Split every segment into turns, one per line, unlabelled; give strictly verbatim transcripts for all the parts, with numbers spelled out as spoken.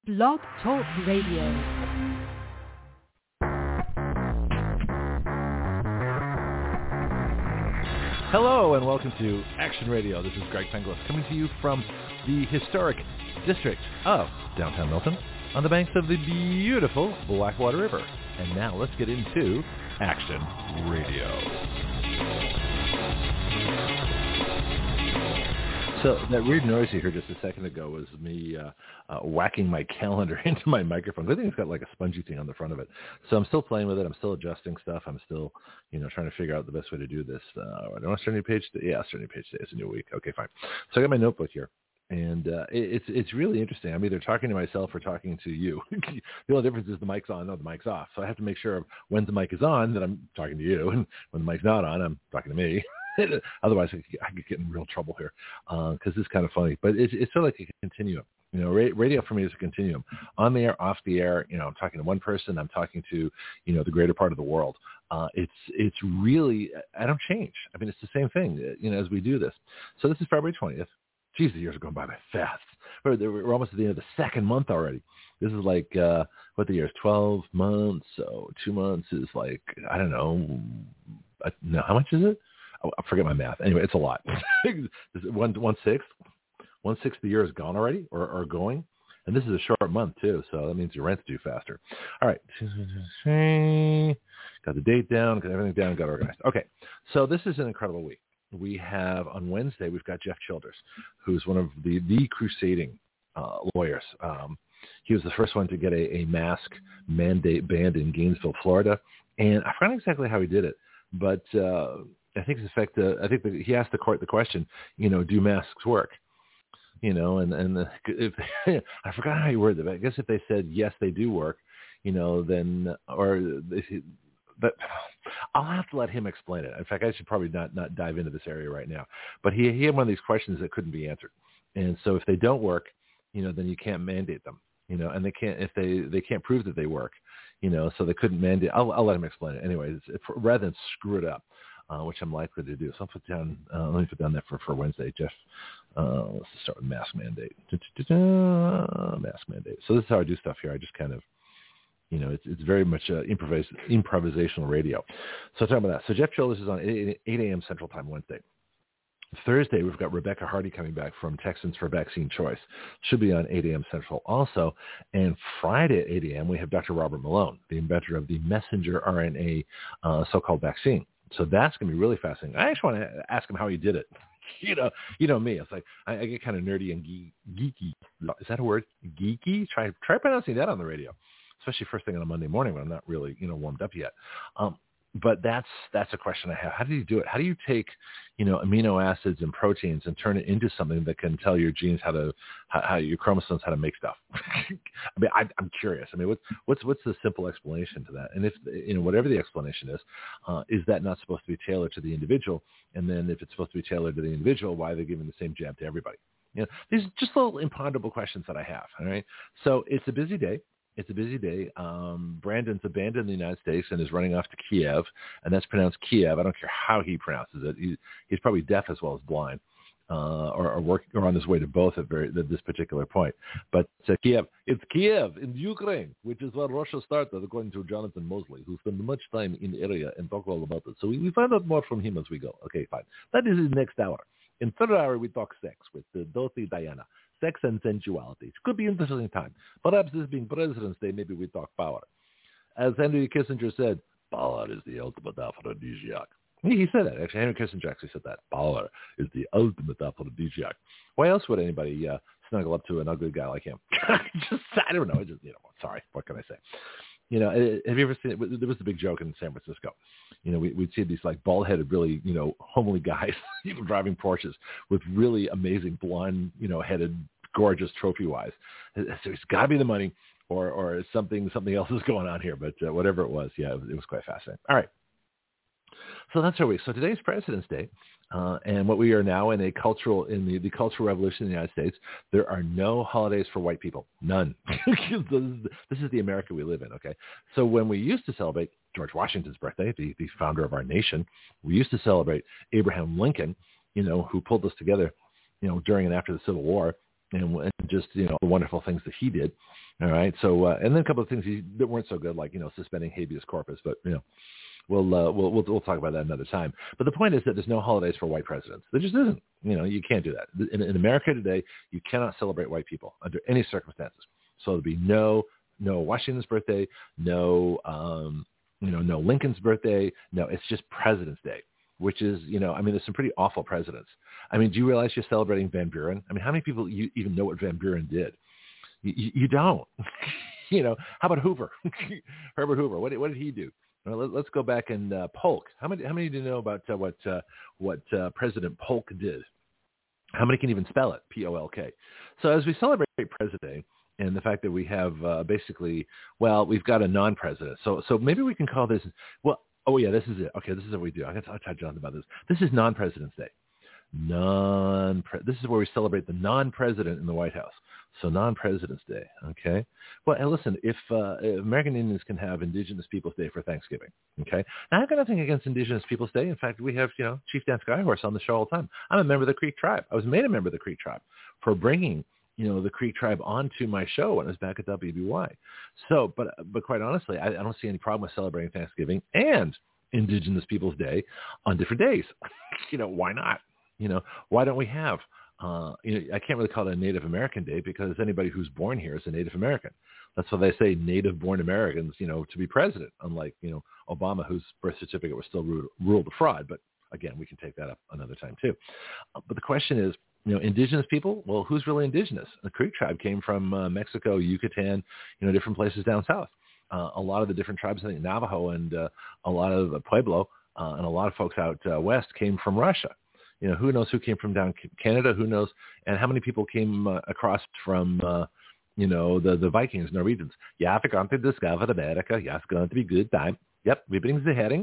Blog Talk Radio.
Hello and welcome to Action Radio. This is Greg Penglis coming to you from the historic district of downtown Milton on the banks of the beautiful Blackwater River. And now let's get into Action Radio. So that weird noise you heard just a second ago was me uh, uh, whacking my calendar into my microphone. I think it's got like a spongy thing on the front of it. So I'm still playing with it. I'm still adjusting stuff. I'm still, you know, trying to figure out the best way to do this. Uh, I don't want to start a new page today. Yeah, I'll start a new page today. It's a new week. Okay, fine. So I got my notebook here. And uh, it, it's it's really interesting. I'm either talking to myself or talking to you. The only difference is the mic's on, no, the mic's off. So I have to make sure when the mic is on that I'm talking to you, and when the mic's not on, I'm talking to me. Otherwise, I could, I could get in real trouble here because uh, it's kind of funny. But it's, it's sort of like a continuum. You know, ra- radio for me is a continuum. On the air, off the air. You know, I'm talking to one person. I'm talking to, you know, the greater part of the world. Uh, it's it's really, I don't change. I mean, it's the same thing. You know, as we do this. So this is February twentieth. Geez, the years are going by by fast. We're, we're almost at the end of the second month already. This is like, uh, what the year is, twelve months. So two months is like, I don't know. I, no, how much is it? Oh, I forget my math. Anyway, it's a lot. one, one sixth. One sixth of the year is gone already or, or going. And this is a short month too. So that means your rent's due faster. All right. Got the date down, got everything down, got organized. Okay. So this is an incredible week. We have on Wednesday, we've got Jeff Childers, who's one of the, the crusading uh, lawyers. Um, he was the first one to get a, a mask mandate banned in Gainesville, Florida. And I forgot exactly how he did it, but uh, I think it's fact, uh, I think that he asked the court the question, you know, do masks work? You know, and, and the, if, I forgot how he worded it. I guess if they said, yes, they do work, you know, then, or they, but I'll have to let him explain it. In fact, I should probably not, not dive into this area right now. But he, he had one of these questions that couldn't be answered. And so if they don't work, you know, then you can't mandate them, you know, and they can't, if they, they can't prove that they work, you know, so they couldn't mandate. I'll, I'll let him explain it. Anyways, if, rather than screw it up, uh, which I'm likely to do. So I'll put down, uh, let me put down that for, for Wednesday, Jeff. Uh, let's start with mask mandate. Da-da-da-da, mask mandate. So this is how I do stuff here. I just kind of, you know, it's it's very much uh, improvis- improvisational radio. So talking about that. So Jeff Childers is on eight a.m. Central Time Wednesday. Thursday, we've got Rebecca Hardy coming back from Texans for Vaccine Choice. Should be on eight a.m. Central also. And Friday at eight a.m., we have Doctor Robert Malone, the inventor of the messenger R N A uh, so-called vaccine. So that's going to be really fascinating. I actually want to ask him how he did it. You know, you know me. It's like I, I get kind of nerdy and ge- geeky. Is that a word? Geeky? Try try pronouncing that on the radio. Especially first thing on a Monday morning when I'm not really, you know, warmed up yet. Um, but that's that's a question I have. How do you do it? How do you take, you know, amino acids and proteins and turn it into something that can tell your genes how to, how, how your chromosomes how to make stuff? I mean, I, I'm curious. I mean, what's what's what's the simple explanation to that? And if, you know, whatever the explanation is, uh, is that not supposed to be tailored to the individual? And then if it's supposed to be tailored to the individual, why are they giving the same jab to everybody? You know, these are just little imponderable questions that I have. All right. So it's a busy day. It's a busy day. Um, Brandon's abandoned the United States and is running off to Kiev, and that's pronounced Kiev. I don't care how he pronounces it. He, he's probably deaf as well as blind, uh, or, or, work, or on his way to both at, very, at this particular point. But uh, Kiev, it's Kiev in Ukraine, which is where Russia started, according to Jonathan Mosley, who spent much time in the area and talked all about it. So we, we find out more from him as we go. Okay, fine. That is his next hour. In third hour, we talk sex with uh, Dorothy Diana. Sex and sensuality. It could be an interesting time. Perhaps this being President's Day, maybe we talk power. As Henry Kissinger said, power is the ultimate aphrodisiac. He said that, actually. Henry Kissinger actually said that. Power is the ultimate aphrodisiac. Why else would anybody uh, snuggle up to an ugly guy like him? just, I don't know. Just, you know, sorry. What can I say? You know, have you ever seen it? There was a big joke in San Francisco. You know, we, we'd see these like bald-headed, really, you know, homely guys, you know, driving Porsches with really amazing blonde, you know, headed, gorgeous trophy-wise. So it's got to be the money, or or something something else is going on here. But uh, whatever it was, yeah, it was, it was quite fascinating. All right. So that's our week. So today's President's Day, uh, and what we are now in a cultural, in the, the cultural revolution in the United States, there are no holidays for white people. None. This is the America we live in, okay? So when we used to celebrate George Washington's birthday, the, the founder of our nation, we used to celebrate Abraham Lincoln, you know, who pulled us together, you know, during and after the Civil War. and, and just, you know, the wonderful things that he did. All right. So, uh, and then a couple of things he, that weren't so good, like, you know, suspending habeas corpus, but, you know, we'll, uh, we'll, we'll, we'll talk about that another time. But the point is that there's no holidays for white presidents. There just isn't. You know, you can't do that. In, in America today, you cannot celebrate white people under any circumstances. So there'll be no, no Washington's birthday, no, um, you know, no Lincoln's birthday. No, it's just President's Day, which is, you know, I mean, there's some pretty awful presidents. I mean, do you realize you're celebrating Van Buren? I mean, how many people you even know what Van Buren did? You, you, you don't. You know, how about Hoover? Herbert Hoover. What did, what did he do? Well, let, let's go back and uh, Polk. How many? How many do you know about uh, what uh, what uh, President Polk did? How many can even spell it? P O L K. So as we celebrate President Day and the fact that we have uh, basically, well, we've got a non-president. So so maybe we can call this. Well, oh yeah, this is it. Okay, this is what we do. I got to talk to Jonathan about this. This is non-President's Day. Non. This is where we celebrate the non-president in the White House. So non-President's Day, okay? Well, and listen, if, uh, if American Indians can have Indigenous Peoples Day for Thanksgiving, okay? Now, I've got nothing against Indigenous Peoples Day. In fact, we have, you know, Chief Dan Skyhorse on the show all the time. I'm a member of the Creek Tribe. I was made a member of the Creek Tribe for bringing, you know, the Creek Tribe onto my show when I was back at W B Y. So, but but quite honestly, I, I don't see any problem with celebrating Thanksgiving and Indigenous Peoples Day on different days. You know, why not? You know, why don't we have, uh, you know, I can't really call it a Native American Day because anybody who's born here is a Native American. That's why they say native-born Americans, you know, to be president, unlike, you know, Obama, whose birth certificate was still ruled, ruled a fraud. But again, we can take that up another time too. Uh, but the question is, you know, indigenous people, well, who's really indigenous? The Creek Tribe came from uh, Mexico, Yucatan, you know, different places down south. Uh, a lot of the different tribes, I think Navajo and uh, a lot of uh, Pueblo uh, and a lot of folks out uh, west came from Russia. You know, who knows who came from down Canada? Who knows? And how many people came uh, across from, uh, you know, the, the Vikings, Norwegians? Yeah, they're going to discover America. Yeah, it's going to be good time. Yep, we bring the herring.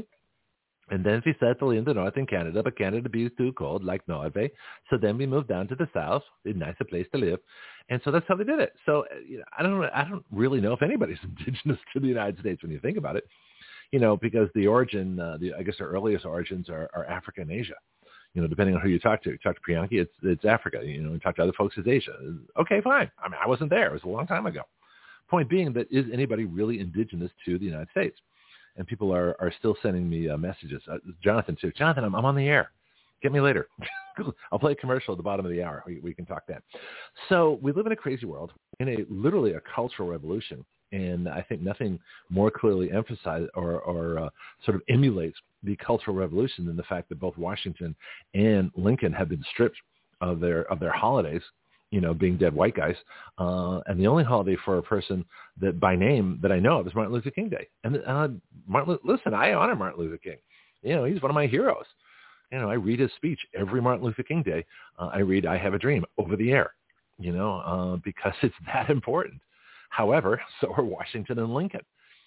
And then we settle into northern Canada, but Canada be too cold, like Norway. So then we moved down to the south, a nicer place to live. And so that's how they did it. So, you know, I don't I don't really know if anybody's indigenous to the United States when you think about it, you know, because the origin, uh, the I guess our earliest origins are, are Africa and Asia. You know, depending on who you talk to. You talk to Priyanki, it's it's Africa. You know, you talk to other folks, it's Asia. Okay, fine. I mean, I wasn't there. It was a long time ago. Point being that is anybody really indigenous to the United States? And people are, are still sending me uh, messages. Uh, Jonathan, too. Jonathan, I'm, I'm on the air. Get me later. I'll play a commercial at the bottom of the hour. We, we can talk then. So we live in a crazy world, in a literally a cultural revolution. And I think nothing more clearly emphasizes or, or uh, sort of emulates the cultural revolution than the fact that both Washington and Lincoln have been stripped of their of their holidays, you know, being dead white guys. Uh, and the only holiday for a person that by name that I know of is Martin Luther King Day. And uh, Martin, listen, I honor Martin Luther King. You know, he's one of my heroes. You know, I read his speech every Martin Luther King Day. Uh, I read I Have a Dream over the air, you know, uh, because it's that important. However, so are Washington and Lincoln.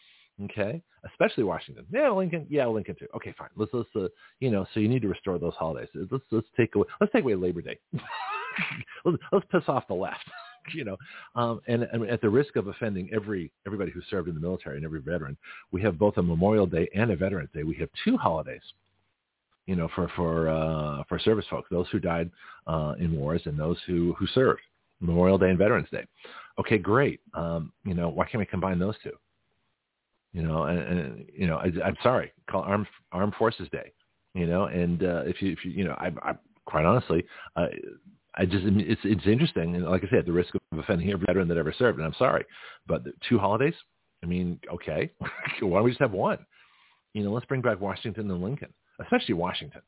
Okay, especially Washington. Yeah, Lincoln. Yeah, Lincoln too. Okay, fine. Let's let's uh, you know. So you need to restore those holidays. Let's let's take away let's take away Labor Day. let's, let's piss off the left. You know, um, and, and at the risk of offending every everybody who served in the military and every veteran, we have both a Memorial Day and a Veterans Day. We have two holidays. You know, for for uh, for service folks, those who died uh, in wars and those who who served. Memorial Day and Veterans Day. Okay, great. Um, you know, why can't we combine those two? You know, and, and you know, I, I'm sorry, call Armed Armed Forces Day. You know, and uh, if you if you you know, I, I quite honestly, uh, I just it's it's interesting, and like I said, at the risk of offending every veteran that ever served, and I'm sorry, but the two holidays. I mean, okay, why don't we just have one? You know, let's bring back Washington and Lincoln, especially Washington.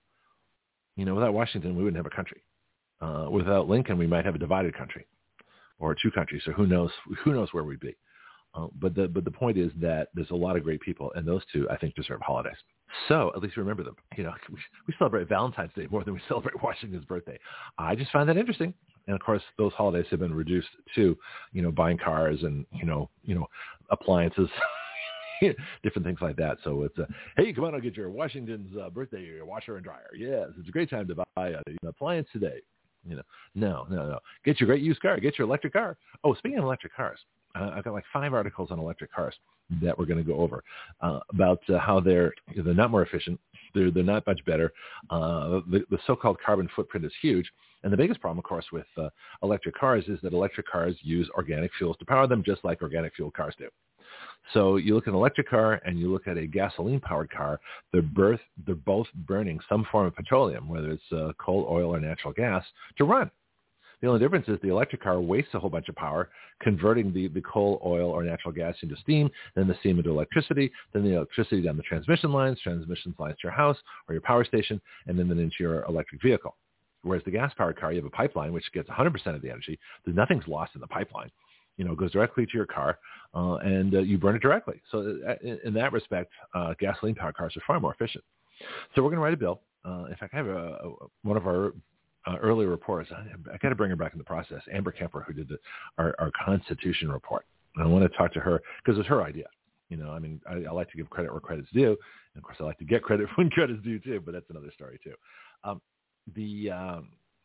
You know, without Washington, we wouldn't have a country. Uh, without Lincoln, we might have a divided country or two countries. So who knows, who knows where we'd be. Uh, but the but the point is that there's a lot of great people, and those two, I think, deserve holidays. So at least remember them. You know, we, we celebrate Valentine's Day more than we celebrate Washington's birthday. I just find that interesting. And of course, those holidays have been reduced to, you know, buying cars and, you know, you know, appliances, different things like that. So it's, a, hey, come on, I'll get your Washington's uh, birthday, your washer and dryer. Yes, it's a great time to buy a, an appliance today. You know, no, no, no. Get your great used car. Get your electric car. Oh, speaking of electric cars, Uh, I've got like five articles on electric cars that we're going to go over uh, about uh, how they're they're not more efficient, they're they're not much better. Uh, the, the so-called carbon footprint is huge, and the biggest problem, of course, with uh, electric cars is that electric cars use organic fuels to power them, just like organic fuel cars do. So you look at an electric car and you look at a gasoline-powered car, they're, birth, they're both burning some form of petroleum, whether it's uh, coal, oil, or natural gas, to run. The only difference is the electric car wastes a whole bunch of power, converting the, the coal, oil, or natural gas into steam, then the steam into electricity, then the electricity down the transmission lines, transmission lines to your house or your power station, and then, then into your electric vehicle. Whereas the gas-powered car, you have a pipeline which gets one hundred percent of the energy. There's nothing's lost in the pipeline. You know, it goes directly to your car, uh, and uh, you burn it directly. So uh, in, in that respect, uh, gasoline-powered cars are far more efficient. So we're going to write a bill. Uh, in fact, I have a, a, one of our uh, earlier reports. I, I got to bring her back in the process, Amber Kemper, who did the, our, our Constitution report. And I want to talk to her because it was her idea. You know, I mean, I, I like to give credit where credit's due. And, of course, I like to get credit when credit's due, too, but that's another story, too. Um, the, um,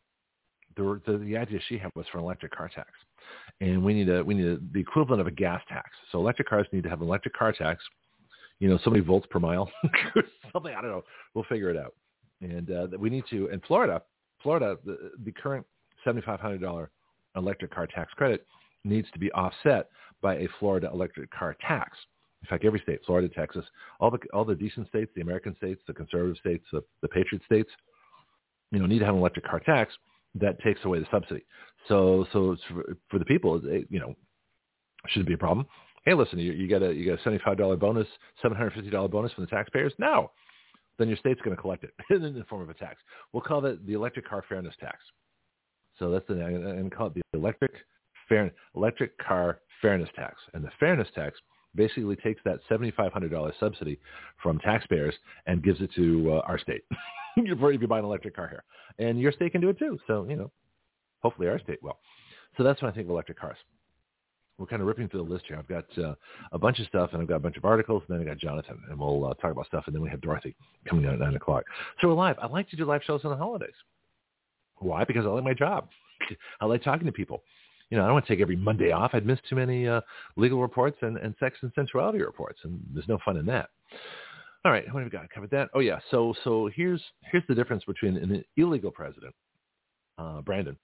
the, the the idea she had was for an electric car tax. And we need a we need a, the equivalent of a gas tax. So electric cars need to have an electric car tax. You know, so many volts per mile, something. I don't know. We'll figure it out. And uh, we need to. In Florida, Florida, the, the current seventy-five hundred dollars electric car tax credit needs to be offset by a Florida electric car tax. In fact, every state, Florida, Texas, all the all the decent states, the American states, the conservative states, the, the patriot states, you know, need to have an electric car tax that takes away the subsidy. So, so it's for, for the people, it, you know, shouldn't be a problem. Hey, listen, you, you get a you get a seventy-five dollars bonus, seven hundred fifty dollars bonus from the taxpayers. No, then your state's going to collect it in the form of a tax. We'll call that the electric car fairness tax. So that's the I'm going to call it the electric fair electric car fairness tax. And the fairness tax basically takes that seventy-five hundred dollars subsidy from taxpayers and gives it to uh, our state. If you buy an electric car here, and your state can do it too. So, you know, hopefully our state will. So that's what I think of electric cars. We're kind of ripping through the list here. I've got uh, a bunch of stuff, and I've got a bunch of articles, and then I got Jonathan, and we'll uh, talk about stuff, and then we have Dorothy coming out at nine o'clock. So we're live. I like to do live shows on the holidays. Why? Because I like my job. I like talking to people. You know, I don't want to take every Monday off. I'd miss too many uh, legal reports and, and sex and sensuality reports, and there's no fun in that. All right, what have we got? Covered that? Oh, yeah. So so here's here's the difference between an illegal president, uh, Brandon.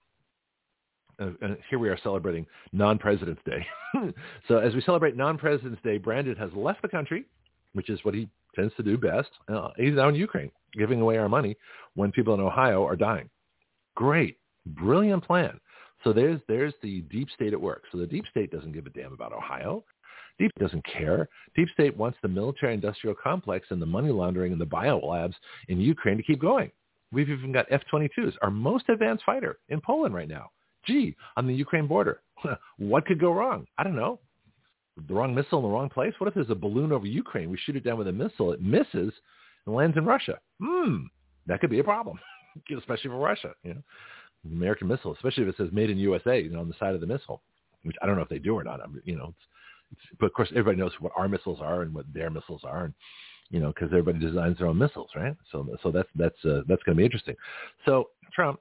Uh, and here we are celebrating Non-President's Day. So as we celebrate Non-President's Day, Brandon has left the country, which is what he tends to do best. Uh, he's now in Ukraine, giving away our money when people in Ohio are dying. Great. Brilliant plan. So there's there's the deep state at work. So the deep state doesn't give a damn about Ohio. Deep State doesn't care. Deep State wants the military-industrial complex and the money laundering and the biolabs in Ukraine to keep going. We've even got F twenty-twos, our most advanced fighter, in Poland right now. Gee, on the Ukraine border. What could go wrong? I don't know. The wrong missile in the wrong place? What if there's a balloon over Ukraine? We shoot it down with a missile. It misses and lands in Russia. Hmm, that could be a problem, especially for Russia. You know, the American missile, especially if it says "Made in U S A" you know, on the side of the missile, which I don't know if they do or not. I'm, you know, it's, it's, but of course everybody knows what our missiles are and what their missiles are, and you know, because everybody designs their own missiles, right? So, so that's that's uh, that's going to be interesting. So Trump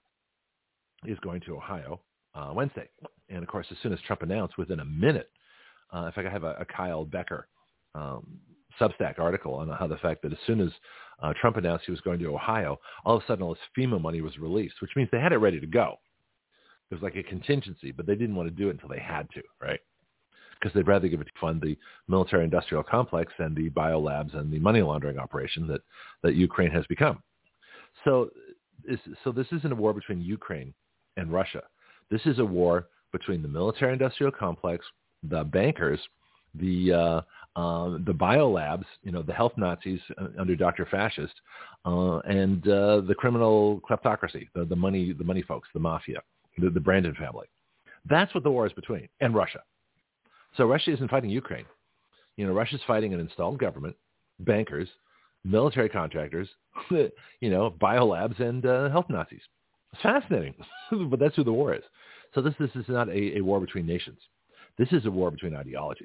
is going to Ohio uh, Wednesday, and of course, as soon as Trump announced, within a minute, uh, in fact, I have a, a Kyle Becker um, Substack article on how the fact that as soon as uh, Trump announced he was going to Ohio, all of a sudden all this FEMA money was released, which means they had it ready to go. It was like a contingency, but they didn't want to do it until they had to, right? Because they'd rather give it to fund the military-industrial complex and the biolabs and the money laundering operation that, that Ukraine has become. So, so this isn't a war between Ukraine and Russia. This is a war between the military-industrial complex, the bankers, the uh, uh, the biolabs, you know, the health Nazis under Doctor Fascist, uh, and uh, the criminal kleptocracy, the, the money the money folks, the mafia, the, the Brandon family. That's what the war is between, and Russia. So Russia isn't fighting Ukraine. You know, Russia's fighting an installed government, bankers, military contractors, you know, biolabs, and uh, health Nazis. It's fascinating, but that's who the war is. So this, this is not a, a war between nations. This is a war between ideologies.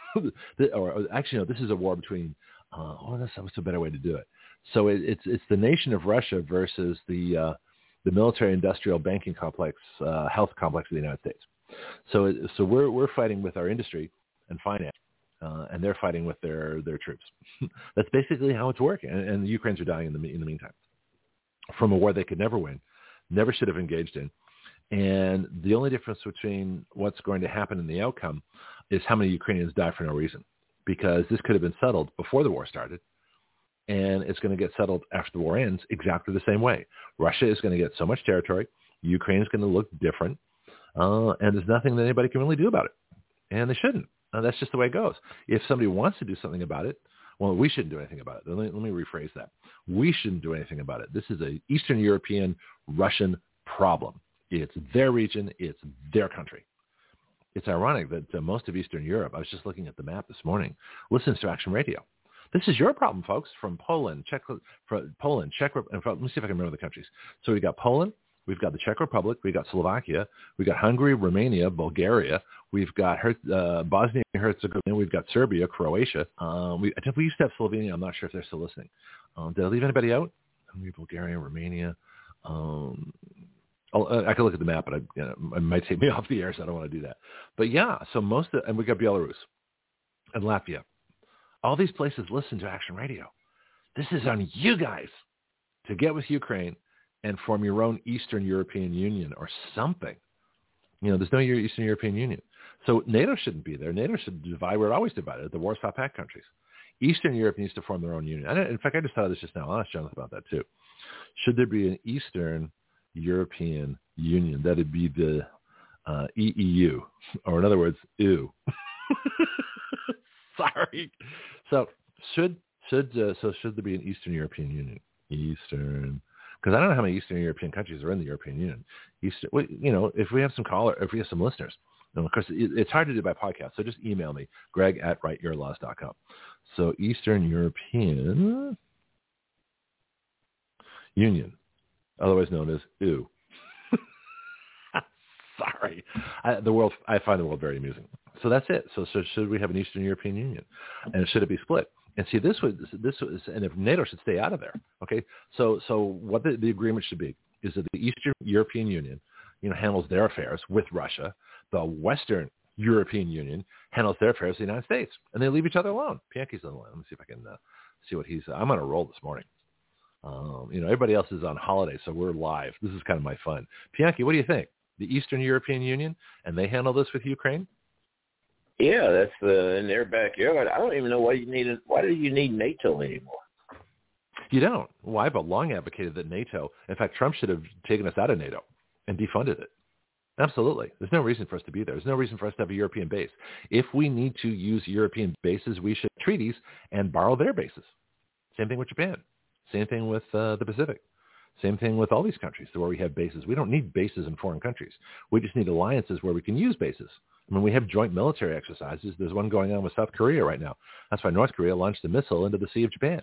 or, or actually, no, this is a war between, uh, oh, that's, that's a better way to do it. So it, it's it's the nation of Russia versus the uh, the military-industrial banking complex, uh, health complex of the United States. So so we're we're fighting with our industry and finance, uh, and they're fighting with their their troops. That's basically how it's working, and, and the Ukrainians are dying in the in the meantime from a war they could never win, never should have engaged in. And the only difference between what's going to happen in the outcome is how many Ukrainians die for no reason, because this could have been settled before the war started, and it's going to get settled after the war ends exactly the same way. Russia is going to get so much territory. Ukraine is going to look different, uh, and there's nothing that anybody can really do about it, and they shouldn't. Uh, that's just the way it goes. If somebody wants to do something about it, well, we shouldn't do anything about it. Let me, let me rephrase that. We shouldn't do anything about it. This is an Eastern European Russian problem. It's their region. It's their country. It's ironic that uh, most of Eastern Europe, I was just looking at the map this morning, listens to Action Radio. This is your problem, folks, from Poland, Czech, from Poland, Czech, and from, let me see if I can remember the countries. So we've got Poland, we've got the Czech Republic, we've got Slovakia, we've got Hungary, Romania, Bulgaria, we've got Her- uh, Bosnia and Herzegovina, we've got Serbia, Croatia. Um, we, I think we used to have Slovenia. I'm not sure if they're still listening. Um, did I leave anybody out? Hungary, Bulgaria, Romania. Um, I could look at the map, but I, you know, it might take me off the air, so I don't want to do that. But yeah, so most of, and we got Belarus and Latvia. All these places listen to Action Radio. This is on you guys to get with Ukraine and form your own Eastern European Union or something. You know, there's no Eastern European Union. So NATO shouldn't be there. NATO should divide where it always divided, the Warsaw Pact countries. Eastern Europe needs to form their own union. I, in fact, I just thought of this just now. I'll ask Jonathan about that too. Should there be an Eastern European Union? That'd be the uh, E E U, or in other words, E U. Sorry. So should should uh, so should there be an Eastern European Union? Eastern, because I don't know how many Eastern European countries are in the European Union. Eastern, well, you know, if we have some caller, if we have some listeners, and of course it, it's hard to do by podcast, so just email me, Greg at write your laws dot com. So Eastern European Union, otherwise known as E U. Sorry, I, the world. I find the world very amusing. So that's it. So, so should we have an Eastern European Union, and should it be split? And see, this would this was, and if NATO should stay out of there. Okay, so so what the, the agreement should be is that the Eastern European Union, you know, handles their affairs with Russia. The Western European Union handles their affairs with the United States, and they leave each other alone. Pianki's on the line. Let me see if I can uh, see what he's. Uh, I'm on a roll this morning. Um, you know, everybody else is on holiday, so we're live. This is kind of my fun. Pianki, what do you think? The Eastern European Union, and they handle this with Ukraine?
Yeah, that's uh, in their backyard. I don't even know why you need it. Why do you need NATO anymore?
You don't. Well, I've long advocated that NATO, in fact, Trump should have taken us out of NATO and defunded it. Absolutely. There's no reason for us to be there. There's no reason for us to have a European base. If we need to use European bases, we should have treaties and borrow their bases. Same thing with Japan. Same thing with uh, the Pacific. Same thing with all these countries where we have bases. We don't need bases in foreign countries. We just need alliances where we can use bases. I mean, we have joint military exercises. There's one going on with South Korea right now. That's why North Korea launched a missile into the Sea of Japan.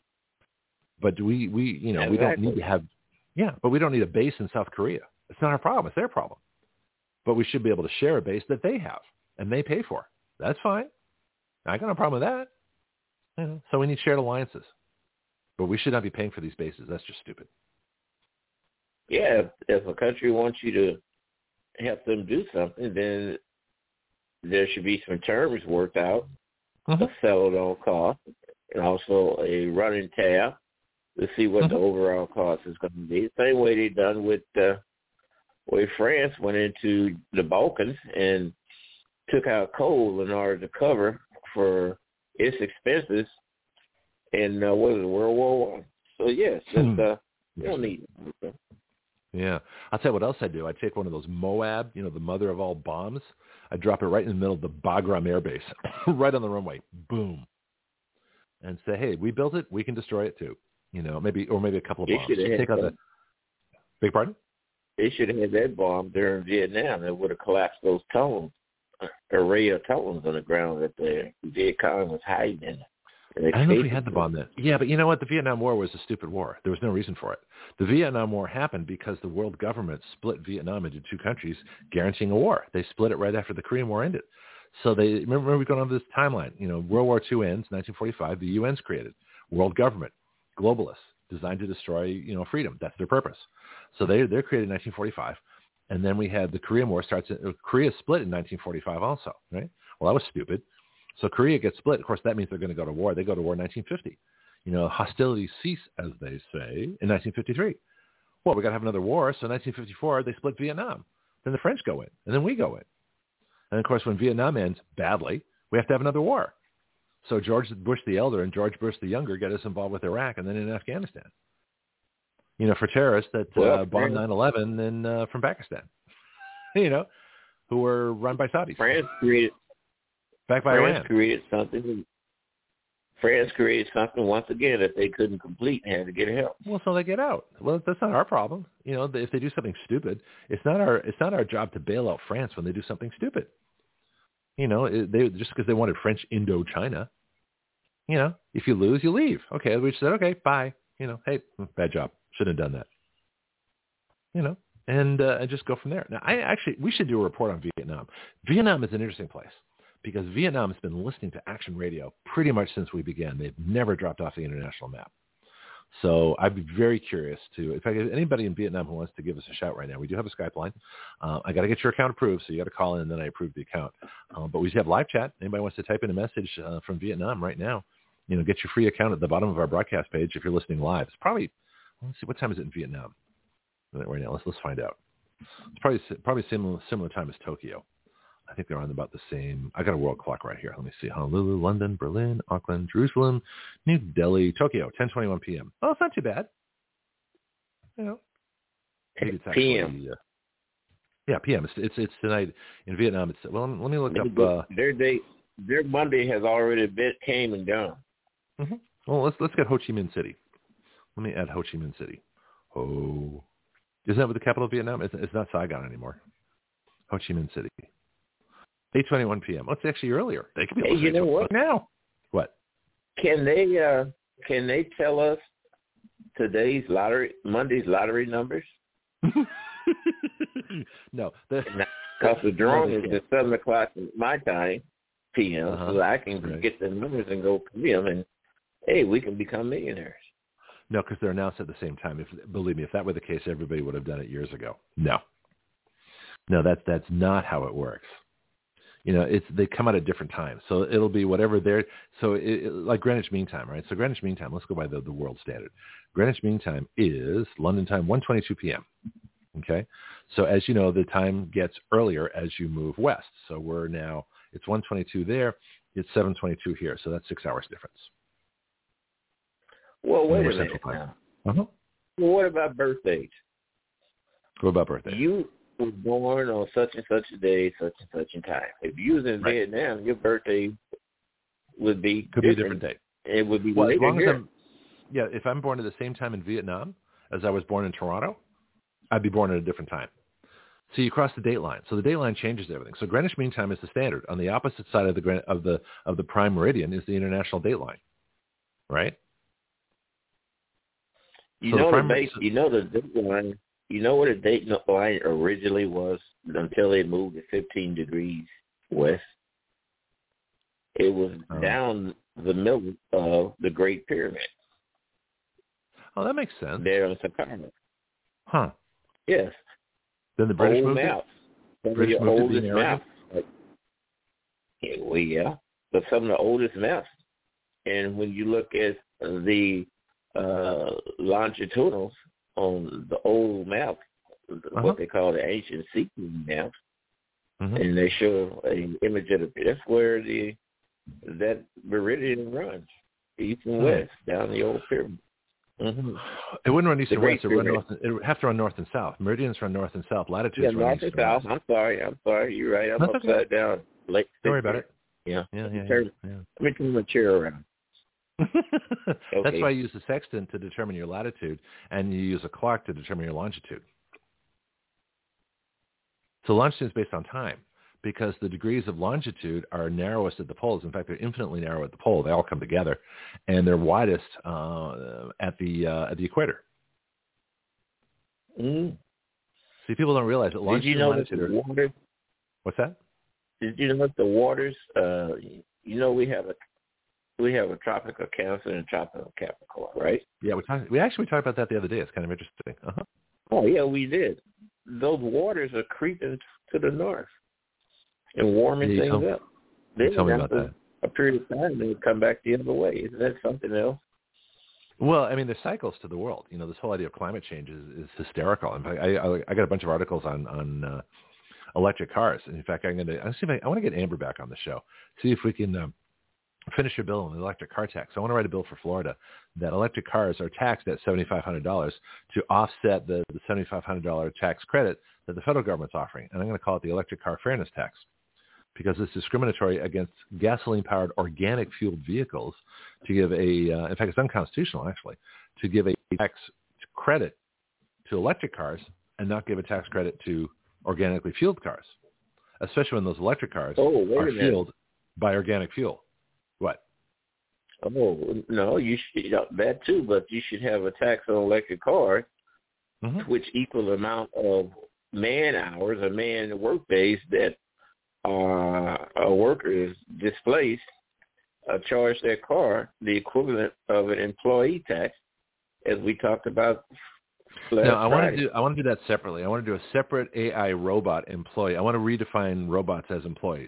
But we, we you know, exactly. we don't need to have, yeah, but we don't need a base in South Korea. It's not our problem. It's their problem. But we should be able to share a base that they have and they pay for. That's fine. I got no problem with that. You know, so we need shared alliances. But we should not be paying for these bases. That's just stupid.
Yeah, if a country wants you to help them do something, then there should be some terms worked out, mm-hmm. a settled on cost, and also a running tab to see what mm-hmm. the overall cost is going to be. Same way they done with uh, way France went into the Balkans and took out coal in order to cover for its expenses in uh, what was it, World War One. So yes, mm-hmm. uh, you don't need it.
Yeah. I'll tell you what else I do. I take one of those Moab, you know, the mother of all bombs. I drop it right in the middle of the Bagram Air Base, right on the runway. Boom. And say, hey, we built it. We can destroy it too. You know, maybe, or maybe a couple of bombs. Just take out the, big pardon?
They should have had that bomb during Vietnam. That would have collapsed those tunnels, array of tunnels on the ground that the Viet Cong was hiding in.
I don't know if we had the bomb then. Yeah, but you know what? The Vietnam War was a stupid war. There was no reason for it. The Vietnam War happened because the world government split Vietnam into two countries, guaranteeing a war. They split it right after the Korean War ended. So they remember, remember going on this timeline. You know, World War Two ends, nineteen forty-five. The U N's created. World government, globalists, designed to destroy, you know, freedom. That's their purpose. So they they're created in nineteen forty-five, And then we had the Korean War starts. In, Korea split in nineteen forty-five also, right? Well, that was stupid. So Korea gets split. Of course, that means they're going to go to war. They go to war in nineteen fifty. You know, hostilities cease, as they say, in nineteen fifty-three. Well, we got to have another war. So in nineteen fifty-four, they split Vietnam. Then the French go in, and then we go in. And, of course, when Vietnam ends badly, we have to have another war. So George Bush the Elder and George Bush the Younger get us involved with Iraq and then in Afghanistan. You know, for terrorists that
well,
uh, bombed nine eleven in, uh, from Pakistan, you know, who were run by Saudis.
France created,
Back by
France
Iran.
created something. France created something once again that they couldn't complete and had to get help.
Well, so they get out. Well, that's not our problem. You know, if they do something stupid, it's not our it's not our job to bail out France when they do something stupid. You know, it, they just because they wanted French Indochina. You know, if you lose, you leave. Okay, we said, okay, bye. You know, hey, bad job. Shouldn't have done that. You know, and uh, and just go from there. Now, I actually, we should do a report on Vietnam. Vietnam is an interesting place because Vietnam has been listening to Action Radio pretty much since we began. They've never dropped off the international map. So I'd be very curious to, in fact, if anybody in Vietnam who wants to give us a shout right now, we do have a Skype line. Uh, I got to get your account approved, so you got to call in and then I approve the account. Uh, but we have live chat. Anybody wants to type in a message uh, from Vietnam right now, you know, get your free account at the bottom of our broadcast page if you're listening live. It's probably, let's see, what time is it in Vietnam right now? Let's let's find out. It's probably probably similar similar time as Tokyo. I think they're on about the same. I got a world clock right here. Let me see. Honolulu, London, Berlin, Auckland, Jerusalem, New Delhi, Tokyo, ten twenty-one p.m. Oh, it's not too bad. You know, maybe it's actually,
P M.
Uh, yeah, P M. It's, it's it's tonight in Vietnam. It's well. Let me look up. Uh,
their day, their Monday has already been came and gone.
Mm-hmm. Well, let's let's get Ho Chi Minh City. Let me add Ho Chi Minh City. Ho. Isn't that what the capital of Vietnam? It's, it's not Saigon anymore. Ho Chi Minh City. eight twenty-one p.m. Oh, it's actually earlier. They could be
Hey, you know what?
Now. What?
Can they uh, can they tell us today's lottery, Monday's lottery numbers?
No. The,
Because the drawing is at seven o'clock my time, P M,
uh-huh.
so I can
right.
get the numbers and go P M, and, hey, we can become millionaires.
No, because they're announced at the same time. If believe me, if that were the case, everybody would have done it years ago. No. No, that's that's not how it works. You know, it's they come out at different times, so it'll be whatever they're. So, it, it, like Greenwich Mean Time, right? So Greenwich Mean Time. Let's go by the, the world standard. Greenwich Mean Time is London time, one twenty-two p.m. Okay, so as you know, the time gets earlier as you move west. So we're now it's one twenty-two there. It's seven twenty-two here. So that's six hours difference.
Well, wait a minute now.
Uh-huh.
Well, what about birthdays?
What about birthdays?
You were born on such and such a day, such and such a time. If you was in right. Vietnam, your birthday would be
could
different.
be a different date.
It would be
well,
later
as long
here.
as I'm, yeah, if I'm born at the same time in Vietnam as I was born in Toronto, I'd be born at a different time. So you cross the date line. So the date line changes everything. So Greenwich Mean Time is the standard. On the opposite side of the of the of the prime meridian is the international date line, right?
You
so
know
the
the date. You know the date line. You know what a date line originally was until they moved it fifteen degrees west. It was
oh.
down the middle of the Great Pyramid.
Oh, that makes sense.
There in Saqqara.
Huh.
Yes.
Then the British
old
moved
maps.
it?
Some
British
of the
moved
oldest
it
maps. Like, yeah, well, yeah. But some of the oldest maps. And when you look at the uh, longitudinals on the old map,
uh-huh.
what they call the ancient sequence maps,
mm-hmm.
and they show an image of the, that's where the that meridian runs, east and
hmm.
west, down the old pyramid. Mm-hmm.
It wouldn't run east
the
and west. It would, run
pyramid.
north, it would have to run north and south. Meridians run north and south. Latitudes
yeah,
run
north
east
and
and
south.
west.
I'm sorry. I'm sorry. You're right. I'm
That's
upside
okay.
down. Lake
Don't worry about it.
Yeah.
Yeah, yeah,
Turn,
yeah. yeah.
Let me turn my chair around.
That's
okay.
why you use the sextant to determine your latitude, and you use a clock to determine your longitude. So longitude is based on time, because the degrees of longitude are narrowest at the poles. In fact, they're infinitely narrow at the pole. They all come together, and they're widest uh, at the uh, at the equator.
Mm.
See, people don't realize that longitude
Did you know
and
that the
latitude are...
water?
What's that?
Did you know that the waters? Uh, you know we have a we have a tropical Cancer and a tropical Capricorn, right?
Yeah, we talked. We actually we talked about that the other day. It's kind of interesting. Uh-huh.
Oh yeah, we did. those waters are creeping to the north and warming
yeah,
things
tell,
up. Then
tell me about
after
that.
a period of time, they come back the other way. Isn't that something else?
Well, I mean, there's cycles to the world. You know, this whole idea of climate change is, is hysterical. In fact, I, I, I got a bunch of articles on on uh, electric cars. And in fact, I'm going to I see if I, I want to get Amber back on the show. See if we can um, finish your bill on the electric car tax. I want to write a bill for Florida that electric cars are taxed at seven thousand five hundred dollars to offset the, the seven thousand five hundred dollars tax credit that the federal government's offering. And I'm going to call it the electric car fairness tax, because it's discriminatory against gasoline-powered organic fueled vehicles to give a, uh, in fact, it's unconstitutional, actually, to give a tax credit to electric cars and not give a tax credit to organically fueled cars, especially when those electric cars
oh,
are fueled by organic fuel. What?
Oh, no, you should, you know, that too, but you should have a tax on electric cars, mm-hmm. which equal amount of man hours or man work days that uh, a worker is displaced, uh, charge their car the equivalent of an employee tax, as we talked about last
No, I want
Friday.
to do I want to do that separately. I want to do a separate A I robot employee. I want to redefine robots as employees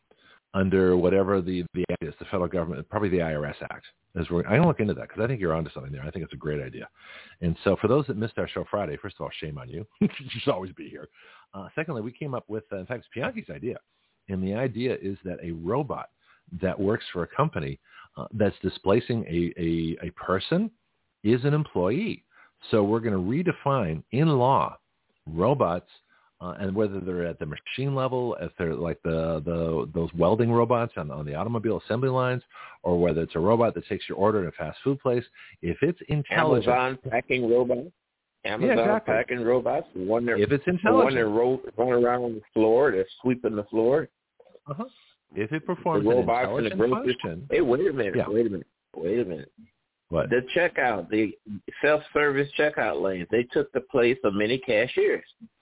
under whatever the, the act is, the federal government, probably the I R S Act. As we're, I'm going to look into that because I think you're onto something there. I think it's a great idea. And so for those that missed our show Friday, first of all, shame on you. You should always be here. Uh, secondly, we came up with, uh, in fact, it's Bianchi's idea. And the idea is that a robot that works for a company uh, that's displacing a, a, a person is an employee. So we're going to redefine in law robots, uh, and whether they're at the machine level, if they're like the, the those welding robots on, on the automobile assembly lines, or whether it's a robot that takes your order in a fast food place, if it's intelligent.
Amazon packing robots. Amazon
yeah, exactly.
packing robots. The one that,
if it's intelligent.
The one that roll, run around on the floor, that's sweeping the floor.
Uh-huh. If it performs
the
an
robots
intelligent
in the grocery,
function.
Hey, wait a minute.
Yeah.
Wait a minute. Wait a minute.
What?
The checkout, the self-service checkout lanes, they took the place of many cashiers.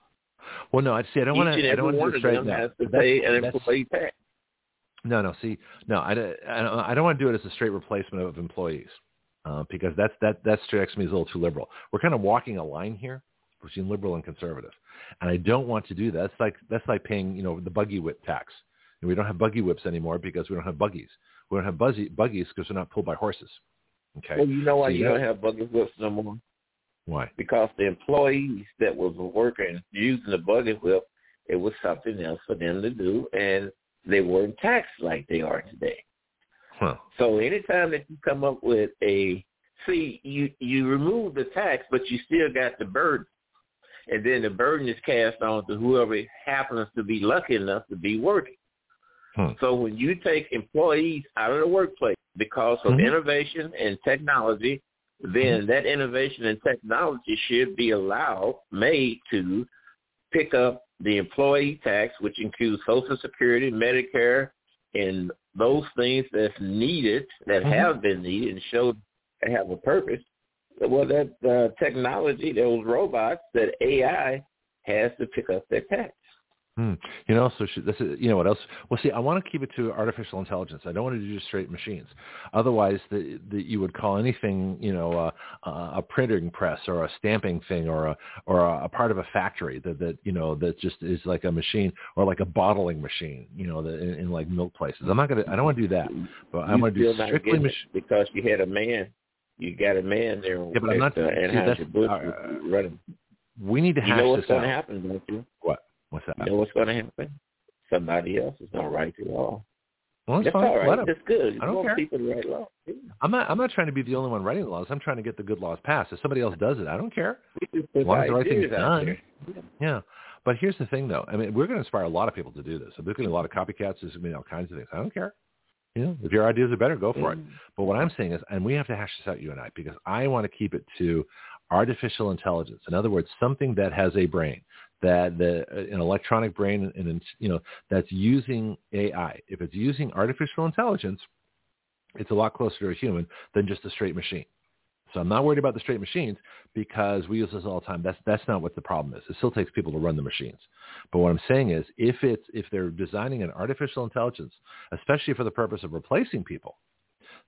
Well, no, I see. I don't want to. I don't want to do it straight now.
Has to pay an employee tax.
No, no. See, no, I, I, I don't want to do it as a straight replacement of employees, uh, because that's that that strikes me as a little too liberal. We're kind of walking a line here between liberal and conservative, and I don't want to do that. That's like that's like paying, you know, the buggy whip tax. And we don't have buggy whips anymore because we don't have buggies. We don't have buzzy, buggies because they're not pulled by horses. Okay.
Well, you know why
so
you, you don't have buggy whips no more?
Why?
Because the employees that was working using the buggy whip, it was something else for them to do, and they weren't taxed like they are today.
Huh.
So anytime that you come up with a, see, you, you remove the tax, but you still got the burden. And then the burden is cast on to whoever happens to be lucky enough to be working. Hmm. So when you take employees out of the workplace because of mm-hmm. innovation and technology, then mm-hmm. that innovation and technology should be allowed, made to pick up the employee tax, which includes Social Security, Medicare, and those things that's needed, that mm-hmm. have been needed and show they have a purpose. Well, that uh, technology, those robots, that A I has to pick up their tax.
Hmm. You know, so should, this is, you know what else? Well, see, I want to keep it to artificial intelligence. I don't want to do just straight machines. Otherwise, the, the, you would call anything, you know, uh, uh, a printing press or a stamping thing or a or a, a part of a factory that, that you know that just is like a machine or like a bottling machine, you know, the, in, in like milk places. I'm not gonna. I don't want to do that. But I want to do strictly machine
because you had a man. You got a man there.
Yeah, but I'm not.
Uh,
see, that's,
uh, running.
We need to hash
you know what's
this out.
going to happen, don't you?
What? What's that?
You know what's going to happen? Somebody else is going to write the law.
Well, that's,
that's
fine.
all right. That's good.
I don't
you
care.
People to write law. Yeah.
I'm not. I'm not trying to be the only one writing the laws. I'm trying to get the good laws passed. If somebody else does it, I don't care. As long as the right thing's done. Yeah. yeah. But here's the thing, though. I mean, we're going to inspire a lot of people to do this. So there's going to be a lot of copycats. There's going to be all kinds of things. I don't care. You know, if your ideas are better, go for mm. it. But what I'm saying is, and we have to hash this out, you and I, because I want to keep it to artificial intelligence. In other words, something that has a brain, that the an electronic brain, and you know, that's using A I. If it's using artificial intelligence, it's a lot closer to a human than just a straight machine. So I'm not worried about the straight machines because we use this all the time. That's that's not what the problem is. It still takes people to run the machines. But what I'm saying is, if it's if they're designing an artificial intelligence, especially for the purpose of replacing people,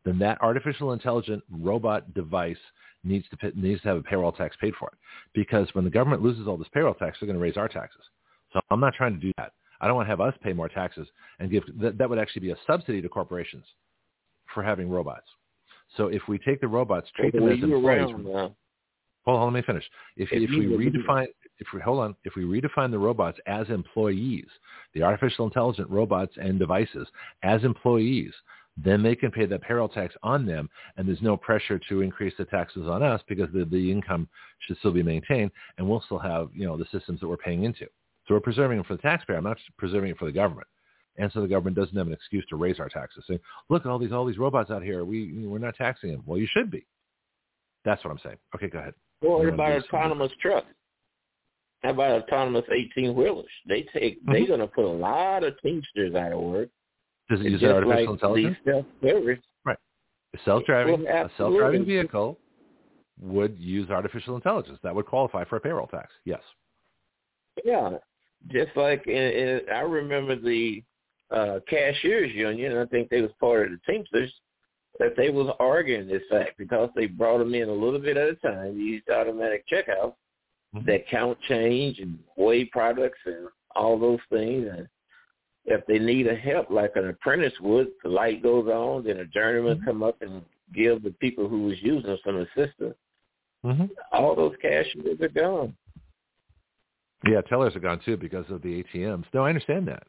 then that artificial intelligent robot device needs to needs to have a payroll tax paid for it. Because when the government loses all this payroll tax, they're going to raise our taxes. So I'm not trying to do that. I don't want to have us pay more taxes and give that, that would actually be a subsidy to corporations for having robots. So if we take the robots, treat them as employees. Around, uh, hold on, let me finish. If if we redefine if we hold on, if we redefine the robots as employees, the artificial intelligent robots and devices as employees, then they can pay that payroll tax on them, and there's no pressure to increase the taxes on us because the, the income should still be maintained, and we'll still have, you know, the systems that we're paying into. So we're preserving it for the taxpayer. I'm not preserving it for the government. And so the government doesn't have an excuse to raise our taxes, saying, look, all these all these robots out here, we, we're not taxing them. Well, you should be. That's what I'm saying. Okay, go ahead.
Well, what about autonomous trucks? How about autonomous eighteen-wheelers? They take, mm-hmm. They're going to put a lot of Teamsters out of work.
Does it use artificial
like
intelligence?
Self-service.
Right. A self-driving,
well,
a self-driving vehicle would use artificial intelligence. That would qualify for a payroll tax. Yes.
Yeah. Just like in, in, I remember the uh, cashiers union, I think they was part of the Teamsters, that they was arguing this fact because they brought them in a little bit at a time, used automatic checkout, mm-hmm. that count change and weigh products and all those things. And if they need a help like an apprentice would, the light goes on, then a journeyman mm-hmm. come up and give the people who was using some assistance. Mm-hmm. All those cashiers are gone.
Yeah, tellers are gone too because of the A T Ms. No, I understand that,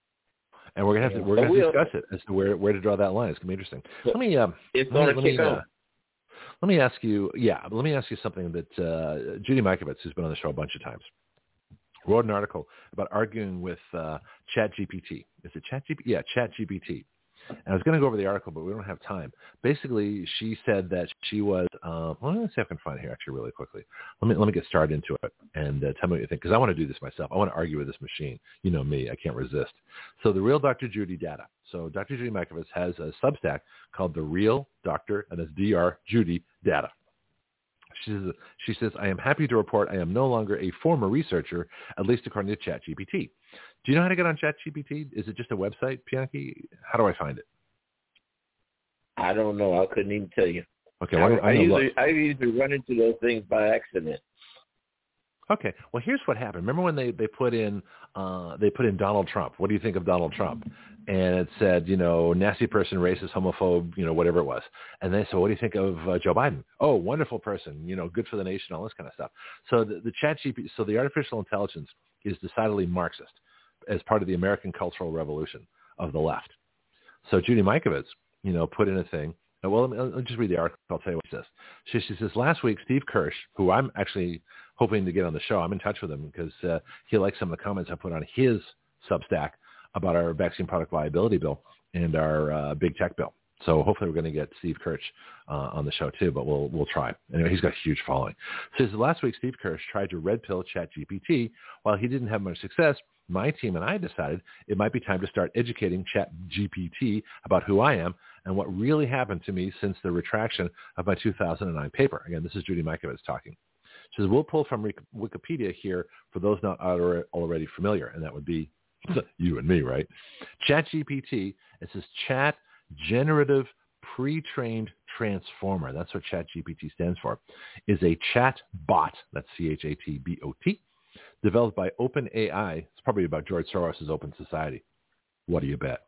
and we're gonna have to we're gonna we'll, discuss it as to where where to draw that line. It's gonna be interesting. Let me um,
it's
let
gonna
me,
kick
let me,
on.
uh, let me ask you. Yeah, let me ask you something that uh, Judy Mikovits, who's been on the show a bunch of times, wrote an article about arguing with uh, ChatGPT. Is it ChatGPT? Yeah, ChatGPT. And I was going to go over the article, but we don't have time. Basically, she said that she was. Uh, well, let's see if I can find it here actually really quickly. Let me let me get started into it and uh, tell me what you think, because I want to do this myself. I want to argue with this machine. You know me, I can't resist. So the Real Doctor Judy data. So Doctor Judy Mikovits has a Substack called The Real Doctor, and it's D R Judy Data. She says, she says, I am happy to report I am no longer a former researcher, at least according to ChatGPT. Do you know how to get on ChatGPT? Is it just a website, Pianki? How do I find it?
I don't know. I couldn't even tell you.
Okay,
well,
I,
I, I, usually, I usually run into those things by accident.
Okay, well, here's what happened. Remember when they, they put in uh, they put in Donald Trump? What do you think of Donald Trump? And it said, you know, nasty person, racist, homophobe, you know, whatever it was. And they said, what do you think of uh, Joe Biden? Oh, wonderful person, you know, good for the nation, all this kind of stuff. So the, the chat G P T, so the artificial intelligence is decidedly Marxist as part of the American Cultural Revolution of the left. So Judy Mikovits, you know, put in a thing. Well, let me, let me just read the article. I'll tell you what it says. She, she says, last week, Steve Kirsch, who I'm actually hoping to get on the show, I'm in touch with him because uh, he likes some of the comments I put on his Substack about our vaccine product liability bill and our uh, big tech bill. So hopefully we're going to get Steve Kirsch uh, on the show too, but we'll we'll try. Anyway, he's got a huge following. So he says, last week, Steve Kirsch tried to red pill ChatGPT. While he didn't have much success, my team and I decided it might be time to start educating ChatGPT about who I am and what really happened to me since the retraction of my two thousand nine paper. Again, this is Judy Mikovits talking. She says, we'll pull from Wikipedia here for those not already familiar, and that would be you and me, right? ChatGPT, it says Chat Generative Pre-trained Transformer. That's what ChatGPT stands for. Is a chat bot, that's C H A T B O T, developed by OpenAI. It's probably about George Soros' Open Society. What do you bet?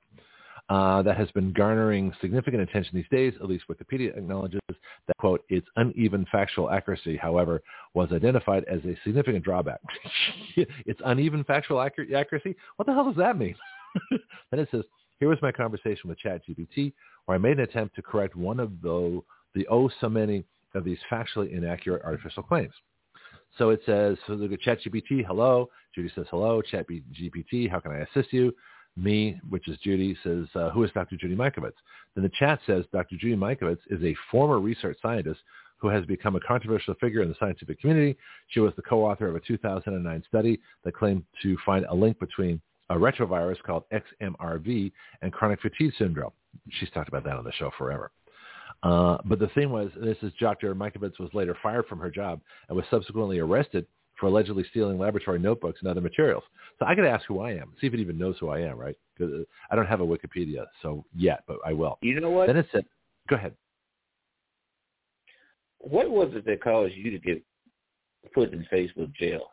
Uh, that has been garnering significant attention these days. At least Wikipedia acknowledges that, quote, its uneven factual accuracy, however, was identified as a significant drawback. Its uneven factual accur- accuracy? What the hell does that mean? Then it says, here was my conversation with ChatGPT, where I made an attempt to correct one of the, the oh so many of these factually inaccurate artificial claims. So it says, so look at ChatGPT, hello. Judy says, hello. ChatGPT, how can I assist you? Me, which is Judy, says, uh, who is Doctor Judy Mikovits? Then the chat says, Doctor Judy Mikovits is a former research scientist who has become a controversial figure in the scientific community. She was the co-author of a two thousand nine study that claimed to find a link between a retrovirus called X M R V and chronic fatigue syndrome. She's talked about that on the show forever. Uh, but the thing was, this is Doctor Mikovits was later fired from her job and was subsequently arrested for allegedly stealing laboratory notebooks and other materials. So I got to ask who I am, see if it even knows who I am, right? Because I don't have a Wikipedia so yet, but I will.
You know what?
Then it said, Go ahead.
What was it that caused you to get put in Facebook jail?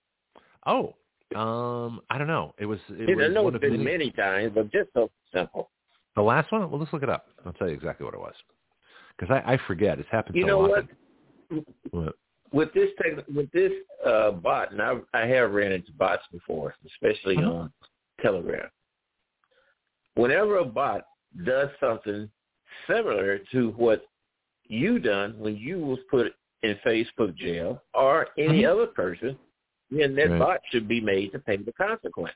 Oh, um, I don't know. It was. It
I
was
know
one
it's
of
been
many...
many times, but just so simple.
The last one? Well, let's look it up. I'll tell you exactly what it was. Because I, I forget. It's happened
You
so
know
often.
what?
What?
With this tech, with this uh, bot, and I, I have ran into bots before, especially
Uh-huh.
on Telegram. Whenever a bot does something similar to what you done when you was put in Facebook jail or any
Uh-huh.
other person, then that
Right.
bot should be made to pay the consequences.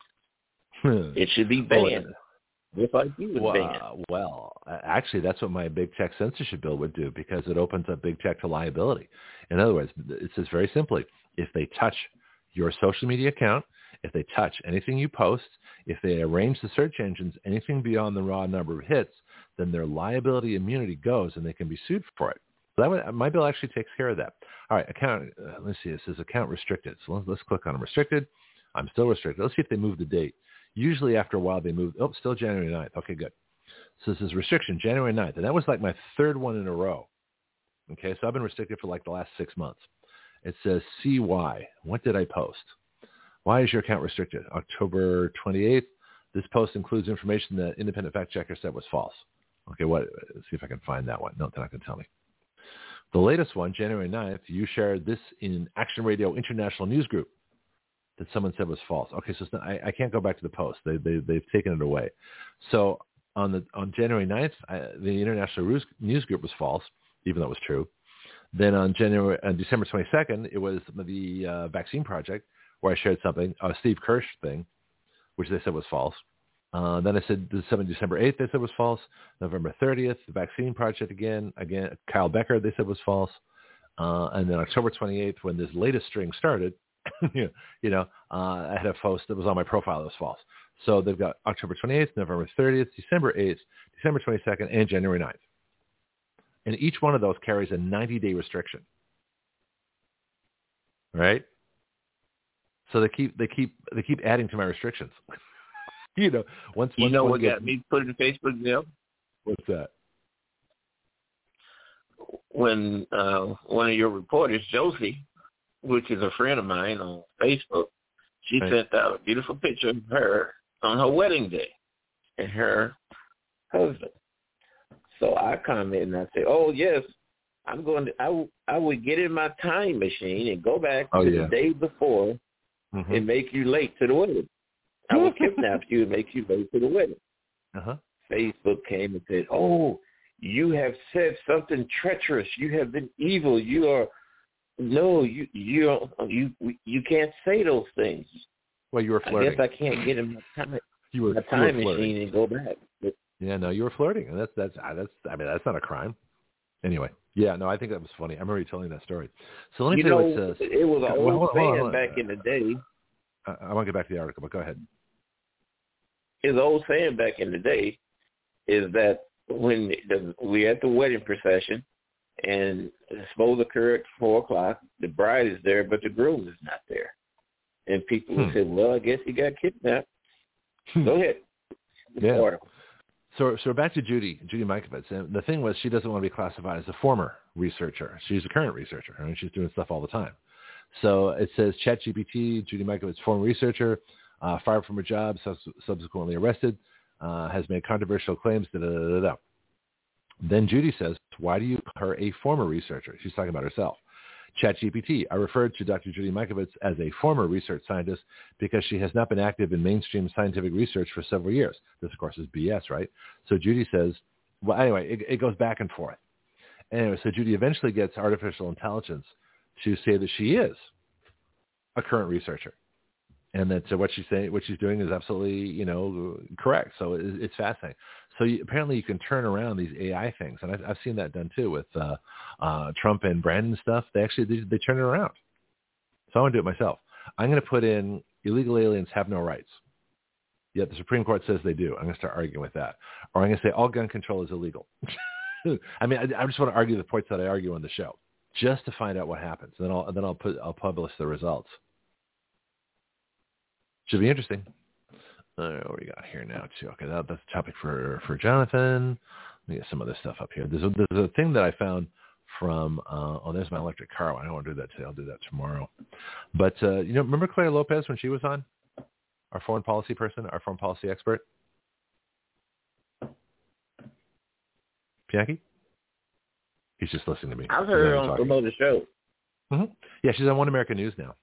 It should be banned, just like you was
well,
banned.
uh, well, uh, actually, that's what my big tech censorship bill would do, because it opens up big tech to liability. In other words, it says very simply, if they touch your social media account, if they touch anything you post, if they arrange the search engines, anything beyond the raw number of hits, then their liability immunity goes and they can be sued for it. So that would, my bill actually takes care of that. All right, account, uh, let's see, it says account restricted. So let's, let's click on restricted. I'm still restricted. Let's see if they move the date. Usually after a while they move, oh, still January ninth. Okay, good. So this is restriction, January ninth. And that was like my third one in a row. Okay, so I've been restricted for like the last six months. It says C Y. What did I post? Why is your account restricted? October twenty-eighth. This post includes information that independent fact checker said was false. Okay, what? Let's see if I can find that one. No, they're not going to tell me. The latest one, January ninth, you shared this in Action Radio International News Group that someone said was false. Okay, so it's not, I, I can't go back to the post. They, they, they've taken it away. So on the on January ninth, I, the International News Group was false, even though it was true. Then on January, on December twenty-second, it was the uh, Vaccine Project, where I shared something, a Steve Kirsch thing, which they said was false. Uh, then I said December eighth, they said was false. November thirtieth, the Vaccine Project again. Again, Kyle Becker, they said was false. Uh, and then October twenty-eighth, when this latest string started, you know, uh, I had a post that was on my profile that was false. So they've got October twenty-eighth, November thirtieth, December eighth, December twenty-second, and January ninth. And each one of those carries a ninety-day restriction. Right? So they keep they keep they keep adding to my restrictions. you know, once
You
once
know
one
what
gets,
got me put in Facebook jail?
What's that?
When uh, one of your reporters, Josie, which is a friend of mine on Facebook, she
Right.
sent out a beautiful picture of her on her wedding day and her husband. So I commented and I said, "Oh yes, I'm going to. I, w- I would get in my time machine and go back
Oh,
to
yeah.
the day before
Mm-hmm.
and make you late to the wedding. I would kidnap you and make you late to the wedding."
Uh-huh.
Facebook came and said, "Oh, you have said something treacherous. You have been evil. You are no, you you you you can't say those things."
Well, you were
I
flirting.
guess I can't get in my time,
you were,
my
you
time
were flirting.
machine and go back. But
Yeah, no, you were flirting, and that's that's that's. I mean, that's not a crime. Anyway, yeah, no, I think that was funny. I remember you telling that story. So let me
you
tell
know,
you what it says.
it was an
Well,
old
hold on, hold on,
saying
hold on.
back in the day.
I, I want to get back to the article, but go ahead.
His old saying back in the day is that when the, we're at the wedding procession and it's supposed to occur at four o'clock, the bride is there, but the groom is not there. And people
Hmm.
will say, "Well, I guess he got kidnapped." Go ahead.
Yeah.
Article.
So, so back to Judy, Judy Mikovits. And the thing was, she doesn't want to be classified as a former researcher. She's a current researcher, and she's doing stuff all the time. So it says ChatGPT, Judy Mikovits, former researcher, uh, fired from her job, subs- subsequently arrested, uh, has made controversial claims. Da, da, da, da, da. Then Judy says, "Why do you call her a former researcher?" She's talking about herself. ChatGPT, I referred to Doctor Judy Mikovits as a former research scientist because she has not been active in mainstream scientific research for several years. This, of course, is B S, right? So Judy says, well, anyway, it, it goes back and forth. Anyway, so Judy eventually gets artificial intelligence to say that she is a current researcher, and that uh, what she's saying, what she's doing is absolutely, you know, correct. So it, it's fascinating. So you, apparently you can turn around these A I things, and I've, I've seen that done too with uh, uh, Trump and Brandon stuff. They actually they, they turn it around. So I want to do it myself. I'm going to put in illegal aliens have no rights. Yet the Supreme Court says they do. I'm going to start arguing with that, or I'm going to say all gun control is illegal. I mean, I, I just want to argue the points that I argue on the show, just to find out what happens. And then I'll then I'll put I'll publish the results. Should be interesting. Uh, what do we got here now, too? Okay, that, that's a topic for, for Jonathan. me get some of this stuff up here. There's a, there's a thing that I found from, uh, oh, there's my electric car. I don't want to do that today. I'll do that tomorrow. But, uh, you know, remember Claire Lopez when she was on? Our foreign policy person, our foreign policy expert? Pianki? He's just listening to me.
I've heard her on some other show.
Mm-hmm. Yeah, she's on One American News now.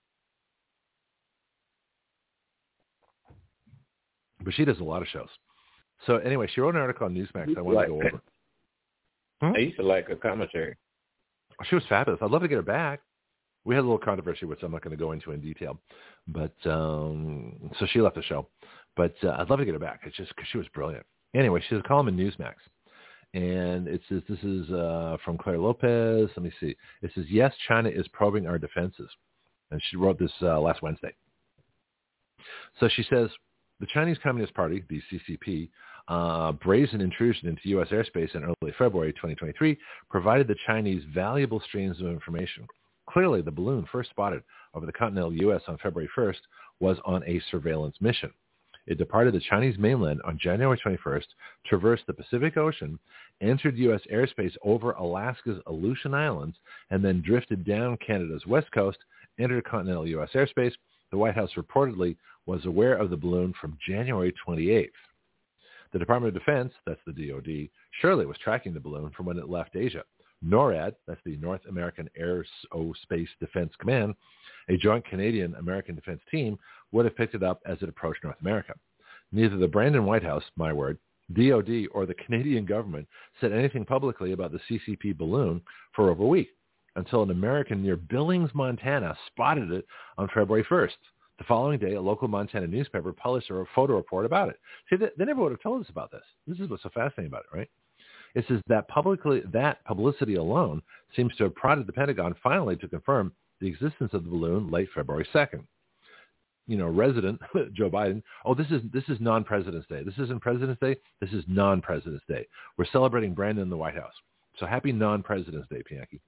But she does a lot of shows. So anyway, she wrote an article on Newsmax I wanted like, to go over.
Hmm? I used to like her commentary.
She was fabulous. I'd love to get her back. We had a little controversy, which I'm not going to go into in detail. But um, so she left the show. But uh, I'd love to get her back. It's just because she was brilliant. Anyway, she has a column in Newsmax. And it says, this is uh, from Claire Lopez. Let me see. It says, yes, China is probing our defenses. And she wrote this uh, last Wednesday. So she says, the Chinese Communist Party, the C C P, uh, brazen intrusion into U S airspace in early February twenty twenty-three provided the Chinese valuable streams of information. Clearly, the balloon first spotted over the continental U S on February first was on a surveillance mission. It departed the Chinese mainland on January twenty-first, traversed the Pacific Ocean, entered U S airspace over Alaska's Aleutian Islands, and then drifted down Canada's west coast, entered continental U S airspace. The White House reportedly was aware of the balloon from January twenty-eighth. The Department of Defense, that's the D O D, surely was tracking the balloon from when it left Asia. NORAD, that's the North American Aerospace Defense Command, a joint Canadian-American defense team, would have picked it up as it approached North America. Neither the Brandon White House, my word, D O D, or the Canadian government said anything publicly about the C C P balloon for over a week, until an American near Billings, Montana, spotted it on February first. The following day, a local Montana newspaper published a photo report about it. See, they, they never would have told us about this. This is what's so fascinating about it, right? It says that publicly, that publicity alone seems to have prodded the Pentagon finally to confirm the existence of the balloon late February second. You know, resident Joe Biden, oh, this is this is non-President's Day. This isn't President's Day. This is non-President's Day. We're celebrating Brandon in the White House. So happy non-President's Day, Pianki.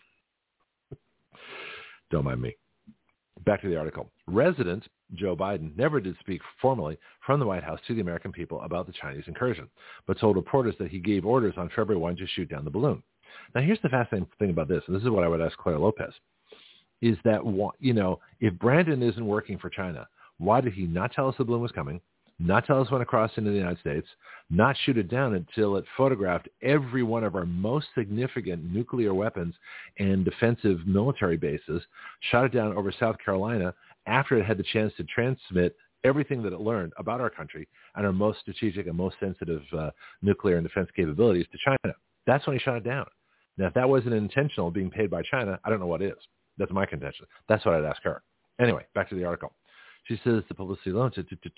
Don't mind me. Back to the article. Resident Joe Biden never did speak formally from the White House to the American people about the Chinese incursion, but told reporters that he gave orders on February first to shoot down the balloon. Now, here's the fascinating thing about this, and this is what I would ask Claire Lopez, is that, you know, if Brandon isn't working for China, why did he not tell us the balloon was coming, not tell us when it crossed into the United States, not shoot it down until it photographed every one of our most significant nuclear weapons and defensive military bases, shot it down over South Carolina after it had the chance to transmit everything that it learned about our country and our most strategic and most sensitive uh, nuclear and defense capabilities to China. That's when he shot it down. Now, if that wasn't intentional, being paid by China, I don't know what is. That's my contention. That's what I'd ask her. Anyway, back to the article. She says the publicity alone,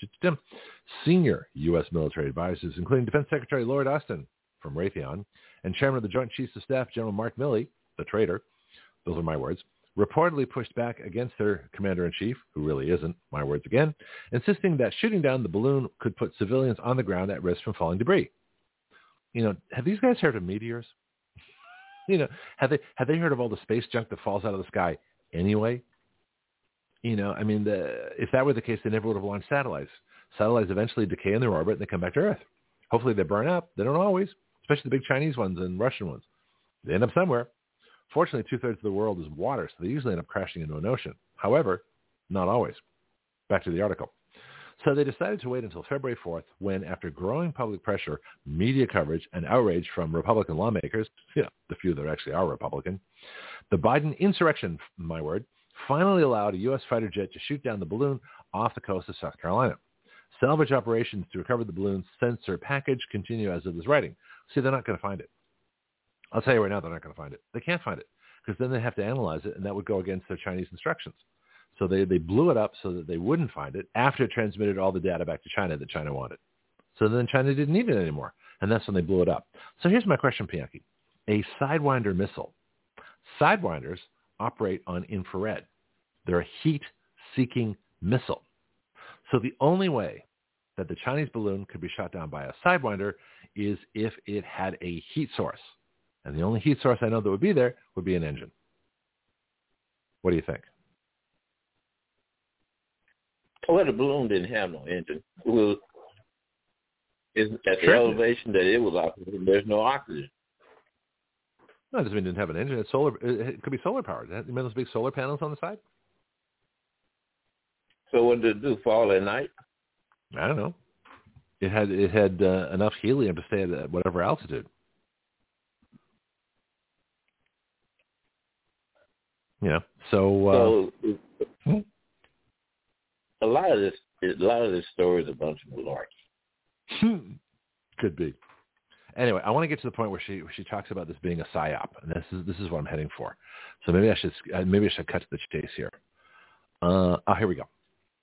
senior U S military advisors, including Defense Secretary Lloyd Austin from Raytheon and Chairman of the Joint Chiefs of Staff, General Mark Milley, the traitor, those are my words, reportedly pushed back against their commander-in-chief, who really isn't, my words again, insisting that shooting down the balloon could put civilians on the ground at risk from falling debris. You know, have these guys heard of meteors? You know, have they have they heard of all the space junk that falls out of the sky anyway? You know, I mean, the, if that were the case, they never would have launched satellites. Satellites eventually decay in their orbit and they come back to Earth. Hopefully they burn up. They don't always, especially the big Chinese ones and Russian ones. They end up somewhere. Fortunately, two-thirds of the world is water, so they usually end up crashing into an ocean. However, not always. Back to the article. So they decided to wait until February fourth when, after growing public pressure, media coverage, and outrage from Republican lawmakers, you know, the few that actually are Republican, the Biden insurrection, my word, finally allowed a U S fighter jet to shoot down the balloon off the coast of South Carolina. Salvage operations to recover the balloon's sensor package continue as of this writing. See, they're not going to find it. I'll tell you right now, they're not going to find it. They can't find it because then they have to analyze it, and that would go against their Chinese instructions. So they, they blew it up so that they wouldn't find it after it transmitted all the data back to China that China wanted. So then China didn't need it anymore, and that's when they blew it up. So here's my question, Pianki. A Sidewinder missile. Sidewinders operate on infrared. They're a heat-seeking missile. So the only way that the Chinese balloon could be shot down by a Sidewinder is if it had a heat source. And the only heat source I know that would be there would be an engine. What do you think?
Well, the balloon didn't have no engine. Well, Is at the
Sure.
elevation that it was operating, there's no oxygen.
No, it doesn't mean it didn't have an engine. It's solar. It could be solar powered. You remember those big solar panels on the side?
So what did it do? Fall at night?
I don't know. It had it had uh, enough helium to stay at whatever altitude. You know, so, uh,
so
hmm?
a lot of this, a lot of this story is a bunch of malarkey.
Could be. Anyway, I want to get to the point where she where she talks about this being a psyop, and this is this is what I'm heading for. So maybe I should maybe I should cut to the chase here. Uh, oh, here we go.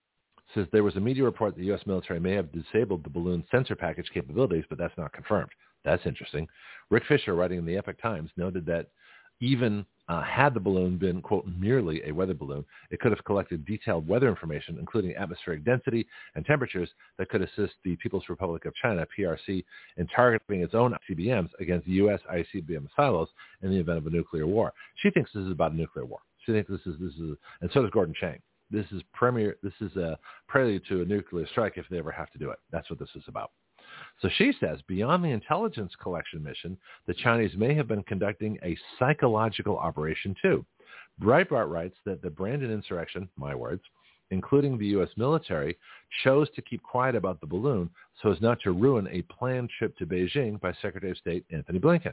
It says there was a media report that the U S military may have disabled the balloon's sensor package capabilities, but that's not confirmed. That's interesting. Rick Fisher, writing in the Epoch Times, noted that even uh, had the balloon been, quote, merely a weather balloon, it could have collected detailed weather information, including atmospheric density and temperatures that could assist the People's Republic of China, P R C, in targeting its own I C B Ms against U S I C B M silos in the event of a nuclear war. She thinks this is about a nuclear war. She thinks this is, this is, and so does Gordon Chang. This is premier. This is a prelude to a nuclear strike if they ever have to do it. That's what this is about. So she says, beyond the intelligence collection mission, the Chinese may have been conducting a psychological operation too. Breitbart writes that the Brandon insurrection, my words, including the U S military, chose to keep quiet about the balloon so as not to ruin a planned trip to Beijing by Secretary of State Anthony Blinken.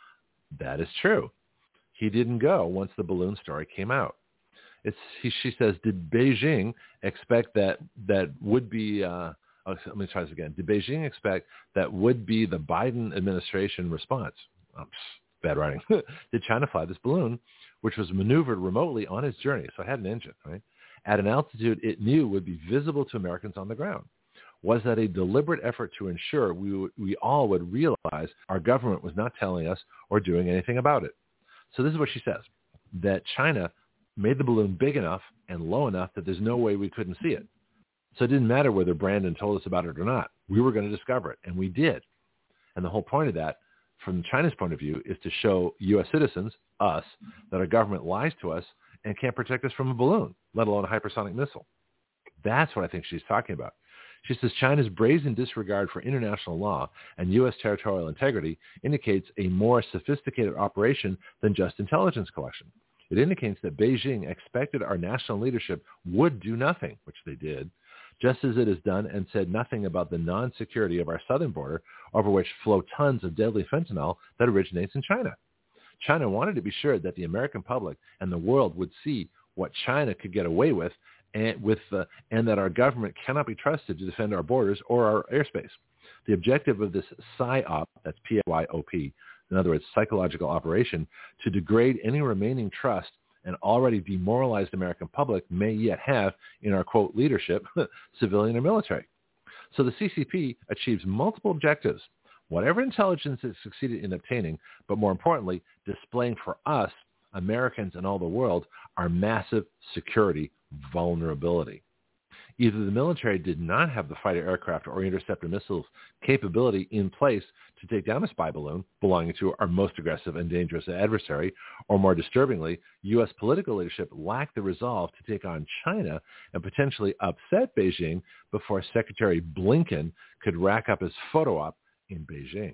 That is true. He didn't go once the balloon story came out. It's, he, she says, did Beijing expect that that would be, uh, oh, let me try this again. Did Beijing expect that would be the Biden administration response? Oh, pff, bad writing. Did China fly this balloon, which was maneuvered remotely on its journey, so it had an engine, right, at an altitude it knew would be visible to Americans on the ground? Was that a deliberate effort to ensure we, w- we all would realize our government was not telling us or doing anything about it? So this is what she says, that China made the balloon big enough and low enough that there's no way we couldn't see it. So it didn't matter whether Brandon told us about it or not. We were going to discover it, and we did. And the whole point of that, from China's point of view, is to show U S citizens, us, that our government lies to us and can't protect us from a balloon, let alone a hypersonic missile. That's what I think she's talking about. She says China's brazen disregard for international law and U S territorial integrity indicates a more sophisticated operation than just intelligence collection. It indicates that Beijing expected our national leadership would do nothing, which they did, just as it has done and said nothing about the non-security of our southern border, over which flow tons of deadly fentanyl that originates in China. China wanted to be sure that the American public and the world would see what China could get away with, and, with, uh, and that our government cannot be trusted to defend our borders or our airspace. The objective of this PSYOP, that's P Y O P, in other words, psychological operation, to degrade any remaining trust an already demoralized American public may yet have in our, quote, leadership, civilian or military. So the C C P achieves multiple objectives, whatever intelligence it succeeded in obtaining, but more importantly, displaying for us, Americans and all the world, our massive security vulnerability. Either the military did not have the fighter aircraft or interceptor missiles capability in place to take down a spy balloon belonging to our most aggressive and dangerous adversary, or more disturbingly, U S political leadership lacked the resolve to take on China and potentially upset Beijing before Secretary Blinken could rack up his photo op in Beijing.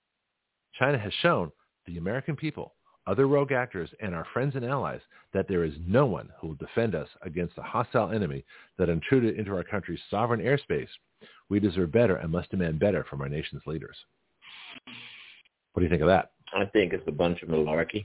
China has shown the American people, other rogue actors, and our friends and allies that there is no one who will defend us against a hostile enemy that intruded into our country's sovereign airspace. We deserve better and must demand better from our nation's leaders. What do you think of that?
I think it's a bunch of malarkey.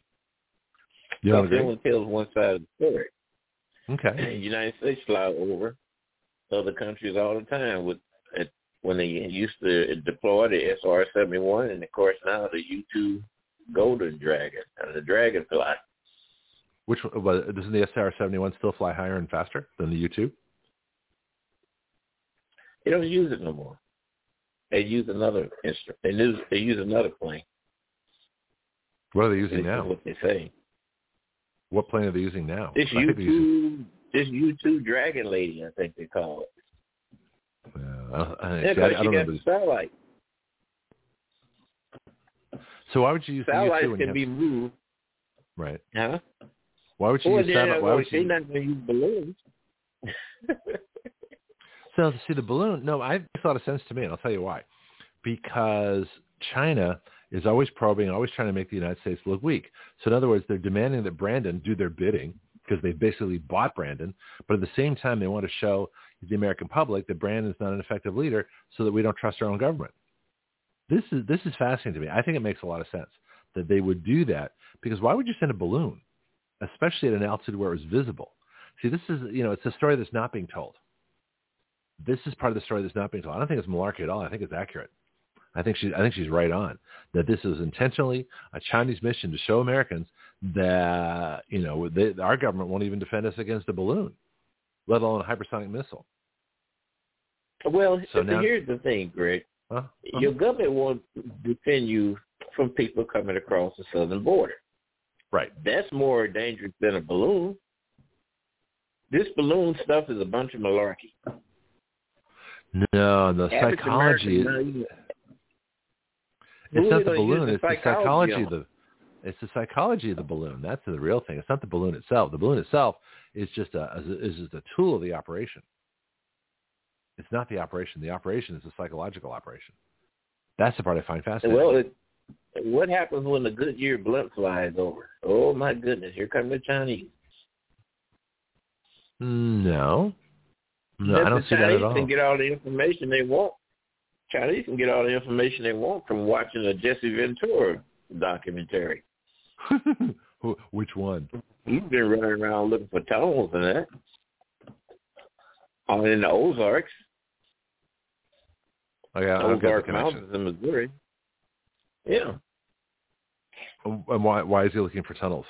You don't agree?
Everyone tells one side of the story.
Okay.
The United States fly over other countries all the time with uh, when they used to deploy the S R seventy-one, and of course now the U two Golden Dragon and the Dragonfly.
Which well, doesn't the S R seventy-one still fly higher and faster than the U two?
They don't use it no more. They use another instrument. They use they use another plane.
What are they using
This
now?
is what they say.
What plane are they using now?
This
I
U
think they're using-
two, this U two Dragon Lady, I think they call it.
Uh, I,
Yeah,
see, I, I
you
don't
got
remember.
the satellite.
So why would you use the U two
Satellites
when
can
you have,
be moved.
right?
Huh?
Why would you
Well,
use
then,
satellite? Why
well,
would
they're
you?
not going to use balloons.
So see the balloon. No, I, it makes a lot of sense to me, and I'll tell you why. because China is always probing, always trying to make the United States look weak. So in other words, they're demanding that Brandon do their bidding because they basically bought Brandon. But at the same time, they want to show the American public that Brandon's not an effective leader so that we don't trust our own government. This is this is fascinating to me. I think it makes a lot of sense that they would do that, because why would you send a balloon, especially at an altitude where it was visible? See, this is, you know, it's a story that's not being told. This is part of the story that's not being told. I don't think it's malarkey at all. I think it's accurate. I think she, I think she's right on that this is intentionally a Chinese mission to show Americans that, you know, they, our government won't even defend us against a balloon, let alone a hypersonic missile.
Well,
so now,
here's the thing, Greg.
Huh? Uh-huh.
Your government won't defend you from people coming across the southern border.
Right.
That's more dangerous than a balloon. This balloon stuff is a bunch of malarkey.
No, the Average psychology is... It's not the balloon. It's the psychology of the. It's the psychology of the balloon. That's the real thing. It's not the balloon itself. The balloon itself is just a is just a tool of the operation. It's not the operation. The operation is a psychological operation. That's the part I find fascinating.
Well, it, what happens when the Goodyear blimp flies over? Oh my goodness! Here come the Chinese.
No, no, I don't see that at all.
The Chinese can get all the information they want. Chinese can get all the information they want from watching a Jesse Ventura documentary.
Which one?
He's been running around looking for tunnels and that. All in the Ozarks.
Oh, yeah,
Ozark Mountains in Missouri. Yeah.
And why, why is he looking for tunnels?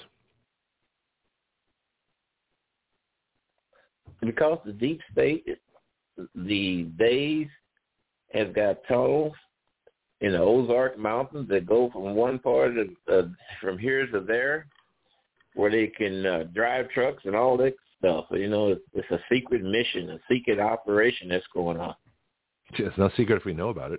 Because the deep state, the days, has got tunnels in the Ozark Mountains that go from one part of uh, from here to there, where they can uh, drive trucks and all that stuff. So, you know, it's, it's a secret mission, a secret operation that's going on.
It's not secret if we know about it.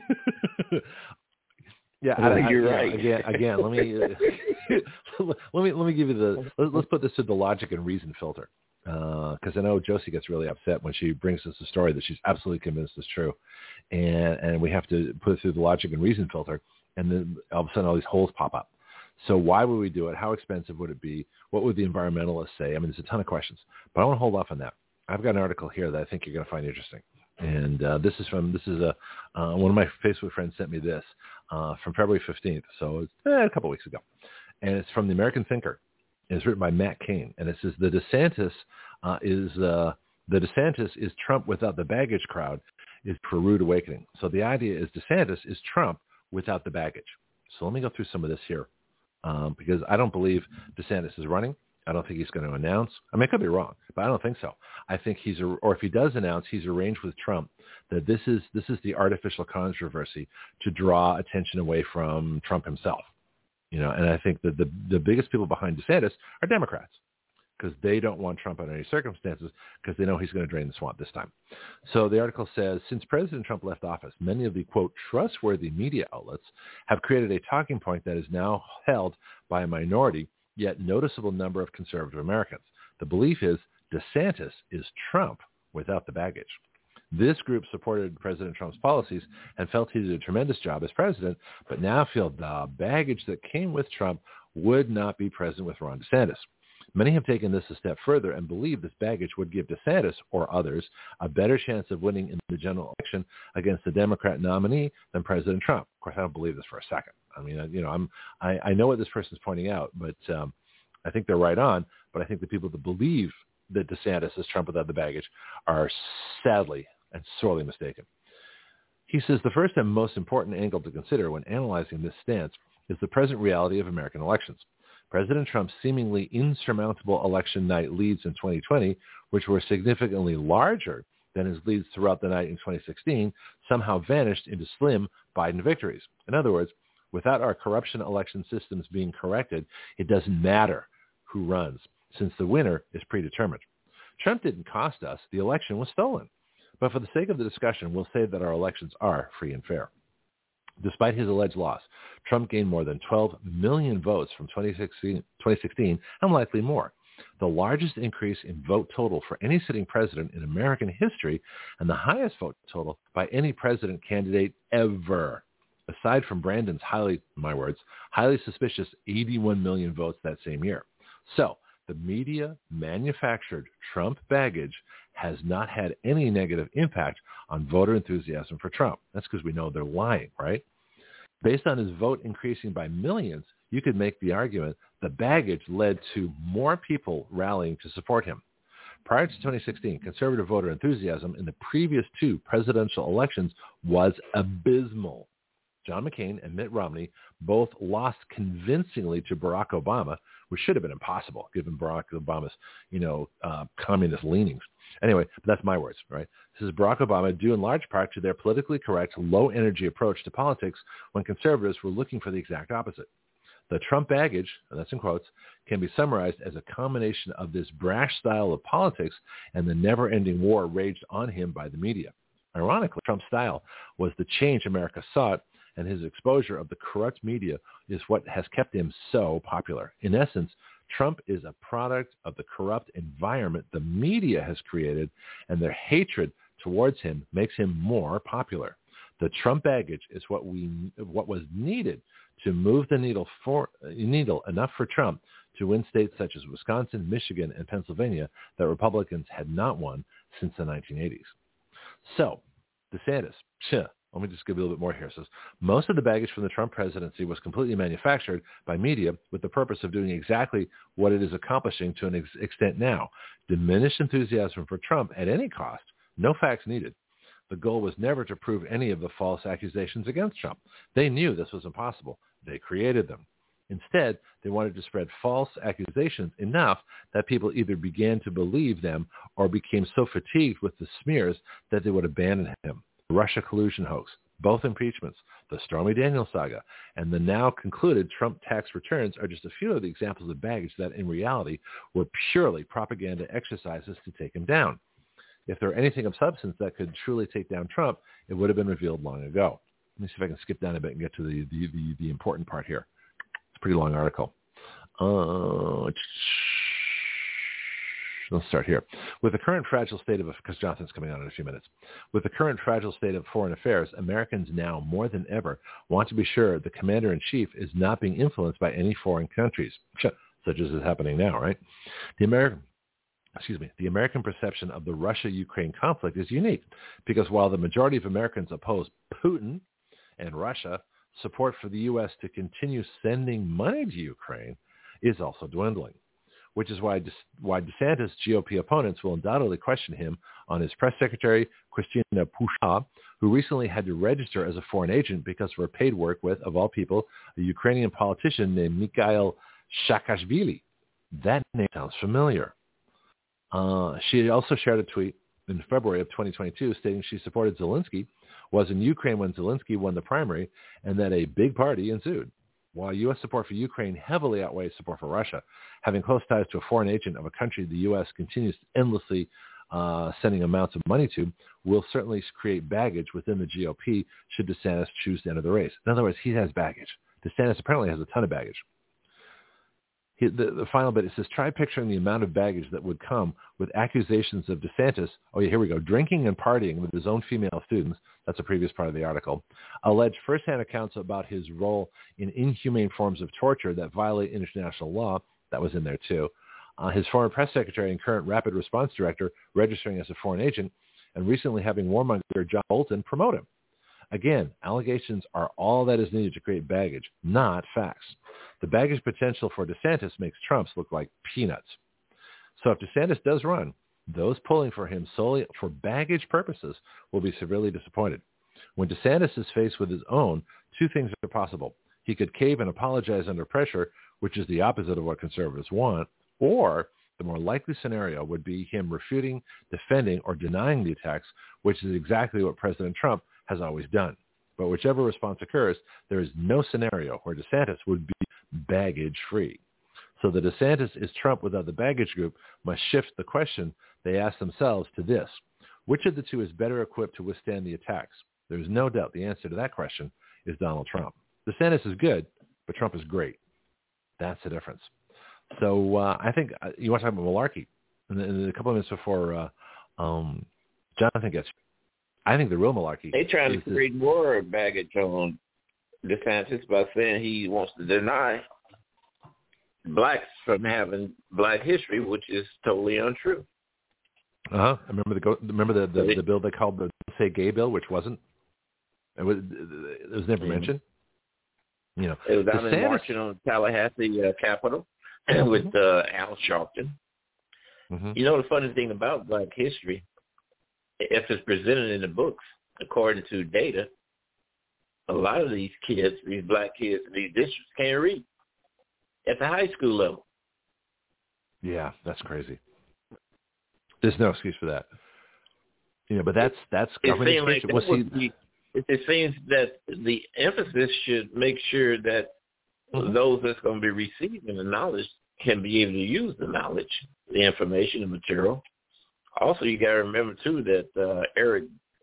yeah,
well,
I,
you're
I,
right.
Again, again, let me uh, let me let me give you the. Let, let's put this through the logic and reason filter. Because uh, I know Josie gets really upset when she brings us a story that she's absolutely convinced is true, and and we have to put it through the logic and reason filter, and then all of a sudden all these holes pop up. So why would we do it? How expensive would it be? What would the environmentalists say? I mean, there's a ton of questions, but I want to hold off on that. I've got an article here that I think you're going to find interesting, and uh, this is from this is a uh, one of my Facebook friends sent me this uh, from February fifteenth, so it's eh, a couple weeks ago, and it's from the American Thinker. It's written by Matt Cain, and it says the DeSantis uh, is uh, the DeSantis is Trump without the baggage crowd is for rude awakening. So the idea is DeSantis is Trump without the baggage. So let me go through some of this here, um, because I don't believe DeSantis is running. I don't think he's going to announce. I mean, I could be wrong, but I don't think so. I think he's, a, or if he does announce, he's arranged with Trump that this is this is the artificial controversy to draw attention away from Trump himself. You know, and I think that the the biggest people behind DeSantis are Democrats, because they don't want Trump under any circumstances, because they know he's going to drain the swamp this time. So the article says, since President Trump left office, many of the, quote, trustworthy media outlets have created a talking point that is now held by a minority, yet noticeable number of conservative Americans. The belief is DeSantis is Trump without the baggage. This group supported President Trump's policies and felt he did a tremendous job as president, but now feel the baggage that came with Trump would not be present with Ron DeSantis. Many have taken this a step further and believe this baggage would give DeSantis or others a better chance of winning in the general election against the Democrat nominee than President Trump. Of course, I don't believe this for a second. I mean, you know, I'm, I, I know what this person's pointing out, but um, I think they're right on. But I think the people that believe that DeSantis is Trump without the baggage are sadly and sorely mistaken. He says the first and most important angle to consider when analyzing this stance is the present reality of American elections. President Trump's seemingly insurmountable election night leads in twenty twenty, which were significantly larger than his leads throughout the night in twenty sixteen, somehow vanished into slim Biden victories. In other words, without our corruption election systems being corrected, it doesn't matter who runs, since the winner is predetermined. Trump didn't cost us. The election was stolen. But for the sake of the discussion, we'll say that our elections are free and fair. Despite his alleged loss, Trump gained more than twelve million votes from twenty sixteen, twenty sixteen and likely more. the largest increase in vote total for any sitting president in American history, and the highest vote total by any president candidate ever, aside from Brandon's highly, my words, highly suspicious eighty-one million votes that same year. So the media manufactured Trump baggage has not had any negative impact on voter enthusiasm for Trump. That's because we know they're lying, right? Based on his vote increasing by millions, you could make the argument the baggage led to more people rallying to support him. Prior to twenty sixteen, conservative voter enthusiasm in the previous two presidential elections was abysmal. John McCain and Mitt Romney both lost convincingly to Barack Obama, which should have been impossible given Barack Obama's, you know, uh, communist leanings. Anyway, but that's my words, right? This is Barack Obama due in large part to their politically correct, low-energy approach to politics when conservatives were looking for the exact opposite. The Trump baggage, and that's in quotes, can be summarized as a combination of this brash style of politics and the never-ending war waged on him by the media. Ironically, Trump's style was the change America sought, and his exposure of the corrupt media is what has kept him so popular. In essence, Trump is a product of the corrupt environment the media has created, and their hatred towards him makes him more popular. The Trump baggage is what we what was needed to move the needle for needle enough for Trump to win states such as Wisconsin, Michigan, and Pennsylvania that Republicans had not won since the nineteen eighties. So, DeSantis, psh, let me just give you a little bit more here. It says, most of the baggage from the Trump presidency was completely manufactured by media with the purpose of doing exactly what it is accomplishing to an ex- extent now. Diminished enthusiasm for Trump at any cost, no facts needed. The goal was never to prove any of the false accusations against Trump. They knew this was impossible. They created them. Instead, they wanted to spread false accusations enough that people either began to believe them or became so fatigued with the smears that they would abandon him. The Russia collusion hoax, both impeachments, the Stormy Daniels saga, and the now concluded Trump tax returns are just a few of the examples of baggage that in reality were purely propaganda exercises to take him down. If there were anything of substance that could truly take down Trump, it would have been revealed long ago. Let me see if I can skip down a bit and get to the, the, the, the important part here. It's a pretty long article. Uh, let's start here. With the current fragile state of, because Johnson's coming on in a few minutes. With the current fragile state of foreign affairs, Americans now more than ever want to be sure the commander-in-chief is not being influenced by any foreign countries, such as is happening now, right? The American Excuse me, the American perception of the Russia-Ukraine conflict is unique because while the majority of Americans oppose Putin and Russia, support for the U S to continue sending money to Ukraine is also dwindling, which is why, De- why DeSantis' G O P opponents will undoubtedly question him on his press secretary, Christina Pushaw, who recently had to register as a foreign agent because of her paid work with, of all people, a Ukrainian politician named Mikhail Saakashvili. That name sounds familiar. Uh, she also shared a tweet in February of twenty twenty-two stating she supported Zelensky, was in Ukraine when Zelensky won the primary, and that a big party ensued. While U S support for Ukraine heavily outweighs support for Russia, having close ties to a foreign agent of a country the U S continues endlessly uh, sending amounts of money to will certainly create baggage within the G O P should DeSantis choose to enter the race. In other words, he has baggage. DeSantis apparently has a ton of baggage. He, the, the final bit, it says, try picturing the amount of baggage that would come with accusations of DeSantis, oh yeah, here we go, drinking and partying with his own female students, that's a previous part of the article, alleged firsthand accounts about his role in inhumane forms of torture that violate international law, that was in there too, uh, his former press secretary and current rapid response director registering as a foreign agent, and recently having warmonger John Bolton promote him. Again, allegations are all that is needed to create baggage, not facts. The baggage potential for DeSantis makes Trump's look like peanuts. So if DeSantis does run, those pulling for him solely for baggage purposes will be severely disappointed. When DeSantis is faced with his own, two things are possible. He could cave and apologize under pressure, which is the opposite of what conservatives want, or the more likely scenario would be him refuting, defending, or denying the attacks, which is exactly what President Trump has always done. But whichever response occurs, there is no scenario where DeSantis would be baggage-free. So the DeSantis is Trump without the baggage group must shift the question they ask themselves to this. Which of the two is better equipped to withstand the attacks? There is no doubt the answer to that question is Donald Trump. DeSantis is good, but Trump is great. That's the difference. So uh, I think uh, you want to talk about malarkey. And in a couple of minutes before uh, um, Jonathan gets, I think the real malarkey.
They trying to create more baggage on DeSantis by saying he wants to deny blacks from having black history, which is totally untrue.
Uh huh. Remember the go- remember the, the, the bill they called the Don't Say Gay bill, which wasn't. It was, it was never mm-hmm. mentioned. You know,
it was down
DeSantis,
in marching on Tallahassee uh, Capitol with uh, Al Sharpton. Mm-hmm. You know the funny thing about black history, if it's presented in the books according to data, a lot of these kids, these black kids in these districts, can't read at the high school level.
Yeah, that's crazy. There's no excuse for that. You know, but that's that's government
it
education.
Like that
well,
be, it, it seems that the emphasis should make sure that mm-hmm. those that's going to be receiving the knowledge can be able to use the knowledge, the information, the material. Also, you got to remember too that uh, Eric,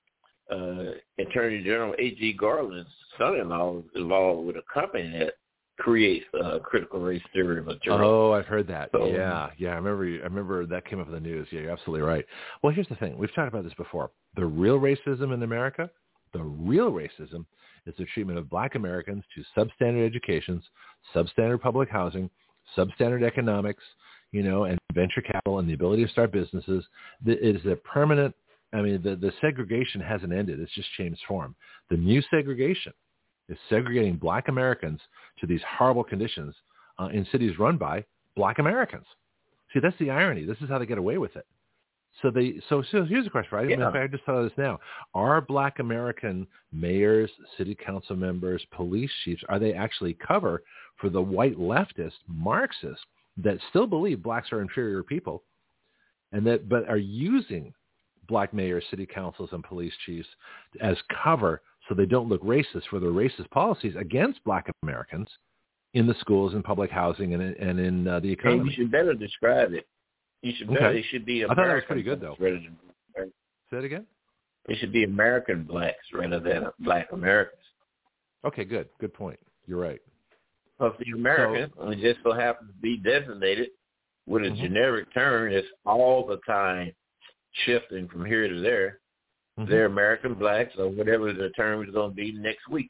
uh, Attorney General A G Garland's son-in-law, is involved with a company that creates uh, critical race theory material.
Oh, I've heard that.
So,
yeah, yeah. I remember. I remember that came up in the news. Yeah, you're absolutely right. Well, here's the thing. We've talked about this before. The real racism in America, the real racism, is the treatment of black Americans to substandard educations, substandard public housing, substandard economics, you know, and venture capital and the ability to start businesses. It is a permanent. I mean, the, the segregation hasn't ended. It's just changed form. The new segregation is segregating black Americans to these horrible conditions uh, in cities run by black Americans. See, that's the irony. This is how they get away with it. So they. So, so here's a question, right? Yeah. I, mean, I just thought of this now. Are black American mayors, city council members, police chiefs, are they actually cover for the white leftist Marxists that still believe blacks are inferior people, and that but are using black mayors, city councils, and police chiefs as cover so they don't look racist for their racist policies against black Americans in the schools and public housing and, and in uh, the economy?
Hey, you should better describe it. You should better. Okay. It should be American.
I thought that was pretty good, though.
Than,
Say it again?
It should be American blacks rather than black Americans.
Okay, good. Good point. You're right.
Because the American so, only just so happens to be designated with a mm-hmm. generic term that's all the time shifting from here to there. Mm-hmm. They're American blacks or whatever the term is going to be next week.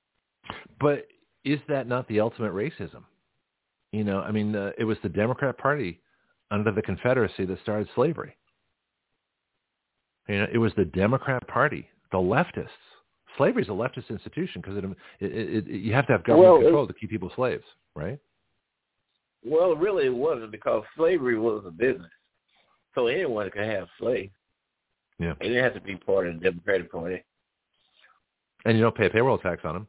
But is that not the ultimate racism? You know, I mean, uh, it was the Democrat Party under the Confederacy that started slavery. You know, it was the Democrat Party, the leftists. Slavery is a leftist institution because it, it, it, it, you have to have government well, control it, to keep people slaves, right?
Well, really it wasn't, because slavery was a business. So anyone could have slaves.
Yeah.
It didn't have to be part of the Democratic Party.
And you don't pay a payroll tax on them.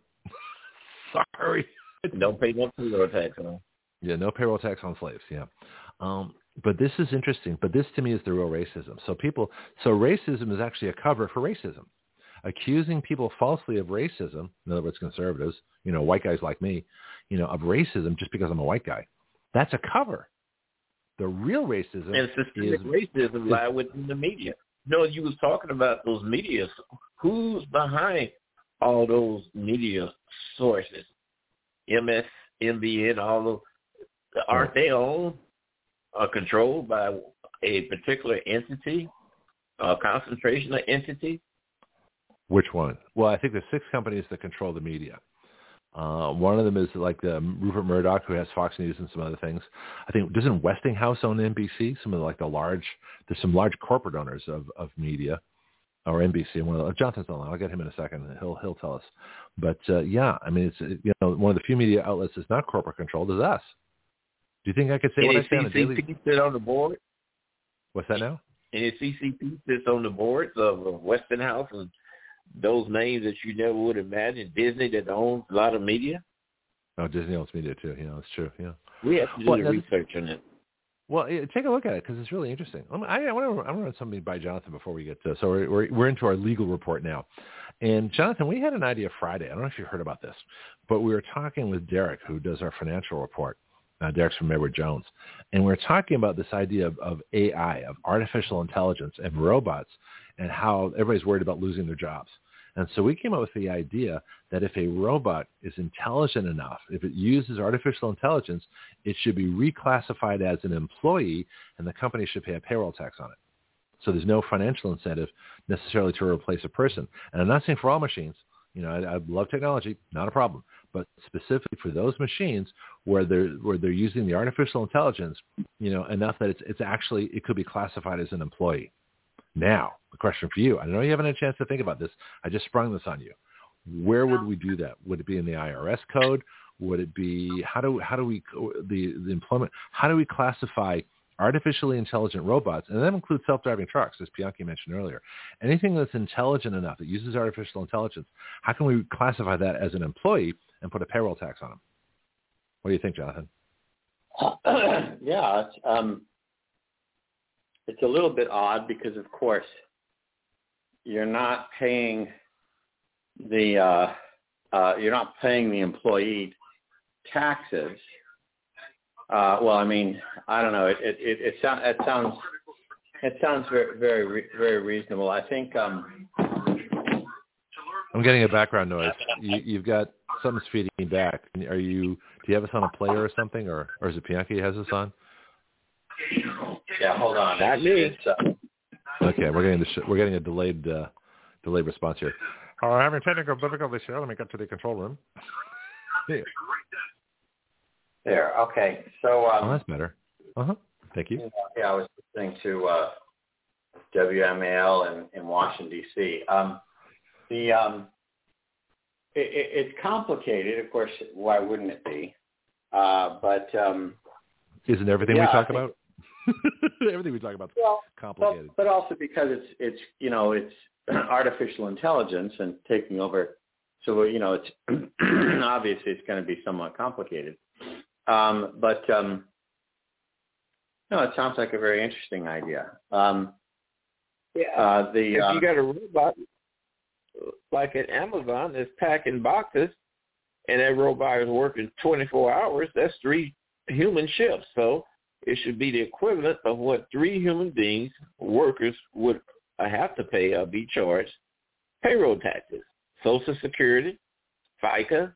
Sorry.
Don't pay no payroll tax on them.
Yeah, no payroll tax on slaves, yeah. Um, but this is interesting. But this, to me, is the real racism. So people, so racism is actually a cover for racism. Accusing people falsely of racism, in other words, conservatives, you know, white guys like me, you know, of racism just because I'm a white guy. That's a cover. The real racism
and systemic is racism lie within the media. You know, you was talking about those media. Who's behind all those media sources? M S N B N, all those, aren't they owned or controlled by a particular entity, a concentration of entities?
Which one? Well, I think there's six companies that control the media. Uh, one of them is like the Rupert Murdoch, who has Fox News and some other things. I think doesn't Westinghouse own N B C? Some of the, like the large, there's some large corporate owners of, of media, or N B C. One of the, Jonathan's on. I'll get him in a second. He'll he'll tell us. But uh, yeah, I mean, it's you know one of the few media outlets that's not corporate controlled is us. Do you think I could say
what
I say on a daily?
C C P sit on the board?
What's that now?
And C C P sits on the boards of Westinghouse and those names that you never would imagine. Disney, that owns a lot of media.
Oh, Disney owns media too. Yeah, that's true. Yeah,
we have to do
well,
the research on it.
Well, yeah, take a look at it because it's really interesting. I, I want to I want to run something by Jonathan before we get to. So we're, we're we're into our legal report now, and Jonathan, we had an idea Friday. I don't know if you heard about this, but we were talking with Derek, who does our financial report. Uh, Derek's from Edward Jones, and we we're talking about this idea of, of A I, of artificial intelligence and robots, and how everybody's worried about losing their jobs. And so we came up with the idea that if a robot is intelligent enough, if it uses artificial intelligence, it should be reclassified as an employee, and the company should pay a payroll tax on it. So there's no financial incentive necessarily to replace a person. And I'm not saying for all machines. You know, I, I love technology, not a problem. But specifically for those machines where they're where they're using the artificial intelligence, you know, enough that it's it's actually it could be classified as an employee. Now, the question for you, I know you haven't had a chance to think about this. I just sprung this on you. Where would we do that? Would it be in the I R S code? Would it be how do how do we the the employment? How do we classify artificially intelligent robots, and that includes self-driving trucks, as Bianchi mentioned earlier. Anything that's intelligent enough, that uses artificial intelligence, how can we classify that as an employee and put a payroll tax on them? What do you think, Jonathan?
Uh, yeah, it's, um, it's a little bit odd because, of course, you're not paying the uh, uh, you're not paying the employee taxes. Uh, well, I mean, I don't know. It it it, it, sound, it sounds it sounds very very very reasonable. I think. Um,
I'm getting a background noise. You, you've got something's feeding back. Are you? Do you have us on a player or something, or or is it Bianchi who has us on?
Yeah, hold on.
Not me.
Uh,
okay, we're getting the sh- we're getting a delayed uh, delayed response here. Oh, I'm having technical difficulties here. Let me get to the control room. yeah.
There. Okay. So. Um,
oh, that's better. Uh huh. Thank you.
Yeah, I was listening to uh, W M A L in, in Washington D C. Um, the um, it, it, it's complicated, of course. Why wouldn't it be? Uh, but um,
isn't everything
yeah,
we talk
think,
about? everything we talk about is
well,
complicated.
But, but also because it's it's you know it's artificial intelligence and taking over. So you know it's obviously it's going to be somewhat complicated. Um, but um, no, it sounds like a very interesting idea. Um,
yeah,
uh, the
if
uh,
you got a robot like at Amazon that's packing boxes, and that robot is working twenty-four hours, that's three human shifts. So it should be the equivalent of what three human beings, workers, would have to pay or be charged payroll taxes, Social Security, FICA,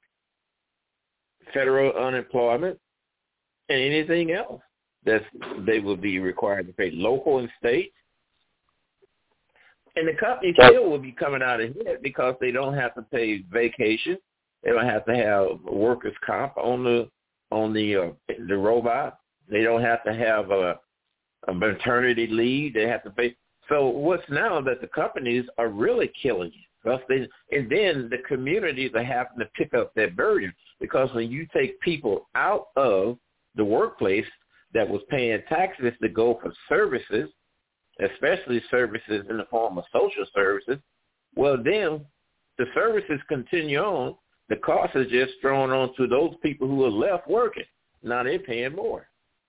federal unemployment, and anything else that they will be required to pay, local and state. And the company still will be coming out ahead because they don't have to pay vacation. They don't have to have workers' comp on the on the uh, the robot. They don't have to have a, a maternity leave. They have to pay. So what's now that the companies are really killing you. Because they, and then the communities are having to pick up that burden, because when you take people out of the workplace that was paying taxes to go for services, especially services in the form of social services, well, then the services continue on. The cost is just thrown on to those people who are left working. Now they're paying more.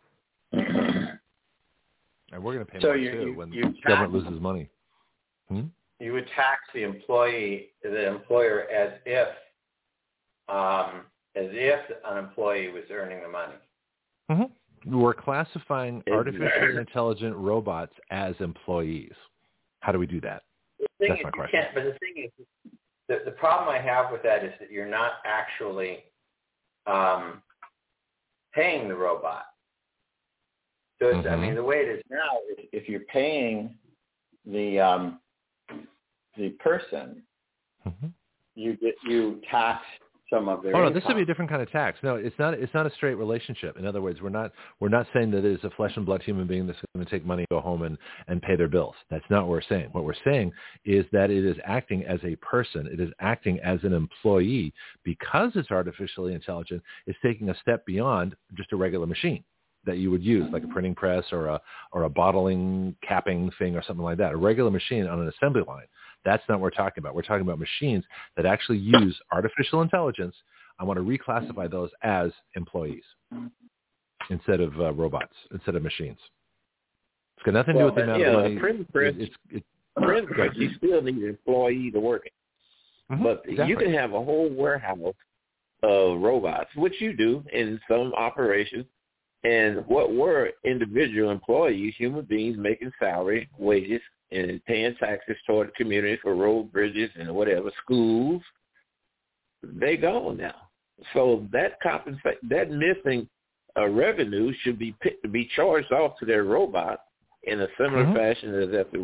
And we're going to pay
so
more,
you,
too,
you,
when
you
the government loses money. Hmm?
You would tax the employee, the employer, as if, um, as if an employee was earning the money.
Mm-hmm. We're classifying artificially intelligent robots as employees. How do we do that?
The
That's
is,
my question.
But the thing is, the, the problem I have with that is that you're not actually um, paying the robot. So it's, mm-hmm. I mean, the way it is now, if, if you're paying the um, the person, mm-hmm. you get you tax some of their.
Oh no,
income.
this would be a different kind of tax. No, it's not. It's not a straight relationship. In other words, we're not we're not saying that it is a flesh and blood human being that's going to take money, go home, and and pay their bills. That's not what we're saying. What we're saying is that it is acting as a person. It is acting as an employee because it's artificially intelligent. It's taking a step beyond just a regular machine that you would use, like a printing press or a or a bottling capping thing or something like that. A regular machine on an assembly line. That's not what we're talking about. We're talking about machines that actually use artificial intelligence. I want to reclassify those as employees instead of uh, robots, instead of machines. It's got nothing to
well,
do with the amount
yeah,
of money.
Printing press,
it, it's, it,
printing press, you still need an employee to work it. Mm-hmm, but exactly. You can have a whole warehouse of robots, which you do in some operations. And what were individual employees, human beings making salary, wages, and paying taxes toward the community for road, bridges, and whatever, schools, they gone now. So that compensate that missing uh, revenue should be picked, be charged off to their robot in a similar mm-hmm. fashion as if it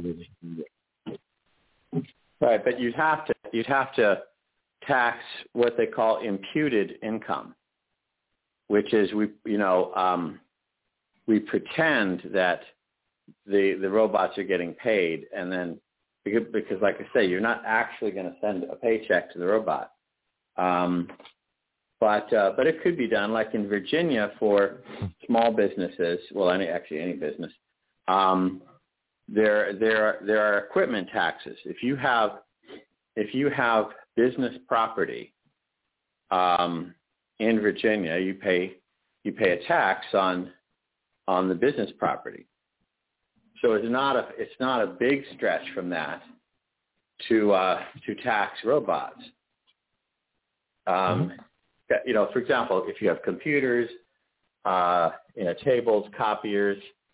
was.
Right, but you'd have to you'd have to tax what they call imputed income, which is we you know um, we pretend that the the robots are getting paid, and then because, because like I say, you're not actually going to send a paycheck to the robot. Um, But uh, but it could be done, like in Virginia, for small businesses. Well, any actually any business. Um, there there are, there are equipment taxes. If you have if you have business property um, in Virginia, you pay you pay a tax on on the business property. So it's not a it's not a big stretch from that to uh, to tax robots. Um, mm-hmm. You know, for example, if you have computers, uh, you know, tables, copiers,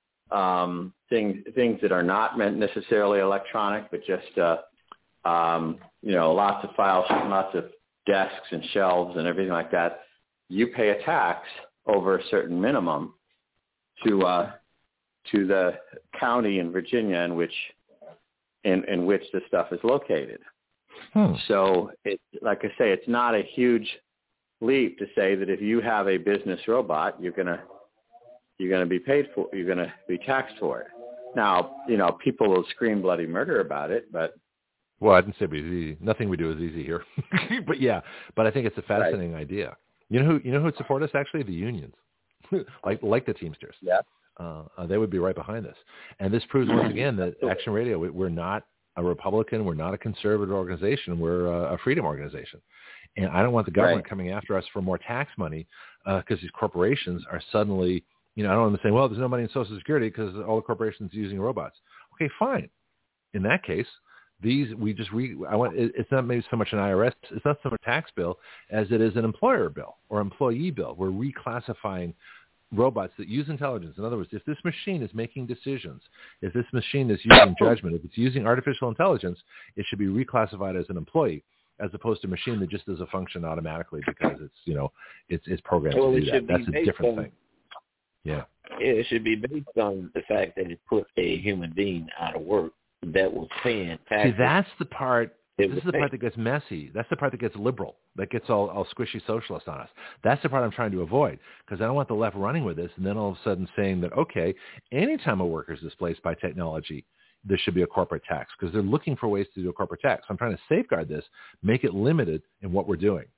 um, things things that are not meant necessarily electronic, but just uh, um, you know, lots of files, lots of desks and shelves and everything like that, you pay a tax over a certain minimum to uh, to the county in Virginia in which in, in which the stuff is located. Hmm. So, it, like I say, it's not a huge leap to say that if you have a business robot, you're gonna you're gonna be paid for, you're gonna be taxed for it. Now, you know, people will scream bloody murder about it, but
well, I didn't say it was easy. Nothing we do is easy here, but yeah, but I think it's a fascinating right. idea. You know who you know who would support us actually? The unions, like like the Teamsters.
Yeah,
uh, uh, they would be right behind this. And this proves once again that Action Radio, we, we're not a Republican, we're not a conservative organization, we're a, a freedom organization. And I don't want the government right. coming after us for more tax money because uh, these corporations are suddenly, you know, I don't want them to say, well, there's no money in Social Security because all the corporations are using robots. Okay, fine. In that case, these we just re. I want. It, it's not maybe so much an I R S. It's not so much a tax bill as it is an employer bill or employee bill. We're reclassifying robots that use intelligence. In other words, if this machine is making decisions, if this machine is using judgment, if it's using artificial intelligence, it should be reclassified as an employee, as opposed to a machine that just does a function automatically because it's, you know, it's, it's programmed
well,
to do that. That's a different
on,
thing. Yeah.
It should be based on the fact that it put a human being out of work that was paying taxes.
See, that's the part,
it
this is the
pay.
part that gets messy. That's the part that gets liberal, that gets all, all squishy socialist on us. That's the part I'm trying to avoid because I don't want the left running with this and then all of a sudden saying that, okay, anytime a worker is displaced by technology, there should be a corporate tax because they're looking for ways to do a corporate tax. I'm trying to safeguard this, make it limited in what we're doing.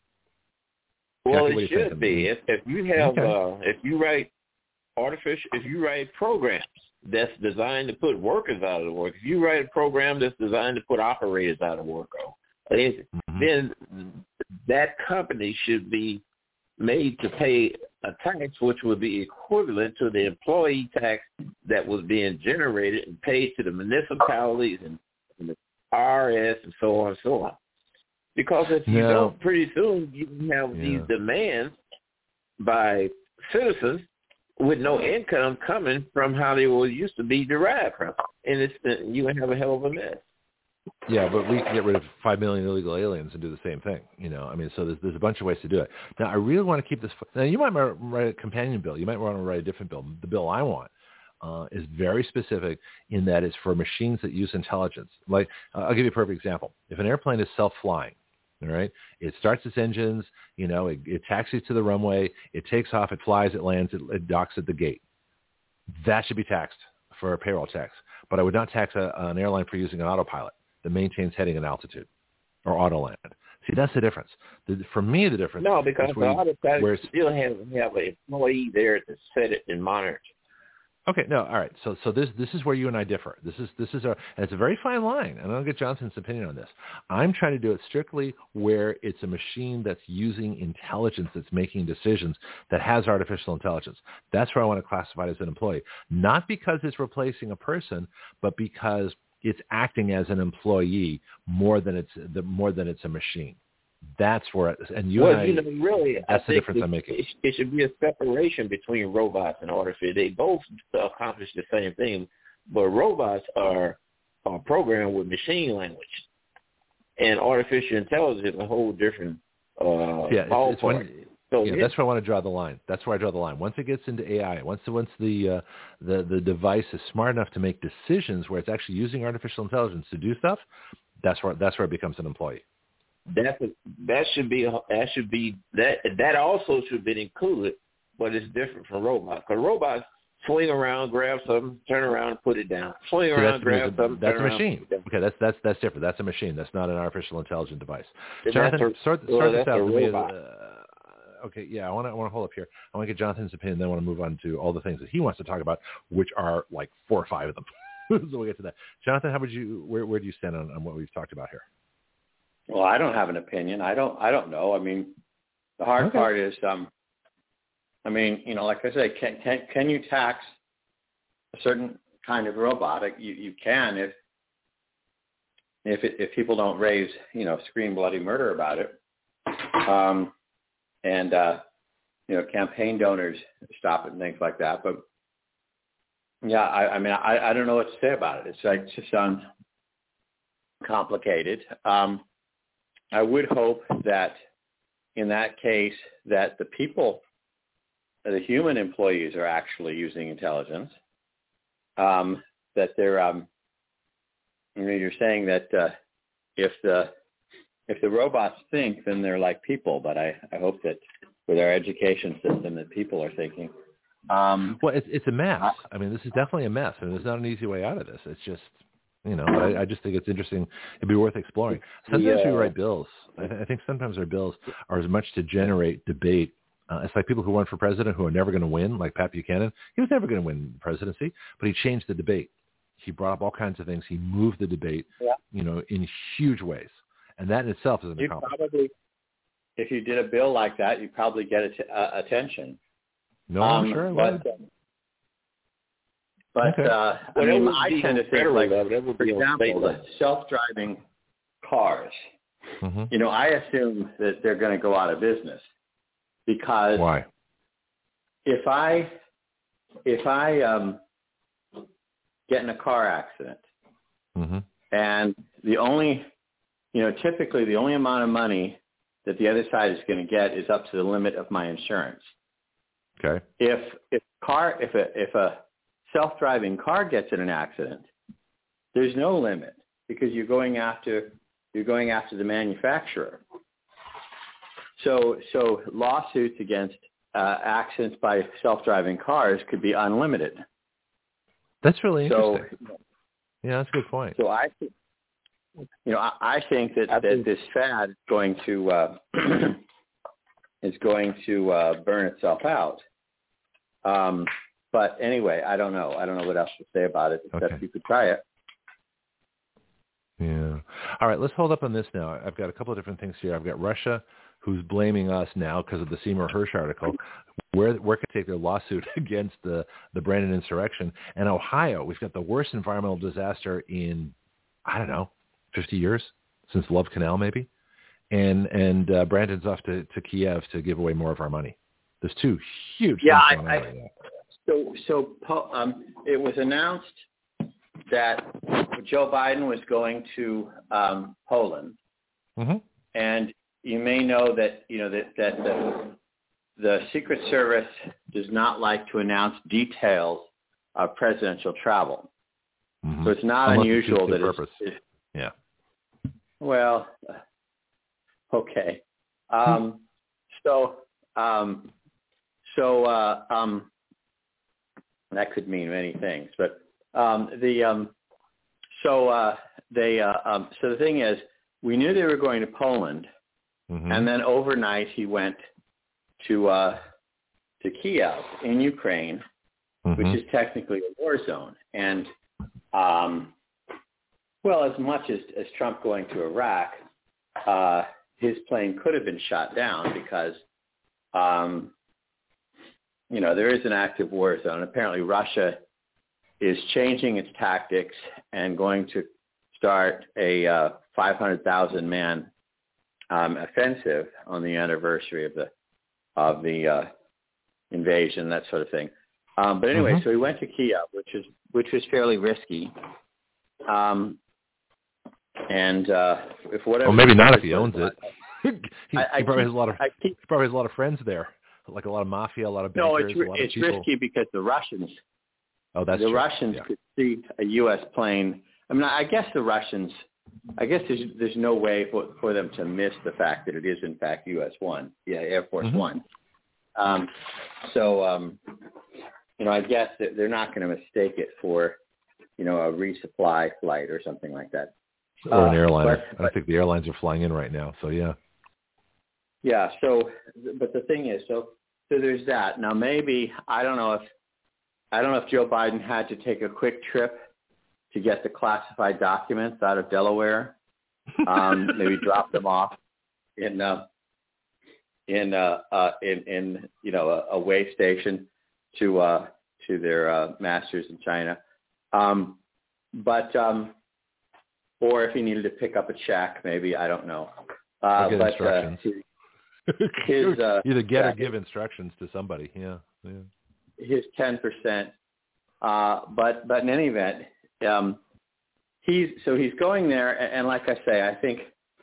Well,
Jackie,
it should be. If, if you have, okay. uh, if you write artificial, if you write programs that's designed to put workers out of work, if you write a program that's designed to put operators out of work, mm-hmm. then that company should be made to pay a tax which would be equivalent to the employee tax that was being generated and paid to the municipalities and, and the I R S and so on and so on. Because if you
no.
don't, pretty soon you can have yeah. these demands by citizens with no income coming from how they were used to be derived from. And it's you would have a hell of a mess.
Yeah, but we can get rid of five million illegal aliens and do the same thing. You know, I mean, so there's, there's a bunch of ways to do it. Now, I really want to keep this. Now, you might write a companion bill. You might want to write a different bill. The bill I want uh, is very specific in that it's for machines that use intelligence. Like, uh, I'll give you a perfect example. If an airplane is self-flying, all right, it starts its engines, you know, it, it taxis to the runway, it takes off, it flies, it lands, it, it docks at the gate. That should be taxed for a payroll tax. But I would not tax a, an airline for using an autopilot that maintains heading and altitude or auto land. See, that's the difference. The, for me, the difference.
No, because
where,
the autopilot still has have an employee there to set it and monitor it.
Okay, no, all right. So, so this this is where you and I differ. This is this is a and it's a very fine line. And I'll get Johnson's opinion on this. I'm trying to do it strictly where it's a machine that's using intelligence, that's making decisions, that has artificial intelligence. That's where I want to classify it as an employee, not because it's replacing a person, but because it's acting as an employee more than it's the more than it's a machine. That's where, it, and you
well,
and I,
you know, really,
that's
I
the
think
difference
it,
I'm making.
It should be a separation between robots and artificial. They both accomplish the same thing, but robots are are programmed with machine language, and artificial intelligence is a whole different uh,
yeah,
ballpark.
It's, it's when,
so
yeah,
it,
that's where I want to draw the line. That's where I draw the line. Once it gets into A I, once once the uh, the the device is smart enough to make decisions where it's actually using artificial intelligence to do stuff, that's where that's where it becomes an employee.
That's a, that should be that should be that that also should be included, but it's different from robots. Because robots swing around, grab something, turn around, and put it down. Swing
See,
around,
that's,
grab
a,
something,
that's
turn
a
around,
machine.
put it down.
Okay, that's that's that's different. That's a machine. That's not an artificial intelligent device.
And
Jonathan,
that's a,
start,
well,
start this
that's
out.
a
Let me,
robot.
uh, okay, yeah, I want to I want to hold up here. I want to get Jonathan's opinion, then I want to move on to all the things that he wants to talk about, which are like four or five of them. So we'll get to that. Jonathan, how would you where where do you stand on, on what we've talked about here?
Well, I don't have an opinion. I don't. I don't know. I mean, the hard
Okay.
part is, um, I mean, you know, like I say, can can can you tax a certain kind of robotic? You you can if if it, if people don't raise, you know, scream bloody murder about it, um, and uh, you know, campaign donors stop it and things like that. But yeah, I, I mean, I I don't know what to say about it. It's like it just sounds complicated. Um, I would hope that in that case that the people, the human employees are actually using intelligence, um, that they're, um, you know, you're saying that uh, if the if the robots think, then they're like people, but I, I hope that with our education system that people are thinking. Um,
Well, it's it's a mess. I mean, this is definitely a mess. I mean, there's not an easy way out of this. It's just, you know, but I, I just think it's interesting. It'd be worth exploring. Sometimes
Yeah.
we write bills. I, th- I think sometimes our bills are as much to generate debate. Uh, it's like people who run for president who are never going to win, like Pat Buchanan. He was never going to win the presidency, but he changed the debate. He brought up all kinds of things. He moved the debate,
Yeah.
you know, in huge ways. And that in itself is an
you
accomplishment.
probably, if you did a bill like that, you'd probably get att- uh, attention.
No,
um,
I'm sure it
but,
would.
But
Okay.
uh, I
Well, that
mean,
would
I
be
tend to
on
think,
federal
like,
level. That would
for
be on state
example,
level.
the self-driving cars.
Mm-hmm.
You know, I assume that they're going to go out of business because
Why?
if I if I um, get in a car accident
Mm-hmm.
and the only, you know, typically the only amount of money that the other side is going to get is up to the limit of my insurance.
Okay.
If if car if a if a self-driving car gets in an accident, there's no limit because you're going after you're going after the manufacturer. So so lawsuits against uh, accidents by self-driving cars could be unlimited.
That's really
So
interesting. Yeah, that's a good point.
so I think, you know, I, I think that,
I
that
think-
this fad is going to uh, is going to uh, burn itself out. Um, but anyway, I don't know. I don't know what else to say about it except
Okay.
you could try it.
Yeah. All right, let's hold up on this now. I've got a couple of different things here. I've got Russia, who's blaming us now because of the Seymour Hersh article. Where where can they take their lawsuit against the, the Brandon insurrection? And Ohio, we've got the worst environmental disaster in, I don't know, fifty years, since Love Canal maybe. And and uh, Brandon's off to, to Kiev to give away more of our money. There's two huge
Yeah,
things going
I-
on
I-
right now.
So so po- um, it was announced that Joe Biden was going to um, Poland,
Mm-hmm.
and you may know that you know that that the, the Secret Service does not like to announce details of presidential travel.
Mm-hmm.
So it's not
Unless it
unusual
suits
that
their
it's,
purpose.
it's
Yeah.
well, okay. Um, so um, so uh, um, that could mean many things, but um, the um, so uh, they uh, um, so the thing is, we knew they were going to Poland,
Mm-hmm.
and then overnight he went to uh, to Kiev in Ukraine,
Mm-hmm.
which is technically a war zone. And um, well, as much as, as Trump going to Iraq, uh, his plane could have been shot down because um, you know there is an active war zone. Apparently, Russia is changing its tactics and going to start a uh, five hundred thousand man um, offensive on the anniversary of the of the uh, invasion, that sort of thing. Um, but anyway,
Mhm.
so he went to Kiev, which is which was fairly risky. Um, and uh, if whatever.
Well, maybe not if he owns it. he,
I, I
he probably
keep,
has a lot of.
I keep,
he probably has a lot of friends there, like a lot of mafia, a lot of bankers,
no, it's
a lot
it's
of people.
risky because the Russians.
Oh, that's
the
true.
Russians
yeah.
could see a U S plane. I mean, I guess the Russians. I guess there's there's no way for for them to miss the fact that it is in fact U S one. Yeah, Air Force
mm-hmm.
One. Um, so um, you know, I guess that they're not going to mistake it for, you know, a resupply flight or something like that.
Or an
uh,
airliner.
But,
I don't think the airlines are flying in right now. So yeah.
Yeah. So, but the thing is, so so there's that. Now maybe I don't know if I don't know if Joe Biden had to take a quick trip to get the classified documents out of Delaware. Um, maybe drop them off in uh, in uh, uh, in in you know a, a way station to uh, to their uh, masters in China. Um, but um, or if he needed to pick up a check, maybe, I don't know. Uh,
or get
but,
instructions.
Uh, his, his, uh,
Either get
yeah,
or give instructions to somebody. Yeah, yeah.
His ten percent. Uh, but but in any event, um, he's so he's going there, and, and like I say, I think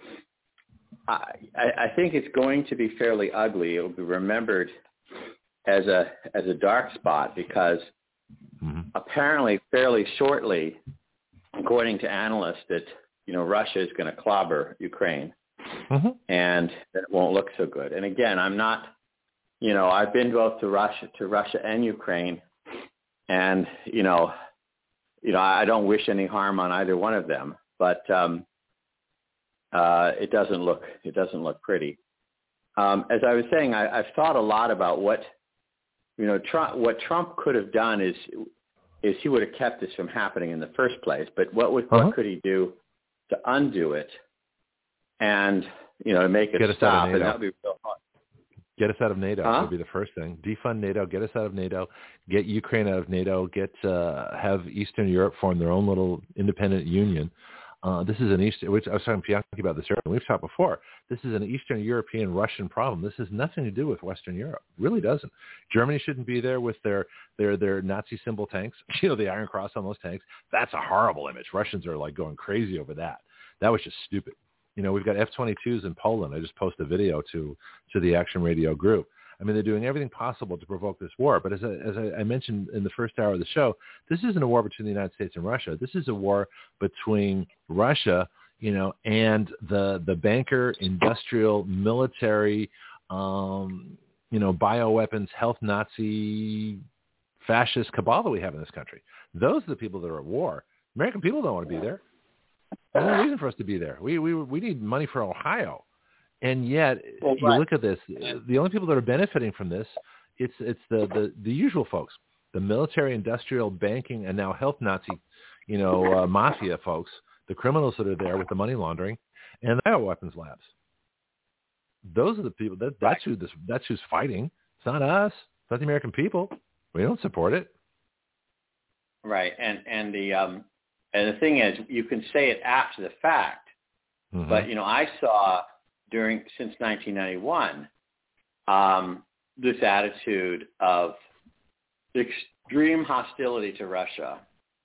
I, I think it's going to be fairly ugly. It will be remembered as a as a dark spot because mm-hmm. apparently fairly shortly, according to analysts, that you know Russia is going to clobber Ukraine, mm-hmm. and that it won't look so good. And again, I'm not, you know, I've been both to Russia to Russia and Ukraine, and you know, you know, I don't wish any harm on either one of them, but um, uh, it doesn't look it doesn't look pretty. Um, as I was saying, I, I've thought a lot about what you know Trump, what Trump could have done is. is he would have kept this from happening in the first place. But what would, uh-huh. what could he do to undo it and, you know, to make it
get us
stop?
Out of NATO.
And that would be real hard.
Get us out of NATO
huh?
would be the first thing. Defund NATO, get us out of NATO, get Ukraine out of NATO, get uh, have Eastern Europe form their own little independent union. Uh, this is an Eastern, which I was talking to Bianchi about this earlier, and we've talked before. This is an Eastern European Russian problem. This has nothing to do with Western Europe. It really doesn't. Germany shouldn't be there with their, their, their Nazi symbol tanks, you know, the Iron Cross on those tanks. That's a horrible image. Russians are like going crazy over that. That was just stupid. You know, we've got F twenty-twos in Poland. I just posted a video to, to the Action Radio group. I mean, they're doing everything possible to provoke this war. But as I, as I mentioned in the first hour of the show, this isn't a war between the United States and Russia. This is a war between Russia, you know, and the the banker, industrial, military, um, you know, bioweapons, health Nazi, fascist cabal that we have in this country. Those are the people that are at war. American people don't want to be there. There's no reason for us to be there. We we we need money for Ohio. And yet, well, you right. look at this, the only people that are benefiting from this, it's it's the, the, the usual folks, the military, industrial, banking, and now health Nazi, you know, uh, mafia folks, the criminals that are there with the money laundering, and the bioweapons labs. Those are the people, that, that's, who this, that's who's fighting. It's not us. It's not the American people. We don't support it.
Right. And, and, the, um, and the thing is, you can say it after the fact, mm-hmm. but, you know, I saw... during since nineteen ninety-one, um, this attitude of extreme hostility to Russia,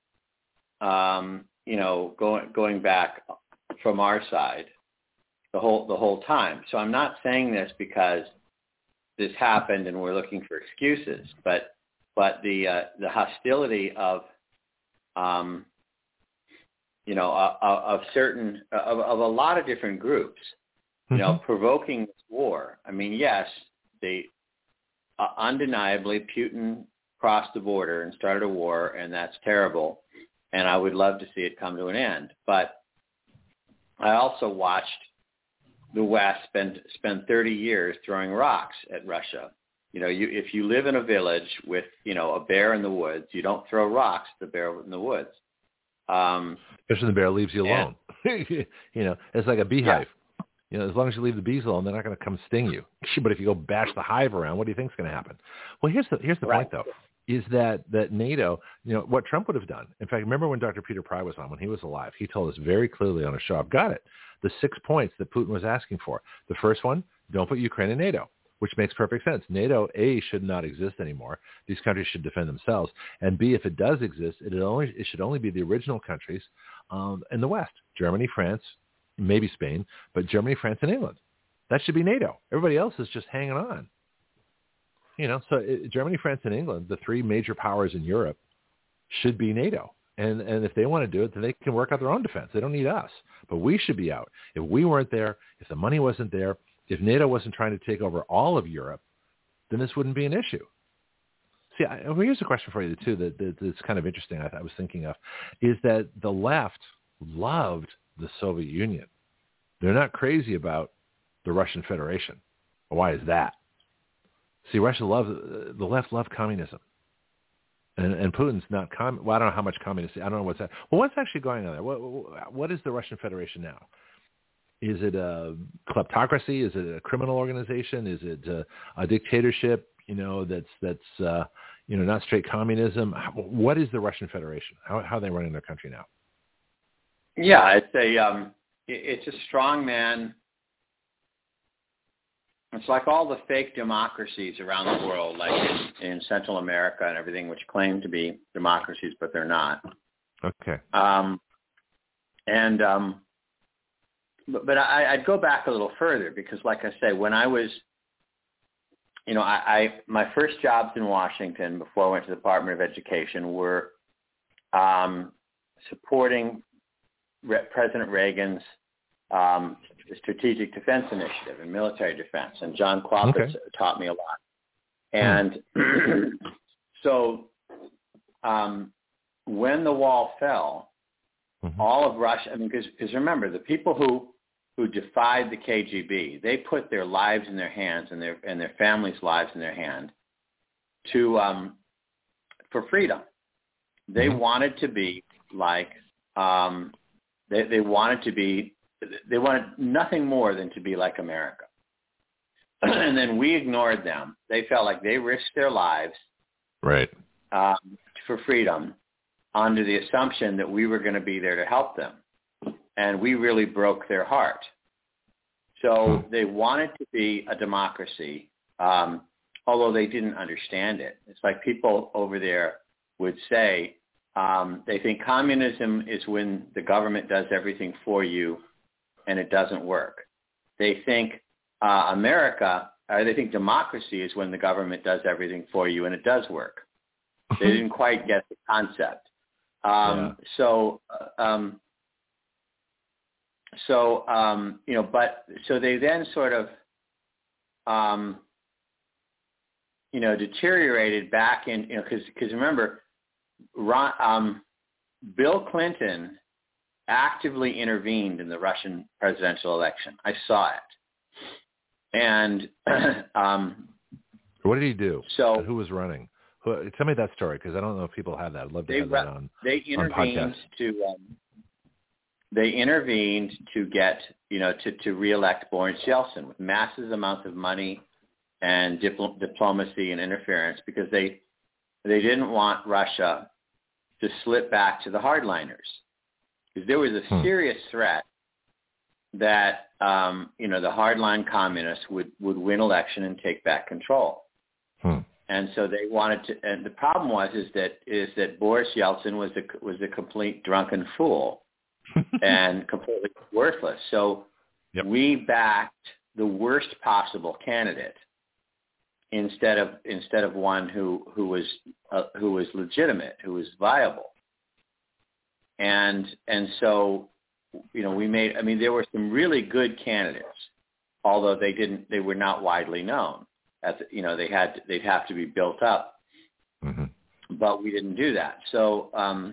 um, you know, going going back from our side the whole the whole time. So I'm not saying this because this happened and we're looking for excuses, but but the uh, the hostility of um, you know of, of certain of, of a lot of different groups. You know, mm-hmm. provoking this war. I mean, yes, they uh, undeniably Putin crossed the border and started a war, and that's terrible. And I would love to see it come to an end. But I also watched the West spend spend thirty years throwing rocks at Russia. You know, you if you live in a village with you know a bear in the woods, you don't throw rocks at the bear in the woods. Um,
Especially the bear leaves you alone. And, you know, it's like a beehive.
Yeah.
You know, as long as you leave the bees alone, they're not going to come sting you. But if you go bash the hive around, what do you think is going to happen? Well, here's the here's the right. point, though, is that, that NATO, you know, what Trump would have done. In fact, remember when Doctor Peter Pry was on, when he was alive, he told us very clearly on a show, I've got it, the six points that Putin was asking for. The first one, don't put Ukraine in NATO, which makes perfect sense. NATO, A, should not exist anymore. These countries should defend themselves. And B, if it does exist, it only it should only be the original countries um, in the West. Germany, France, maybe Spain, but Germany, France, and England. That should be NATO. Everybody else is just hanging on. You know, so it, Germany, France, and England, the three major powers in Europe, should be NATO. And and if they want to do it, then they can work out their own defense. They don't need us. But we should be out. If we weren't there, if the money wasn't there, if NATO wasn't trying to take over all of Europe, then this wouldn't be an issue. See, I, well, here's a question for you, too, that, that, that's kind of interesting I, I was thinking of, is that the left loved the Soviet Union. They're not crazy about the Russian Federation. Why is that? See, Russia loves, the left loved communism. And, and Putin's not, com- well, I don't know how much communist, I don't know what's that. Well, what's actually going on there? What, what is the Russian Federation now? Is it a kleptocracy? Is it a criminal organization? Is it a, a dictatorship, you know, that's, that's uh, you know, not straight communism? What is the Russian Federation? How, how are they running their country now?
Yeah, it's a, um, it's a strongman. It's like all the fake democracies around the world, like in, in Central America and everything, which claim to be democracies, but they're not.
Okay.
Um, and, um, but, but I, I'd go back a little further because, like I say, when I was, you know, I, I my first jobs in Washington before I went to the Department of Education were um, supporting Re- President Reagan's um, Strategic Defense Initiative and military defense, and John Clausen okay. taught me a lot. And hmm. so um, when the wall fell, mm-hmm. all of Russia, I mean, because remember, the people who, who defied the K G B, they put their lives in their hands and their and their families' lives in their hand to um, for freedom. They mm-hmm. wanted to be like um, they they wanted to be they wanted nothing more than to be like America. And then we ignored them. They felt like they risked their lives
right
um, for freedom under the assumption that we were going to be there to help them. And we really broke their heart. So they wanted to be a democracy, um, although they didn't understand it. It's like people over there would say um, they think communism is when the government does everything for you and it doesn't work. They think uh, America, or they think democracy is when the government does everything for you and it does work. They didn't quite get the concept. Um, yeah. So, uh, um, so um, you know, but so they then sort of, um, you know, deteriorated back in, you know, because because remember, Ron, um, Bill Clinton actively intervened in the Russian presidential election. I saw it, and um,
what did he do?
So
and who was running? Who, tell me that story because I don't know if people have that. I'd love to
they,
have that on.
They intervened to. Um, they intervened to get you know to to reelect Boris Yeltsin with massive amounts of money and dipl- diplomacy and interference because they they didn't want Russia to slip back to the hardliners. Because there was a hmm. serious threat that um, you know the hardline communists would, would win election and take back control, hmm. and so they wanted to. And the problem was is that is that Boris Yeltsin was a was a complete drunken fool and completely worthless. So yep. we backed the worst possible candidate instead of instead of one who who was uh, who was legitimate, who was viable. And and so, you know, we made. I mean, there were some really good candidates, although they didn't. They were not widely known. At the, you know, they had to, they'd have to be built up. Mm-hmm. But we didn't do that. So um,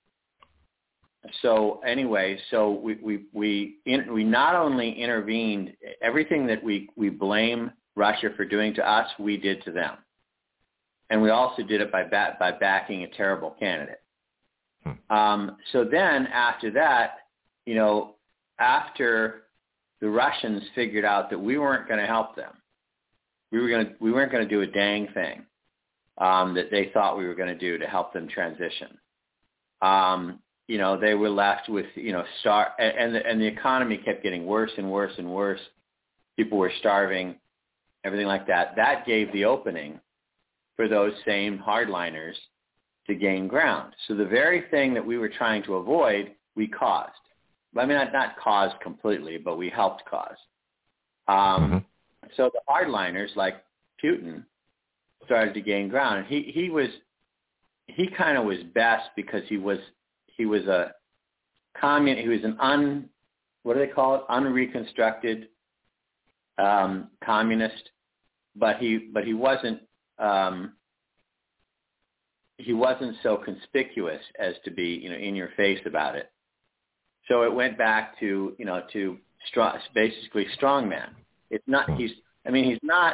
so anyway, so we we we in, we not only intervened. Everything that we we blame Russia for doing to us, we did to them, and we also did it by ba- by backing a terrible candidate. Um, so then after that, you know, after the Russians figured out that we weren't going to help them, we were going to, we weren't going to do a dang thing um, that they thought we were going to do to help them transition. Um, you know, they were left with, you know, star and the, and the economy kept getting worse and worse and worse. People were starving, everything like that. That gave the opening for those same hardliners to gain ground. So the very thing that we were trying to avoid we caused. I mean, not, not caused completely, but we helped cause. Um, mm-hmm. So the hardliners like Putin started to gain ground. And he, he was, he kind of was best because he was, he was a commun, he was an un, what do they call it? Unreconstructed um, communist, but he, but he wasn't, um, he wasn't so conspicuous as to be, you know, in your face about it. So it went back to, you know, to strong, basically strongman. It's not, he's, I mean, he's not,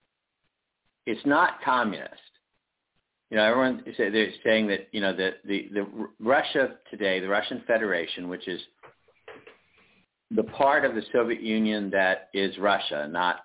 it's not communist. You know, everyone, they're saying that, you know, the, the, the Russia today, the Russian Federation, which is the part of the Soviet Union that is Russia, not,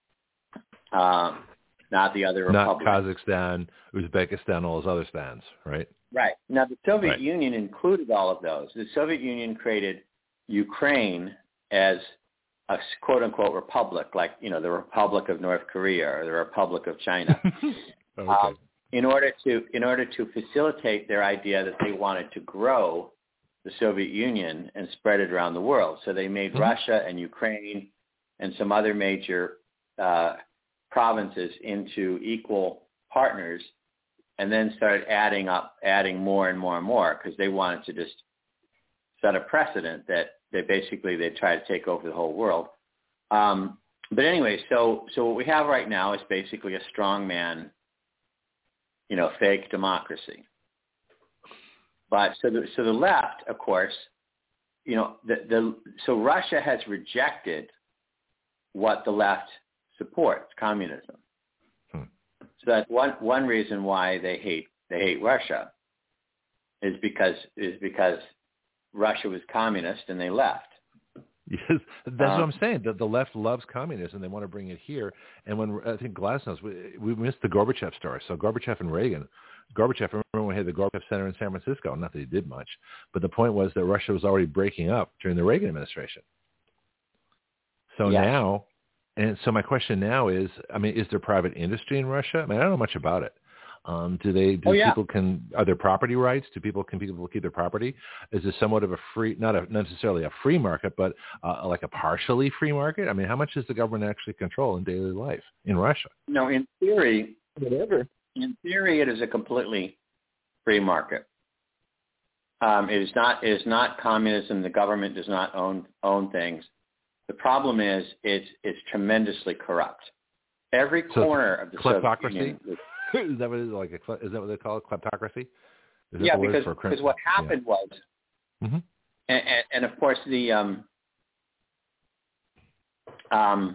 um, not the other republics.
Not Kazakhstan, Uzbekistan, all those other stands, right?
Right. Now, the Soviet
right.
Union included all of those. The Soviet Union created Ukraine as a quote-unquote republic, like, you know, the Republic of North Korea or the Republic of China,
okay.
um, in order to in order to facilitate their idea that they wanted to grow the Soviet Union and spread it around the world. So they made mm-hmm. Russia and Ukraine and some other major uh, provinces into equal partners, and then started adding up, adding more and more and more, because they wanted to just set a precedent that they basically they try to take over the whole world. Um, but anyway, so so what we have right now is basically a strongman, you know, fake democracy. But so the so the left, of course, you know, the the so Russia has rejected what the left supports, communism. Hmm. So that's one one reason why they hate they hate Russia is because is because Russia was communist and they left.
Yes, that's um, what I'm saying. The, the left loves communism. They want to bring it here. And when I think Glasnost, we, we missed the Gorbachev story. So Gorbachev and Reagan, Gorbachev, remember when we had the Gorbachev Center in San Francisco? Not that he did much, but the point was that Russia was already breaking up during the Reagan administration. So yes. now, and so my question now is, I mean, is there private industry in Russia? I mean, I don't know much about it. Um, do they? Do
oh, yeah.
people can? Are there property rights? Do people can people keep their property? Is this somewhat of a free, not a, necessarily a free market, but uh, like a partially free market? I mean, how much does the government actually control in daily life in Russia?
No, in theory, whatever. In theory, it is a completely free market. Um, it is not. It is not communism. The government does not own own things. The problem is, it's it's tremendously corrupt. Every
so
corner of the Soviet Union.
Is that what it is like? A, is that what they call it? Kleptocracy?
Yeah, because because what happened yeah. was,
mm-hmm.
and, and, and of course the um, um,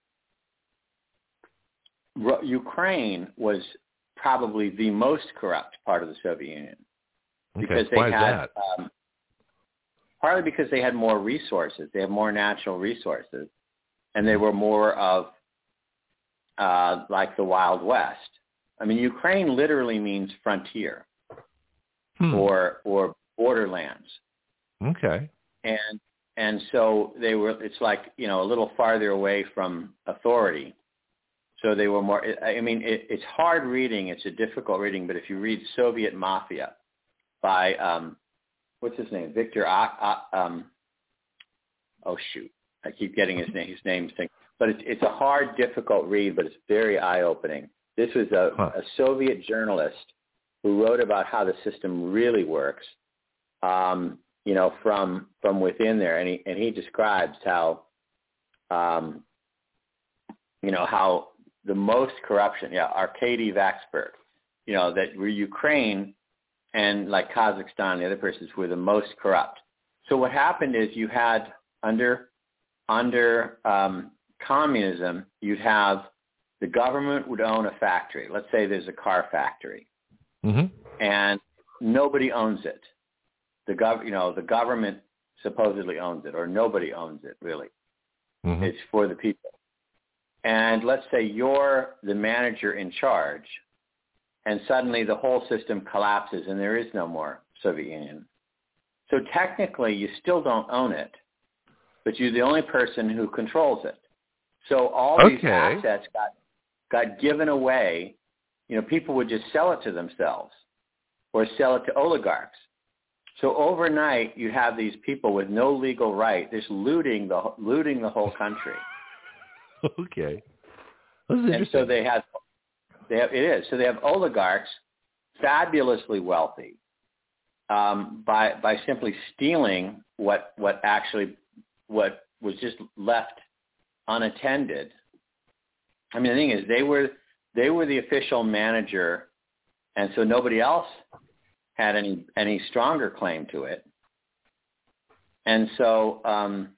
Ukraine was probably the most corrupt part of the Soviet Union because
okay.
they
Why
had
is that?
Um, partly because they had more resources, they have more natural resources, and they were more of uh, like the Wild West. I mean, Ukraine literally means frontier hmm. or or borderlands.
Okay.
And and so they were. It's like, you know, a little farther away from authority. So they were more. I mean, it, it's hard reading. It's a difficult reading. But if you read Soviet Mafia by um, what's his name, Victor. Uh, um, oh shoot, I keep getting his name. His name's thing. But it's it's a hard, difficult read. But it's very eye-opening. This was a, huh. a Soviet journalist who wrote about how the system really works, um, you know, from from within there, and he and he describes how, um, you know, how the most corruption, yeah, Arkady Vaxberg, you know, that were Ukraine and like Kazakhstan, the other places were the most corrupt. So what happened is you had under under um, communism, you'd have the government would own a factory. Let's say there's a car factory,
mm-hmm.
and nobody owns it. The gov, you know, the government supposedly owns it, or nobody owns it really.
Mm-hmm.
It's for the people. And let's say you're the manager in charge, and suddenly the whole system collapses, and there is no more Soviet Union. So technically, you still don't own it, but you're the only person who controls it. So all
okay.
these assets got got given away. You know, people would just sell it to themselves or sell it to oligarchs. So overnight, you have these people with no legal right, just looting the looting the whole country.
Okay, this is
and
interesting.
so they have, they have, it is. So they have oligarchs, fabulously wealthy, um, by by simply stealing what what actually what was just left unattended. I mean, the thing is, they were they were the official manager, and so nobody else had any any stronger claim to it. And so, um,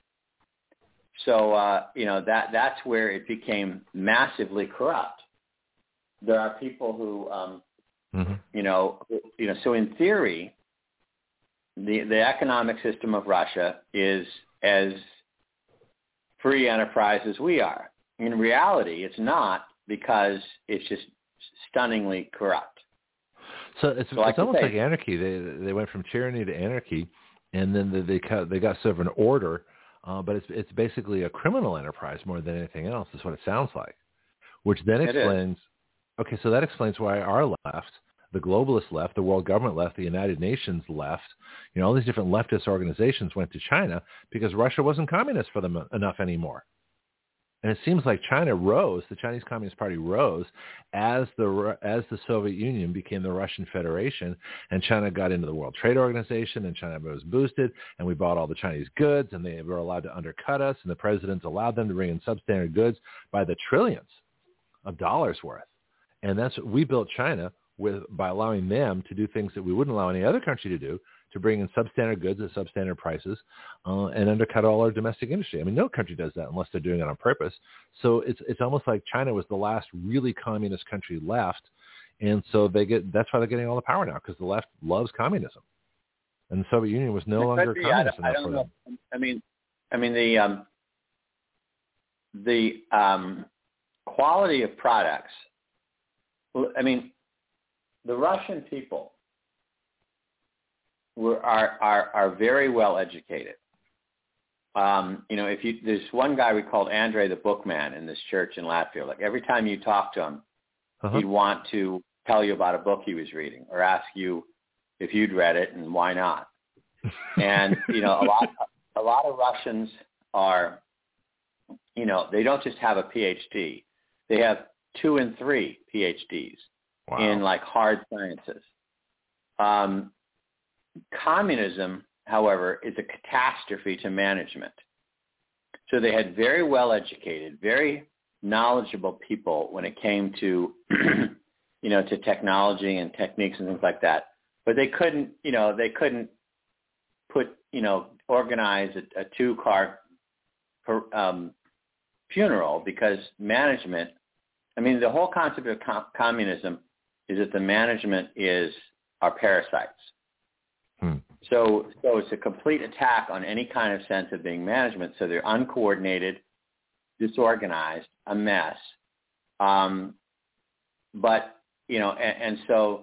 so uh, you know that that's where it became massively corrupt. There are people who, um, mm-hmm. you know, you know. So in theory, the the economic system of Russia is as free enterprise as we are. In reality, it's not, because it's just stunningly corrupt.
So it's, so it's almost say, like anarchy. They they went from tyranny to anarchy, and then they they, cut, they got sort of an order, uh, but it's it's basically a criminal enterprise more than anything else. Is what it sounds like. Which then explains. Okay, so that explains why our left, the globalist left, the world government left, the United Nations left, you know, all these different leftist organizations went to China because Russia wasn't communist for them enough anymore. And it seems like China rose, the Chinese Communist Party rose as the as the Soviet Union became the Russian Federation, and China got into the World Trade Organization, and China was boosted, and we bought all the Chinese goods, and they were allowed to undercut us, and the presidents allowed them to bring in substandard goods by the trillions of dollars worth. And that's what we built China with, by allowing them to do things that we wouldn't allow any other country to do, to bring in substandard goods at substandard prices uh, and undercut all our domestic industry. I mean, no country does that unless they're doing it on purpose. So it's it's almost like China was the last really communist country left, and so they get that's why they're getting all the power now, because the left loves communism, and the Soviet Union was no longer
be,
communist
I, I
enough
don't
for
know.
them.
I mean, I mean the um, the um, quality of products. I mean, the Russian people were are are, are very well educated. Um, you know, if you there's one guy we called Andre the Bookman in this church in Latvia. Like every time you talk to him, uh-huh. he'd want to tell you about a book he was reading or ask you if you'd read it and why not. And you know, a lot a lot of Russians are, you know, they don't just have a P H D; they have two and three P H Ds wow. in like hard sciences. Um, communism, however, is a catastrophe to management. So they had very well educated, very knowledgeable people when it came to, you know, to technology and techniques and things like that. But they couldn't, you know, they couldn't put, you know, organize a, a two-car per, um, funeral because management. I mean, the whole concept of com- communism is that the management is our parasites. Hmm. So, so it's a complete attack on any kind of sense of being management. So they're uncoordinated, disorganized, a mess. Um, but you know, and, and so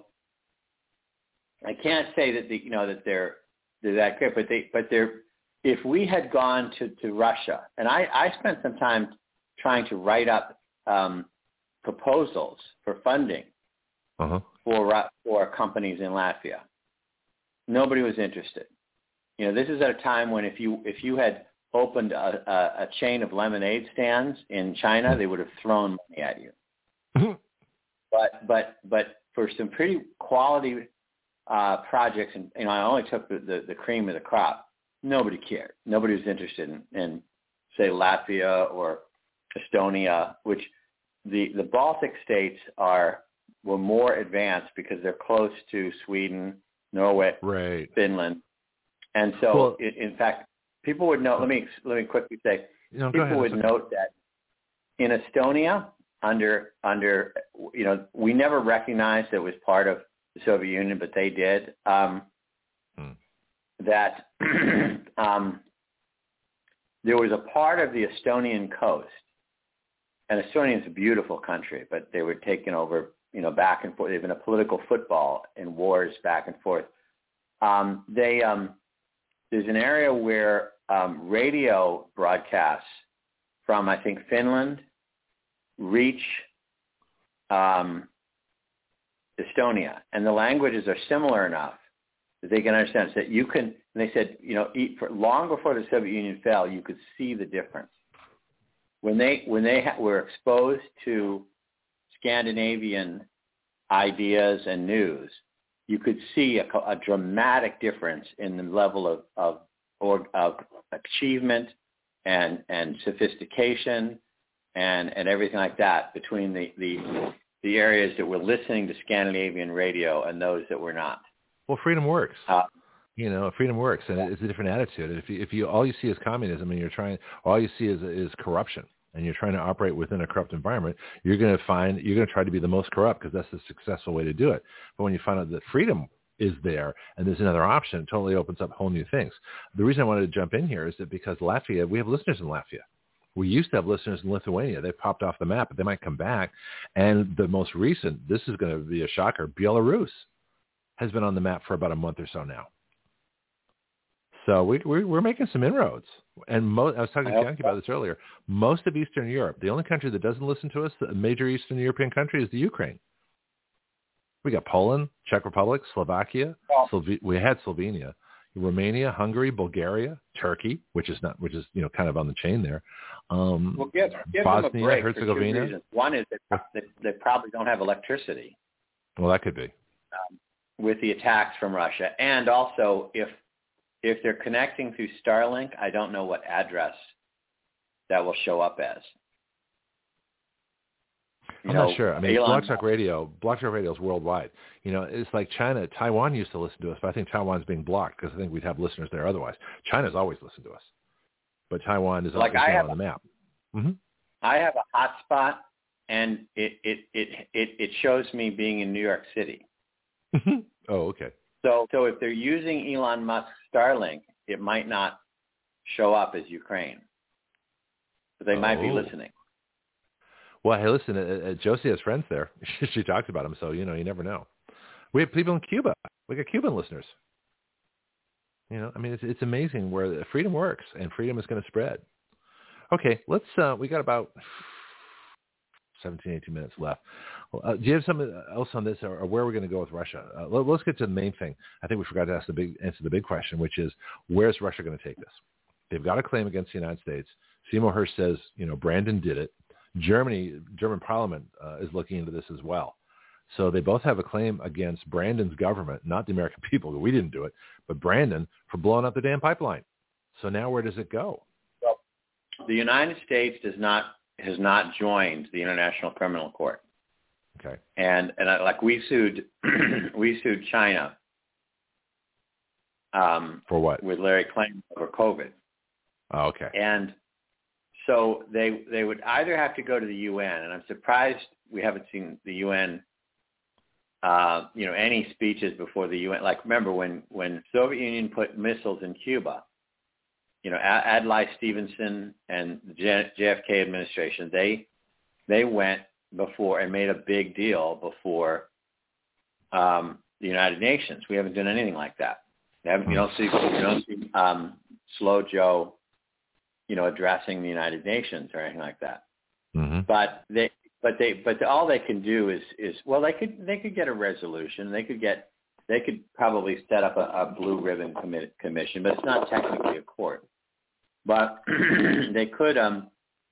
I can't say that the, you know that they're they're that great, but they but they're. If we had gone to, to Russia, and I, I spent some time trying to write up um, proposals for funding uh-huh. for for companies in Latvia. Nobody was interested. You know, this is at a time when if you if you had opened a, a, a chain of lemonade stands in China, they would have thrown money at you. Mm-hmm. But but but for some pretty quality uh, projects, and you know, I only took the, the, the cream of the crop. Nobody cared. Nobody was interested in, in say, Latvia or Estonia, which the the Baltic states are were more advanced because they're close to Sweden, Norway,
right.
Finland, and so well, in, in fact, people would note. Let me let me quickly say,
no,
people
ahead,
would
okay.
note that in Estonia, under under you know, we never recognized it was part of the Soviet Union, but they did. Um, hmm. That um, there was a part of the Estonian coast, and Estonia is a beautiful country, but they were taken over, you know, back and forth. They've been a political football in wars back and forth. Um, they um, there's an area where um, radio broadcasts from, I think, Finland reach um, Estonia, and the languages are similar enough that they can understand. So that you can, and they said, you know, for long before the Soviet Union fell, you could see the difference. When they when they ha- were exposed to Scandinavian ideas and news, you could see a, a dramatic difference in the level of of, or, of achievement and and sophistication and and everything like that between the, the the areas that were listening to Scandinavian radio and those that were not.
Well, freedom works.
Uh,
you know, freedom works, and it's a different attitude. If you, if you all you see is communism, and you're trying, all you see is is corruption, and you're trying to operate within a corrupt environment, you're going to find you're going to try to be the most corrupt because that's the successful way to do it. But when you find out that freedom is there and there's another option, it totally opens up whole new things. The reason I wanted to jump in here is that because Latvia, we have listeners in Latvia. We used to have listeners in Lithuania. They've popped off the map, but they might come back. And the most recent, this is going to be a shocker, Belarus has been on the map for about a month or so now. So we, we, we're making some inroads. And mo- I was talking to Bianchi about this earlier. Most of Eastern Europe, the only country that doesn't listen to us, a major Eastern European country, is the Ukraine. We got Poland, Czech Republic, Slovakia. Oh. Slove- we had Slovenia, Romania, Hungary, Bulgaria, Turkey, which is not, which is you know kind of on the chain there. Um,
well, give, give
Bosnia,
them a break
Herzegovina.
For two reasons. One is that they, they probably don't have electricity.
Well, that could be
um, with the attacks from Russia, and also if if they're connecting through Starlink, I don't know what address that will show up as. You
I'm
know,
not sure. I mean,
Elon
Blog Talk Radio, Blog Talk Radio is worldwide. You know, it's like China. Taiwan used to listen to us, but I think Taiwan's being blocked because I think we'd have listeners there otherwise. China's always listened to us, but Taiwan is
like
on,
I have,
on the map. Mm-hmm.
I have a hotspot, and it, it it it it shows me being in New York City.
Oh, okay.
So so if they're using Elon Musk's Starlink, it might not show up as Ukraine, but they oh. might be listening.
Well, hey, listen, uh, uh, Josie has friends there. She talks about them, so, you know, you never know. We have people in Cuba. We got Cuban listeners. You know, I mean, it's it's amazing where freedom works, and freedom is going to spread. Okay, let's, uh, we got about seventeen, eighteen minutes left. Uh, do you have something else on this, or, or where are we going to go with Russia? Uh, let, let's get to the main thing. I think we forgot to ask the big, answer the big question, which is, where's Russia going to take this? They've got a claim against the United States. Seymour Hersh says, you know, Brandon did it. Germany, German Parliament uh, is looking into this as well. So they both have a claim against Brandon's government, not the American people, we didn't do it, but Brandon for blowing up the damn pipeline. So now where does it go?
Well, the United States does not has not joined the International Criminal Court.
Okay.
And and I, like we sued we sued China um,
for what?
With Larry Klayman over COVID.
Oh, okay.
And so they they would either have to go to the U N, and I'm surprised we haven't seen the U N, uh, you know, any speeches before the U N. Like, remember when when Soviet Union put missiles in Cuba, you know, Adlai Stevenson and the J F K administration, they they went before and made a big deal before um, the United Nations. We haven't done anything like that. You, haven't, you don't see you don't see um, Slow Joe, you know, addressing the United Nations or anything like that.
Mm-hmm.
But they, but they, but all they can do is, is well, they could, they could get a resolution. They could get, they could probably set up a, a blue ribbon commi- commission, but it's not technically a court. But they could, um,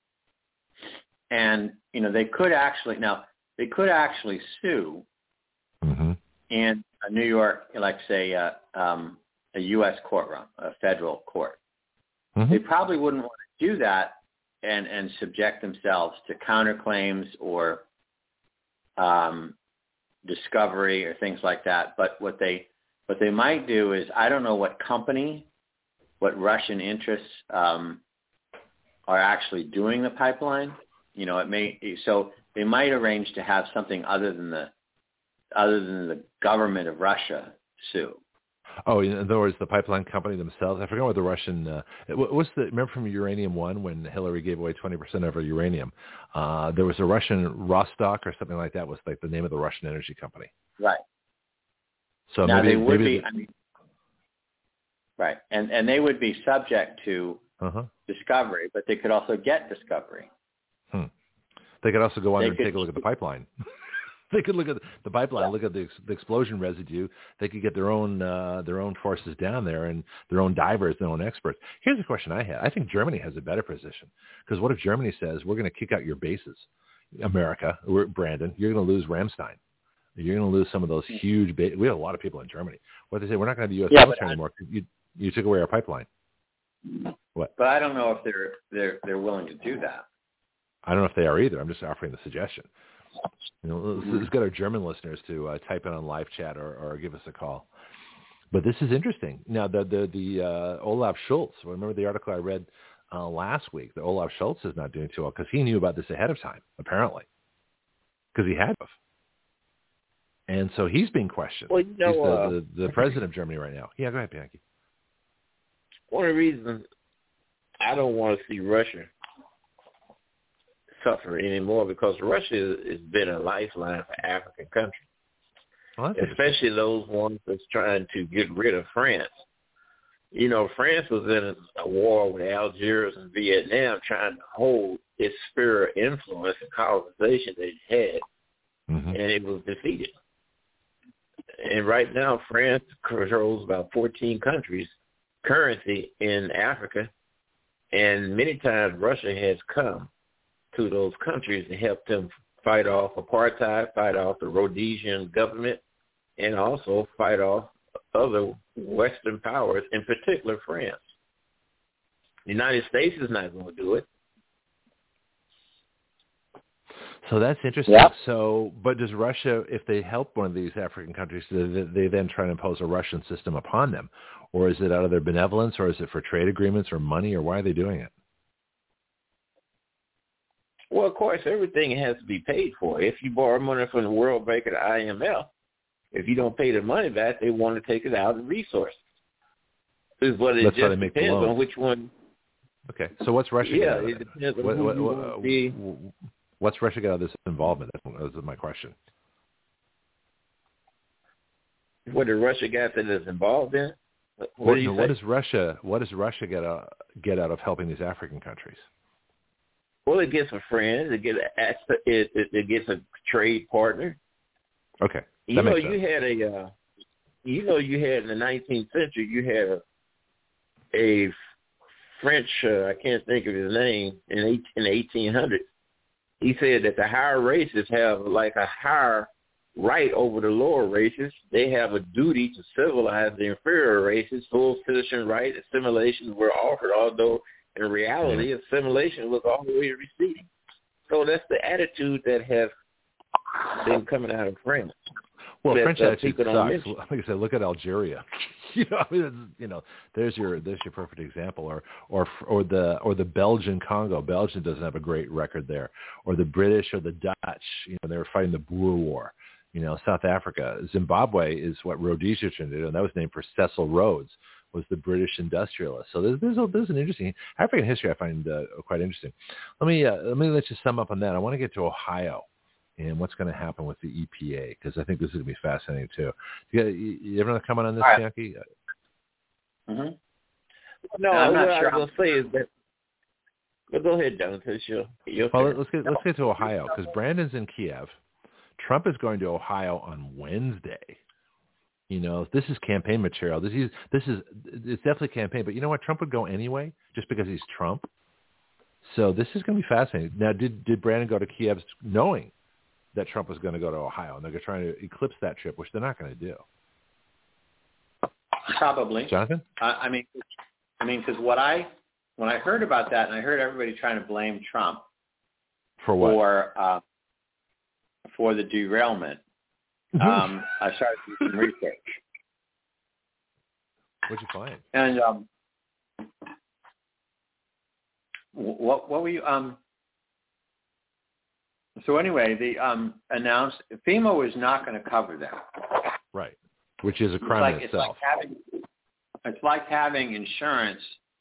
and you know, they could actually now they could actually sue
mm-hmm.
in a New York, like say, uh, um, a U S courtroom, a federal court. Mm-hmm. They probably wouldn't want to do that and, and subject themselves to counterclaims or um, discovery or things like that. But what they what they might do is, I don't know what company, what Russian interests um, are actually doing the pipeline. You know, it may so they might arrange to have something other than the other than the government of Russia sue.
Oh, in other words, the pipeline company themselves. I forget what the Russian. Uh, what's the? Remember from Uranium One when Hillary gave away twenty percent of her uranium? Uh, there was a Russian Rostock or something like that. Was like the name of the Russian energy company.
Right.
So
now
maybe
they would
maybe
be. I mean, right, and and they would be subject to uh-huh. discovery, but they could also get discovery.
Hmm. They could also go under
they
and
could,
take a look at the pipeline. They could look at the pipeline, look at the, the explosion residue. They could get their own uh, their own forces down there and their own divers, their own experts. Here's the question I had. I think Germany has a better position because what if Germany says we're going to kick out your bases, America, we're, Brandon, you're going to lose Ramstein. You're going to lose some of those huge bases. We have a lot of people in Germany. What they say, we're not going to have the U S
yeah,
military anymore. You, you took away our pipeline. What?
But I don't know if they're they're they're willing to do that.
I don't know if they are either. I'm just offering the suggestion. You know, let's, let's get our German listeners to uh, type in on live chat or, or give us a call. But this is interesting. Now, the the, the uh, Olaf Scholz, remember the article I read uh, last week, that Olaf Scholz is not doing too well because he knew about this ahead of time, apparently, because he had to. And so he's being questioned.
Well, you know,
he's the,
uh,
the, the president of Germany right now. Yeah, go ahead, Bianchi.
One of the reasons I don't want to see Russia suffer anymore because Russia has been a lifeline for African countries,
well,
especially those ones that's trying to get rid of France. You know, France was in a war with Algiers and Vietnam trying to hold its sphere of influence and colonization that it had, mm-hmm. and it was defeated. And right now, France controls about fourteen countries, currency in Africa, and many times Russia has come to those countries to help them fight off apartheid, fight off the Rhodesian government, and also fight off other Western powers, in particular France. The United States is not going to do it.
So that's interesting.
Yep.
So, but does Russia, if they help one of these African countries, do they, they then try to impose a Russian system upon them? Or is it out of their benevolence, or is it for trade agreements or money, or why are they doing it?
Well, of course, everything has to be paid for. If you borrow money from the World Bank or the I M F, if you don't pay the money back, they want to take it out of resources. Is what it
That's
just
they make
depends on which one.
Okay, so what's Russia?
Yeah,
it
depends on
what,
who
what,
you
what,
want to be.
What's Russia got out of this involvement? That was my question.
What did Russia got that is involved in? What,
what,
do you
no, what does Russia? What does Russia get out, get out of helping these African countries?
Well, it gets a friend. It gets a, it, it, it gets a trade partner.
Okay, that
you know,
makes
you
sense.
had a, uh, you know, you had in the nineteenth century, you had a, a French, uh, I can't think of his name, in, eight, in the eighteen hundreds. He said that the higher races have like a higher right over the lower races. They have a duty to civilize the inferior races. Full citizen right, assimilation were offered, although in reality, yeah. assimilation was all the way receding. So that's the attitude that has been coming out of France.
Well,
that,
French
uh,
attitude sucks. Like I said, look at Algeria. you know, I mean, it's, you know, there's your there's your perfect example. Or or or the or the Belgian Congo. Belgium doesn't have a great record there. Or the British or the Dutch. You know, they were fighting the Boer War. You know, South Africa, Zimbabwe is what Rhodesia turned into, and that was named for Cecil Rhodes, was the British industrialist. So there's there's, a, there's an interesting African history I find uh, quite interesting. Let me uh, let me let you sum up on that. I want to get to Ohio and what's going to happen with the E P A, because I think this is going to be fascinating too. You, got, you, you ever comment on this,
right.
Bianchi?
Mm-hmm.
No,
I'm not
what
sure.
I was going to say is that. But go ahead, Jonathan. Your, your
well, let's get let's get to Ohio, because Brandon's in Kiev. Trump is going to Ohio on Wednesday. You know, this is campaign material. This is this is it's definitely campaign. But you know what? Trump would go anyway, just because he's Trump. So this is going to be fascinating. Now, did did Brandon go to Kiev knowing that Trump was going to go to Ohio, and they're trying to eclipse that trip, which they're not going to do?
Probably,
Jonathan.
I, I mean, I mean, because what I when I heard about that, and I heard everybody trying to blame Trump
for what?
For uh, for the derailment. um, I started to do some research.
What'd you find?
And um, what what were you? Um, so anyway, the um, announced FEMA was not going to cover that.
Right, which is a crime
like,
in
it's
itself.
Like having, it's like having insurance,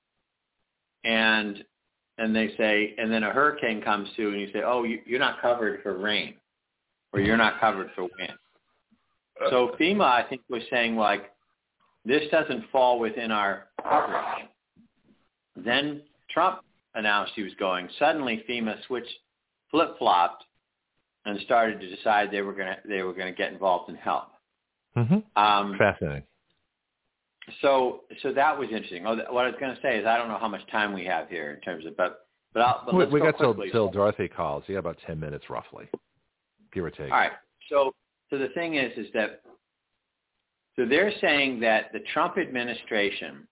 and and they say, and then a hurricane comes through, and you say, oh, you, you're not covered for rain, or you're not covered for wind. So FEMA, I think, was saying, like, this doesn't fall within our coverage. Then Trump announced he was going. Suddenly FEMA switched, flip-flopped, and started to decide they were going to they were going to get involved in help.
Mm-hmm.
Um,
Fascinating.
So so that was interesting. Oh, what I was going to say is I don't know how much time we have here in terms of, but but, I'll, but
we,
let's
we
go
got till,
quickly.
till Dorothy calls. You got about ten minutes roughly, give or take.
All right. So so the thing is is that so they're saying that the Trump administration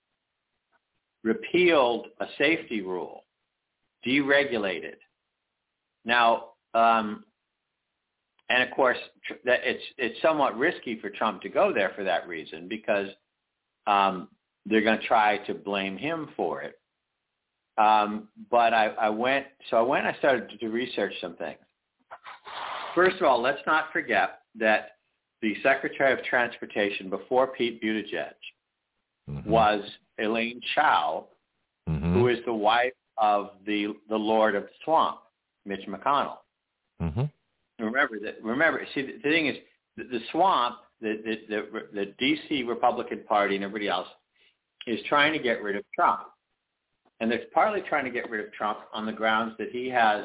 repealed a safety rule, deregulated. Now, um, and of course, tr- that it's it's somewhat risky for Trump to go there for that reason because um, they're going to try to blame him for it. Um, but I, I went, so I went. I started to research some things. First of all, let's not forget that the Secretary of Transportation before Pete Buttigieg mm-hmm. was Elaine Chao, mm-hmm. who is the wife of the the Lord of the Swamp, Mitch McConnell. Mm-hmm. Remember that. Remember, see, the, the thing is, the, the Swamp, the, the the the D C Republican Party and everybody else is trying to get rid of Trump, and they're partly trying to get rid of Trump on the grounds that he has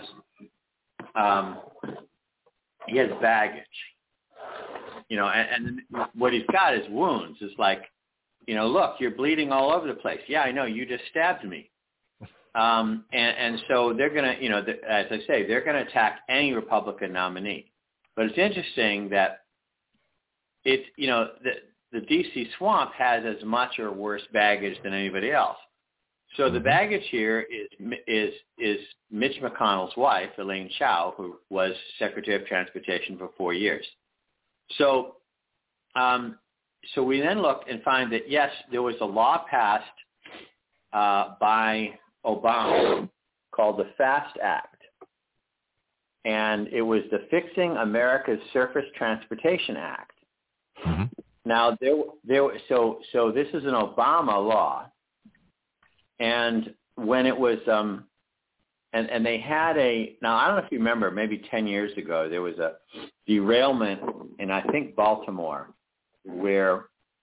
um, he has baggage. You know, and, and what he's got is wounds. It's like, you know, look, you're bleeding all over the place. Yeah, I know. You just stabbed me. Um, and, and so they're going to, you know, the, as I say, they're going to attack any Republican nominee. But it's interesting that it's, you know, the, the D C Swamp has as much or worse baggage than anybody else. So the baggage here is is is Mitch McConnell's wife, Elaine Chao, who was Secretary of Transportation for four years. So, um, so we then looked and find that yes, there was a law passed uh, by Obama called the FAST Act, and it was the Fixing America's Surface Transportation Act. Mm-hmm. Now, there, there, so so this is an Obama law, and when it was, um, and and they had a. Now I don't know if you remember, maybe ten years ago, there was a derailment in I think Baltimore, where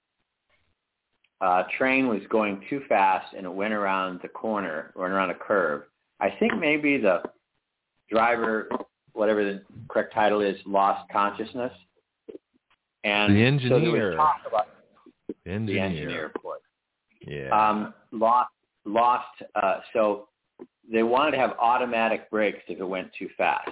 a train was going too fast and it went around the corner, went around a curve. I think maybe the driver, whatever the correct title is, lost consciousness. And
the engineer.
So there was talk about
the engineer.
The engineer, of course.
Yeah.
Um, lost, lost. Uh, so they wanted to have automatic brakes if it went too fast.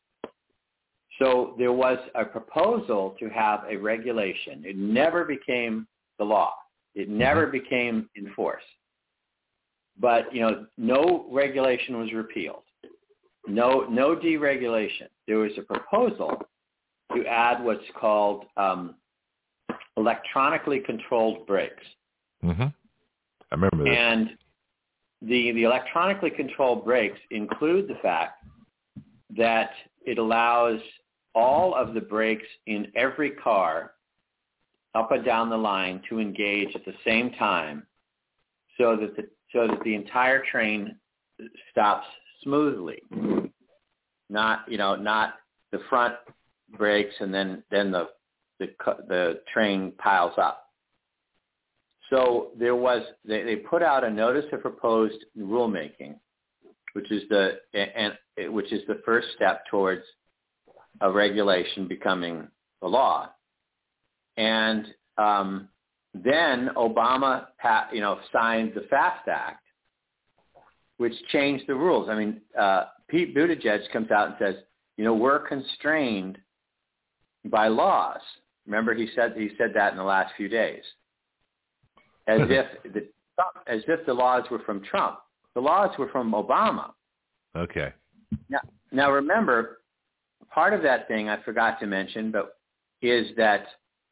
So there was a proposal to have a regulation. It never became the law. It never mm-hmm. became enforced. But, you know, no regulation was repealed. No, no deregulation. There was a proposal to add what's called um, electronically controlled brakes.
Mm-hmm. I remember that.
And the the electronically controlled brakes include the fact that it allows all of the brakes in every car up and down the line to engage at the same time, so that the so that the entire train stops smoothly. Not you know not the front brakes and then then the the the train piles up. So there was they, they put out a notice of proposed rulemaking, which is the and which is the first step towards a regulation becoming the law. And um, then Obama, you know, signed the FAST Act, which changed the rules. I mean, uh, Pete Buttigieg comes out and says, you know, we're constrained by laws. Remember, he said he said that in the last few days, as if the as if the laws were from Trump. The laws were from Obama.
Okay.
Now, now remember, part of that thing I forgot to mention, but is that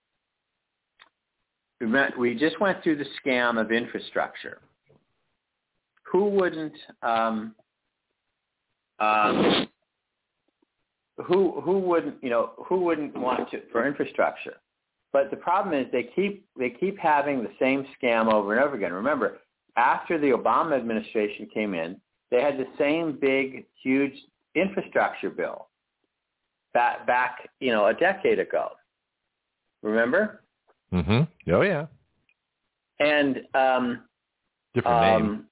we just went through the scam of infrastructure. Who wouldn't um, um, who who wouldn't you know who wouldn't want to for infrastructure? But the problem is they keep they keep having the same scam over and over again. Remember, after the Obama administration came in, they had the same big, huge infrastructure bill back back you know a decade ago. Remember?
Mm-hmm. Oh yeah.
And um,
different
um,
name.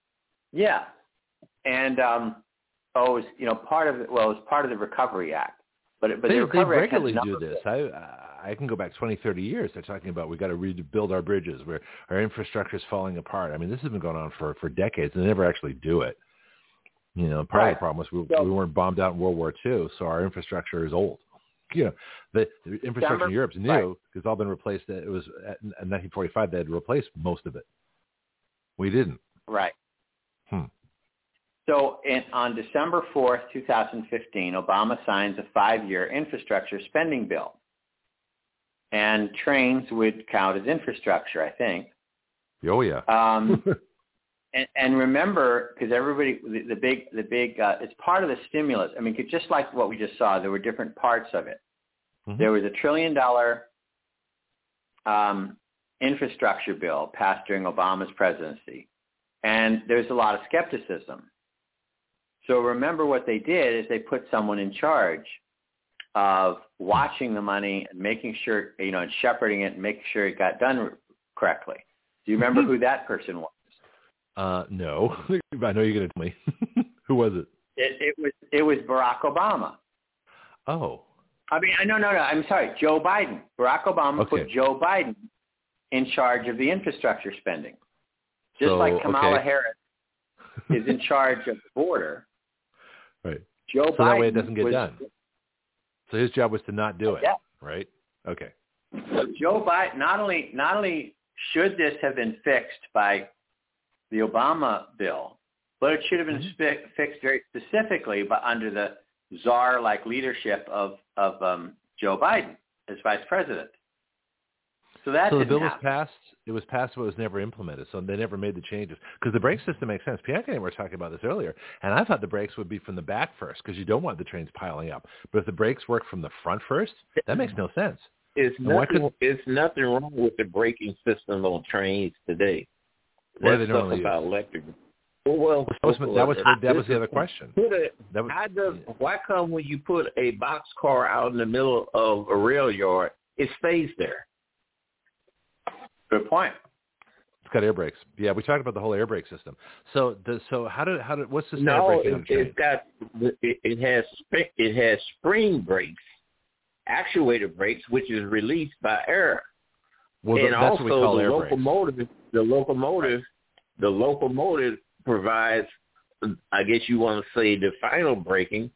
Yeah, and um, oh, it was you know part of it. Well, it was part of the Recovery Act. But, but
they,
the
they
Recovery Act has
regularly
a
do
number of
this. I I can go back twenty, thirty years. They're talking about we got to rebuild our bridges. Where our infrastructure is falling apart. I mean, this has been going on for, for decades, and they never actually do it. You know, part
Right.
of the problem was we,
So,
we weren't bombed out in World War Two, so our infrastructure is old. You know, the, the infrastructure
December,
in Europe's new
right.
because it's all been replaced. It was in nineteen forty-five they had replaced most of it. We didn't.
Right.
Hmm.
So in, on December fourth, twenty fifteen, Obama signs a five-year infrastructure spending bill. And trains would count as infrastructure, I think.
Oh, yeah.
Um, and, and remember, because everybody, the, the big, the big, uh, it's part of the stimulus. I mean, just like what we just saw, there were different parts of it. Mm-hmm. There was a trillion dollar um, infrastructure bill passed during Obama's presidency. And there's a lot of skepticism. So remember what they did is they put someone in charge of watching the money and making sure, you know, and shepherding it and making sure it got done correctly. Do you remember who that person was?
Uh, no. I know you're going to tell me. Who was it?
it? It was it was Barack Obama.
Oh.
I mean, no, no, no. I'm sorry, Joe Biden. Barack Obama
okay.
put Joe Biden in charge of the infrastructure spending. Just
so,
like Kamala
okay.
Harris is in charge of the border.
Right.
Joe
so
Biden
that way it doesn't get
was,
done. So his job was to not do it,
yeah.
right? Okay.
So Joe Biden, not only not only should this have been fixed by the Obama bill, but it should have been mm-hmm. spi- fixed very specifically, but under the czar-like leadership of of um, Joe Biden as vice president. So that
so the
didn't
bill was
happen.
passed. It was passed, but it was never implemented. So they never made the changes because the brake system makes sense. Bianca and I were talking about this earlier, and I thought the brakes would be from the back first because you don't want the trains piling up. But if the brakes work from the front first, that makes no sense.
It's nothing. It's nothing wrong with the braking system on trains today.
What
Let's
do they
talk
normally
about
use?
electric. Well,
that was, that was, that was the other question.
Put a,
that was,
how does, why come when you put a box car out in the middle of a rail yard, it stays there?
Good point.
It's got air brakes. Yeah, we talked about the whole air brake system. So, the, so how do how do what's the standard
no,
braking on a
it,
train?
it's got it, it has it has spring brakes, actuator brakes, which is released by air.
Well,
and
that's
also
what we call
the
air
locomotive.
brakes.
The locomotive, the locomotive provides, I guess you want to say, the final braking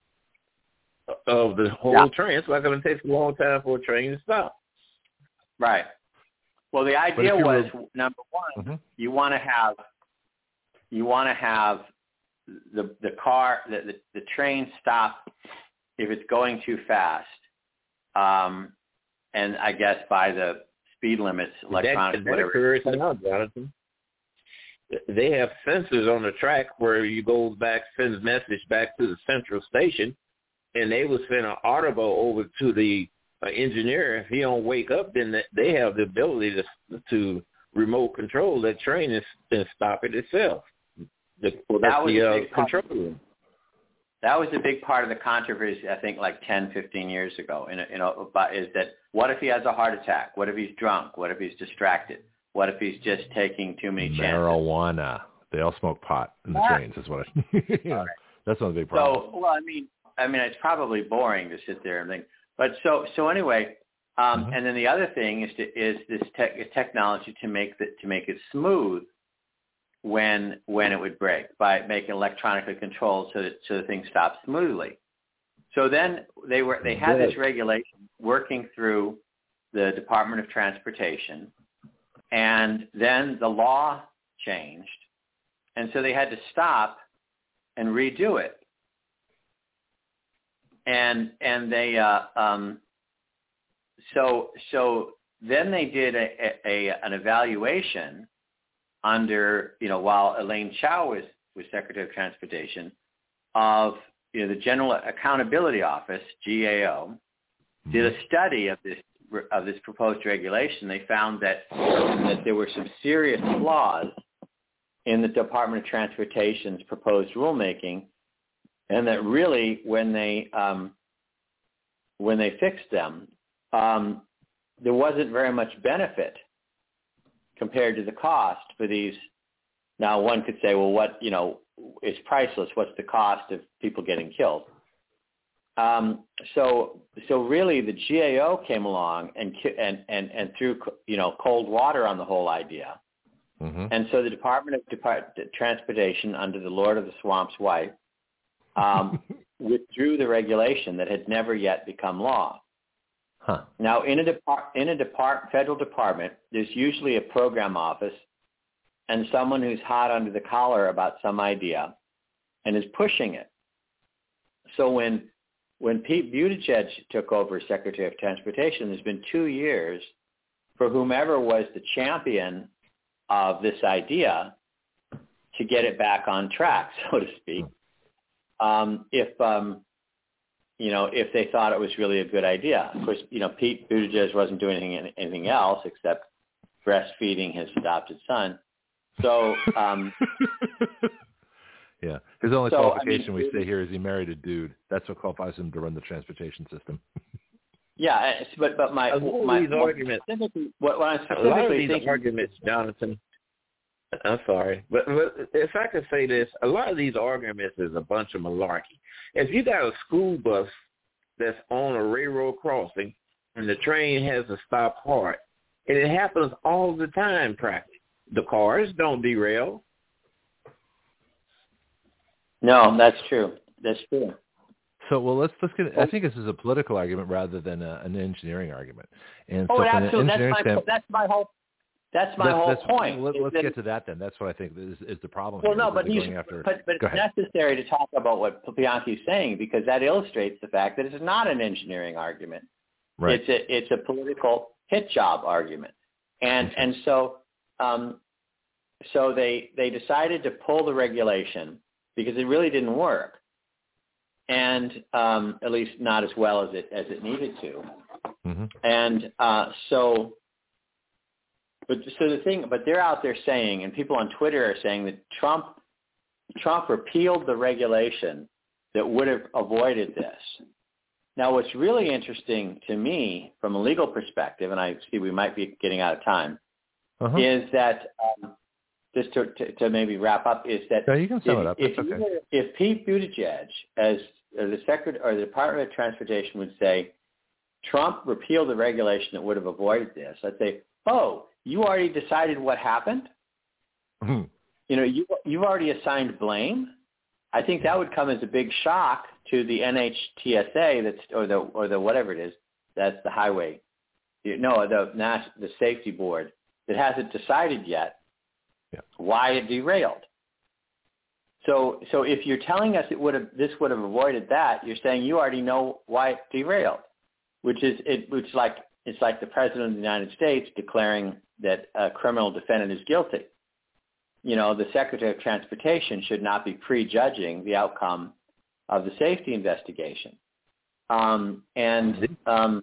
of the whole
yeah.
train. That's why it's going to take a long time for a train to stop.
Right. Well, the idea was were, number one,
mm-hmm.
you want to have you want to have the the car the, the the train stop if it's going too fast, um, and I guess by the speed limits, electronic,
that, that
whatever.
occurs now, Jonathan. They have sensors on the track where you go back, send a message back to the central station, and they will send an audible over to the uh, engineer. If he don't wake up, then they have the ability to to remote control that train and, and stop it itself. The,
well, that was
the uh,
control
room.
That was a big part of the controversy, I think, like ten, fifteen years ago. In a, you know, about, is that what if he has a heart attack? What if he's drunk? What if he's distracted? What if he's just taking too many chances?
Marijuana. They all smoke pot in the
yeah.
trains. Is what I, you know,
right.
That's one of the big problems.
So, well, I mean, I mean, it's probably boring to sit there and think. But so, so anyway, um, mm-hmm. and then the other thing is to, is this te- technology to make the, to make it smooth when when it would break by making electronically controlled so that so the thing stops smoothly. So then they were they had this regulation working through the Department of Transportation, and then the law changed, and so they had to stop and redo it. And and they uh, um, so so then they did a, a, a an evaluation under, you know, while Elaine Chao was, was Secretary of Transportation, of, you know, the General Accountability Office, G A O, mm-hmm. did a study of this of this proposed regulation. They found that that there were some serious flaws in the Department of Transportation's proposed rulemaking, and that really, when they um, when they fixed them, um, there wasn't very much benefit compared to the cost for these. Now, one could say, well, what, you know, is priceless? What's the cost of people getting killed? um, so so really the G A O came along and and and and threw you know cold water on the whole idea. Mm-hmm. And so the Department of Depart- Transportation, under the Lord of the Swamp's wife, um, withdrew the regulation that had never yet become law.
Huh.
Now, in a depart in a depart federal department, there's usually a program office and someone who's hot under the collar about some idea and is pushing it. So when when Pete Buttigieg took over as Secretary of Transportation, there's been two years for whomever was the champion of this idea to get it back on track, so to speak. Um, if um, you know, if they thought it was really a good idea. Of course, you know, Pete Buttigieg wasn't doing anything, anything else except breastfeeding his adopted son. So, um,
yeah, his only
so,
qualification
I mean,
we say here is he married a dude. That's what qualifies him to run the transportation system.
Yeah, but but my my
these arguments,
what, what I'm
a lot of these
thinking,
arguments, Jonathan. I'm sorry, but, but if I could say this, a lot of these arguments is a bunch of malarkey. If you got a school bus that's on a railroad crossing and the train has to stop hard, and it happens all the time, practically, the cars don't derail.
No, that's true. That's true.
So, well, let's let's get. I think this is a political argument rather than a, an engineering argument. And
oh,
so,
absolutely. That's my,
stand,
that's my whole. That's my
that's,
whole
that's,
point.
Let, let's
that,
get to that then. That's what I think is, is the problem.
Well,
here,
no, but he's
after,
but, but it's necessary to talk about what Bianchi is saying because that illustrates the fact that it's not an engineering argument.
Right.
It's a it's a political hit job argument, and and so um, so they they decided to pull the regulation because it really didn't work, and um, at least not as well as it as it needed to, mm-hmm. and uh, so. But so the thing, but they're out there saying, and people on Twitter are saying that Trump, Trump repealed the regulation that would have avoided this. Now, what's really interesting to me from a legal perspective, and I see we might be getting out of time, uh-huh. is that um, just to, to, to maybe wrap up, is that
no, you can sum
if,
it up.
If,
okay.
were, if Pete Buttigieg, as the Secretary or the Department of Transportation would say, Trump repealed the regulation that would have avoided this, I'd say, oh. You already decided what happened? Mm-hmm. You know, you, you've already assigned blame? I think that would come as a big shock to the N H T S A, that's, or the or the whatever it is, that's the highway. No, the Nash, the safety board that hasn't decided yet yeah. why it derailed. So so if you're telling us it would have this would have avoided that, you're saying you already know why it derailed, which is it which like it's like the President of the United States declaring that a criminal defendant is guilty. You know, the Secretary of Transportation should not be prejudging the outcome of the safety investigation. Um, and um,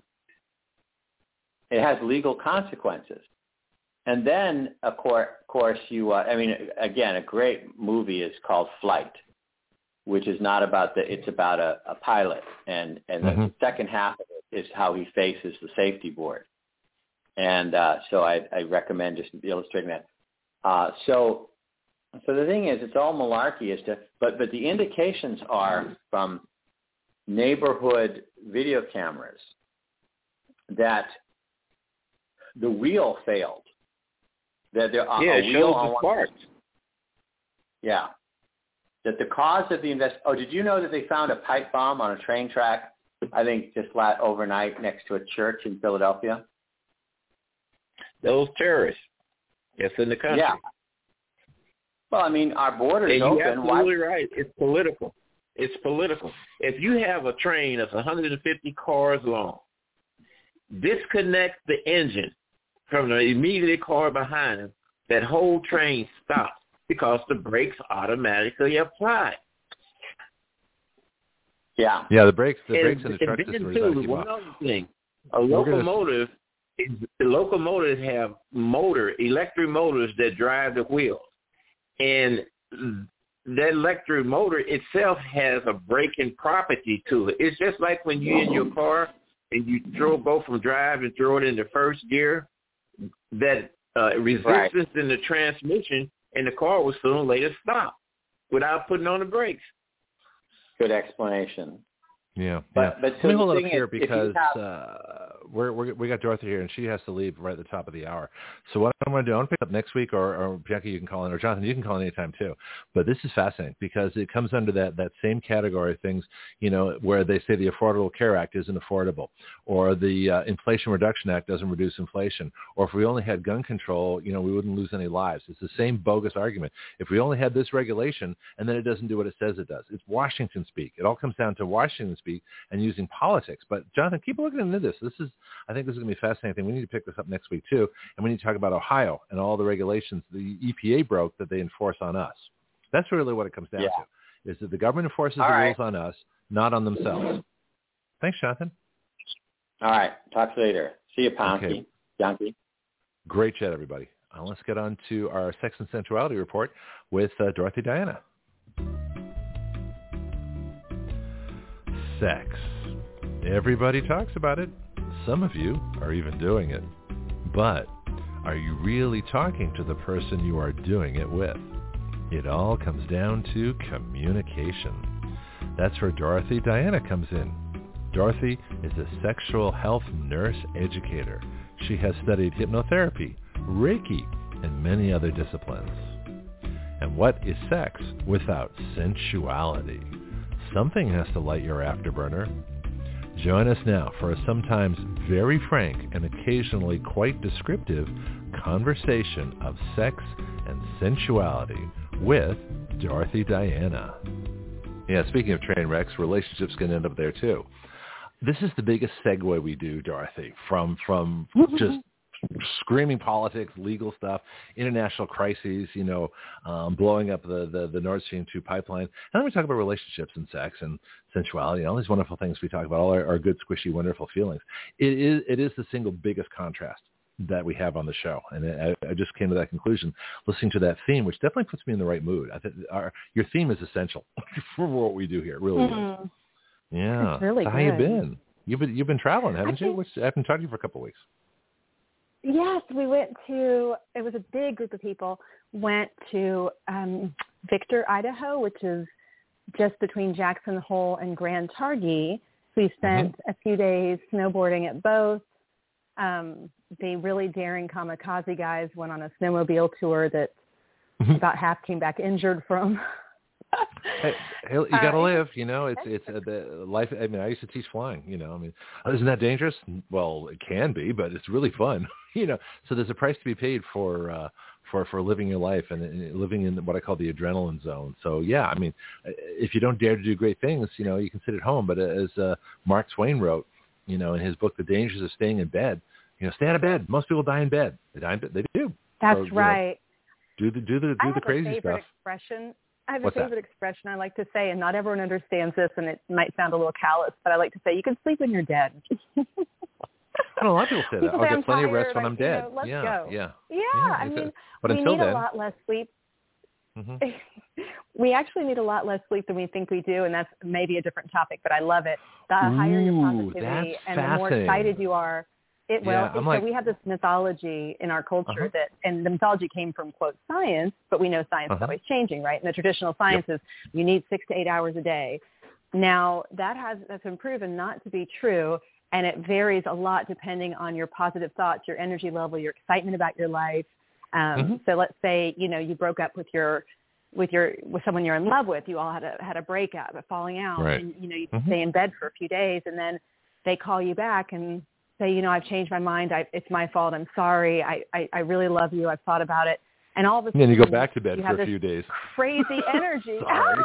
it has legal consequences. And then, of course, course you, uh, I mean, again, a great movie is called Flight, which is not about the, it's about a, a pilot. And, and mm-hmm. the second half of it is how he faces the safety board. And uh, so I, I recommend just illustrating that. Uh, so, so the thing is, it's all malarkey as to, but but the indications are from neighborhood video cameras that the wheel failed. That there uh,
yeah,
a
it
wheel
shows the sparks.
Yeah, that the cause of the invest. Oh, did you know that they found a pipe bomb on a train track? I think just last overnight next to a church in Philadelphia.
Those terrorists. It's in the country.
Yeah. Well, I mean, our border's
and
open.
You're absolutely
Why?
right. It's political. It's political. If you have a train that's one hundred fifty cars long, disconnect the engine from the immediate car behind him, that whole train stops because the brakes automatically apply.
Yeah.
Yeah, the brakes, the
and,
brakes in the truck
and
system are
too,
designed to keep
one
off.
other thing, a locomotive, gonna... the locomotives have motor, electric motors that drive the wheels. And that electric motor itself has a braking property to it. It's just like when you're in your car and you throw go from drive and throw it into first gear, that uh, resistance right. in the transmission and the car will soon later stop without putting on the brakes.
Good explanation.
Yeah,
but,
yeah.
But so
Let me hold it
thing
up here
is, if you
because
have-
uh, we're, we're we got Dorothy here, and she has to leave right at the top of the hour. So what I'm going to do, I'm going to pick up next week, or, or Bianca, you can call in, or Jonathan, you can call in anytime too. But this is fascinating because it comes under that, that same category of things, you know, where they say the Affordable Care Act isn't affordable, or the uh, Inflation Reduction Act doesn't reduce inflation, or if we only had gun control, you know, we wouldn't lose any lives. It's the same bogus argument. If we only had this regulation, and then it doesn't do what it says it does. It's Washington speak. It all comes down to Washington speak and using politics. But Jonathan, keep looking into this. This is, I think this is going to be a fascinating thing. We need to pick this up next week too, and we need to talk about Ohio and all the regulations the E P A broke that they enforce on us. That's really what it comes down
yeah.
to, is that the government enforces
all
the
right.
rules on us, not on themselves. Thanks, Jonathan.
All right. Talk to you later. See you, Ponky.
Okay.
Yankee.
Great chat, everybody. Uh, let's get on to our Sex and Sensuality report with uh, Dorothy Diana. Sex. Everybody talks about it. Some of you are even doing it. But are you really talking to the person you are doing it with? It all comes down to communication. That's where Dorothy Diana comes in. Dorothy is a sexual health nurse educator. She has studied hypnotherapy, Reiki, and many other disciplines. And what is sex without sensuality? Something has to light your afterburner. Join us now for a sometimes very frank and occasionally quite descriptive conversation of sex and sensuality with Dorothy Diana. Yeah, speaking of train wrecks, relationships can end up there too. This is the biggest segue we do, Dorothy, from from just screaming politics, legal stuff, international crises, you know, um, blowing up the, the, the Nord Stream two pipeline. And then we talk about relationships and sex and sensuality and all these wonderful things we talk about, all our, our good, squishy, wonderful feelings. It is it is the single biggest contrast that we have on the show. And I, I just came to that conclusion, listening to that theme, which definitely puts me in the right mood. I think our, your theme is essential for what we do here. It really mm-hmm. is. Yeah.
It's really
so how
good.
you been? You've been you've been traveling, haven't
I
you? Which, I haven't talked to you for a couple of weeks.
Yes, we went to, it was a big group of people, went to um, Victor, Idaho, which is just between Jackson Hole and Grand Targhee. We spent mm-hmm. a few days snowboarding at both. Um, the really daring kamikaze guys went on a snowmobile tour that about half came back injured from.
Hey, hey, you got to
uh,
live, you know, it's, it's uh, the life. I mean, I used to teach flying, you know, I mean, isn't that dangerous? Well, it can be, but it's really fun, you know, so there's a price to be paid for, uh, for, for living your life and, and living in what I call the adrenaline zone. So yeah, I mean, if you don't dare to do great things, you know, you can sit at home, but as uh, Mark Twain wrote, you know, in his book, The Dangers of Staying in Bed, you know, stay out of bed. Most people die in bed. They die in bed. They do.
That's
so,
right.
You know, do the, do the, do
I
the crazy
have a favorite
stuff.
expression. I have
What's
a favorite
that?
expression I like to say, and not everyone understands this, and it might sound a little callous, but I like to say, you can sleep when you're dead.
I know a lot of people say that.
People
I'll
say,
get
I'm
plenty
tired,
of rest when
I,
I'm dead.
You know, let's
yeah,
go.
yeah,
yeah.
Yeah,
I mean,
but
we
until
need
then,
a lot less sleep.
Mm-hmm.
We actually need a lot less sleep than we think we do, and that's maybe a different topic, but I love it. The
Ooh,
higher your positivity
that's
and the more excited you are, it will.
Yeah,
so
like,
we have this mythology in our culture
uh-huh.
that, and the mythology came from, quote, science, but we know science
uh-huh.
is always changing, right? And the traditional science
yep.
is you need six to eight hours a day. Now, that has that's been proven not to be true, and it varies a lot depending on your positive thoughts, your energy level, your excitement about your life. Um, mm-hmm. So let's say, you know, you broke up with your with your with someone you're in love with. You all had a had a breakup, a falling out,
right.
and you know you
mm-hmm.
stay in bed for a few days, and then they call you back and say, you know, I've changed my mind. I, it's my fault. I'm sorry. I, I, I really love you. I've thought about it. And all of a sudden,
and you go back to bed
you
for
have
a few days.
Crazy energy.
Sorry.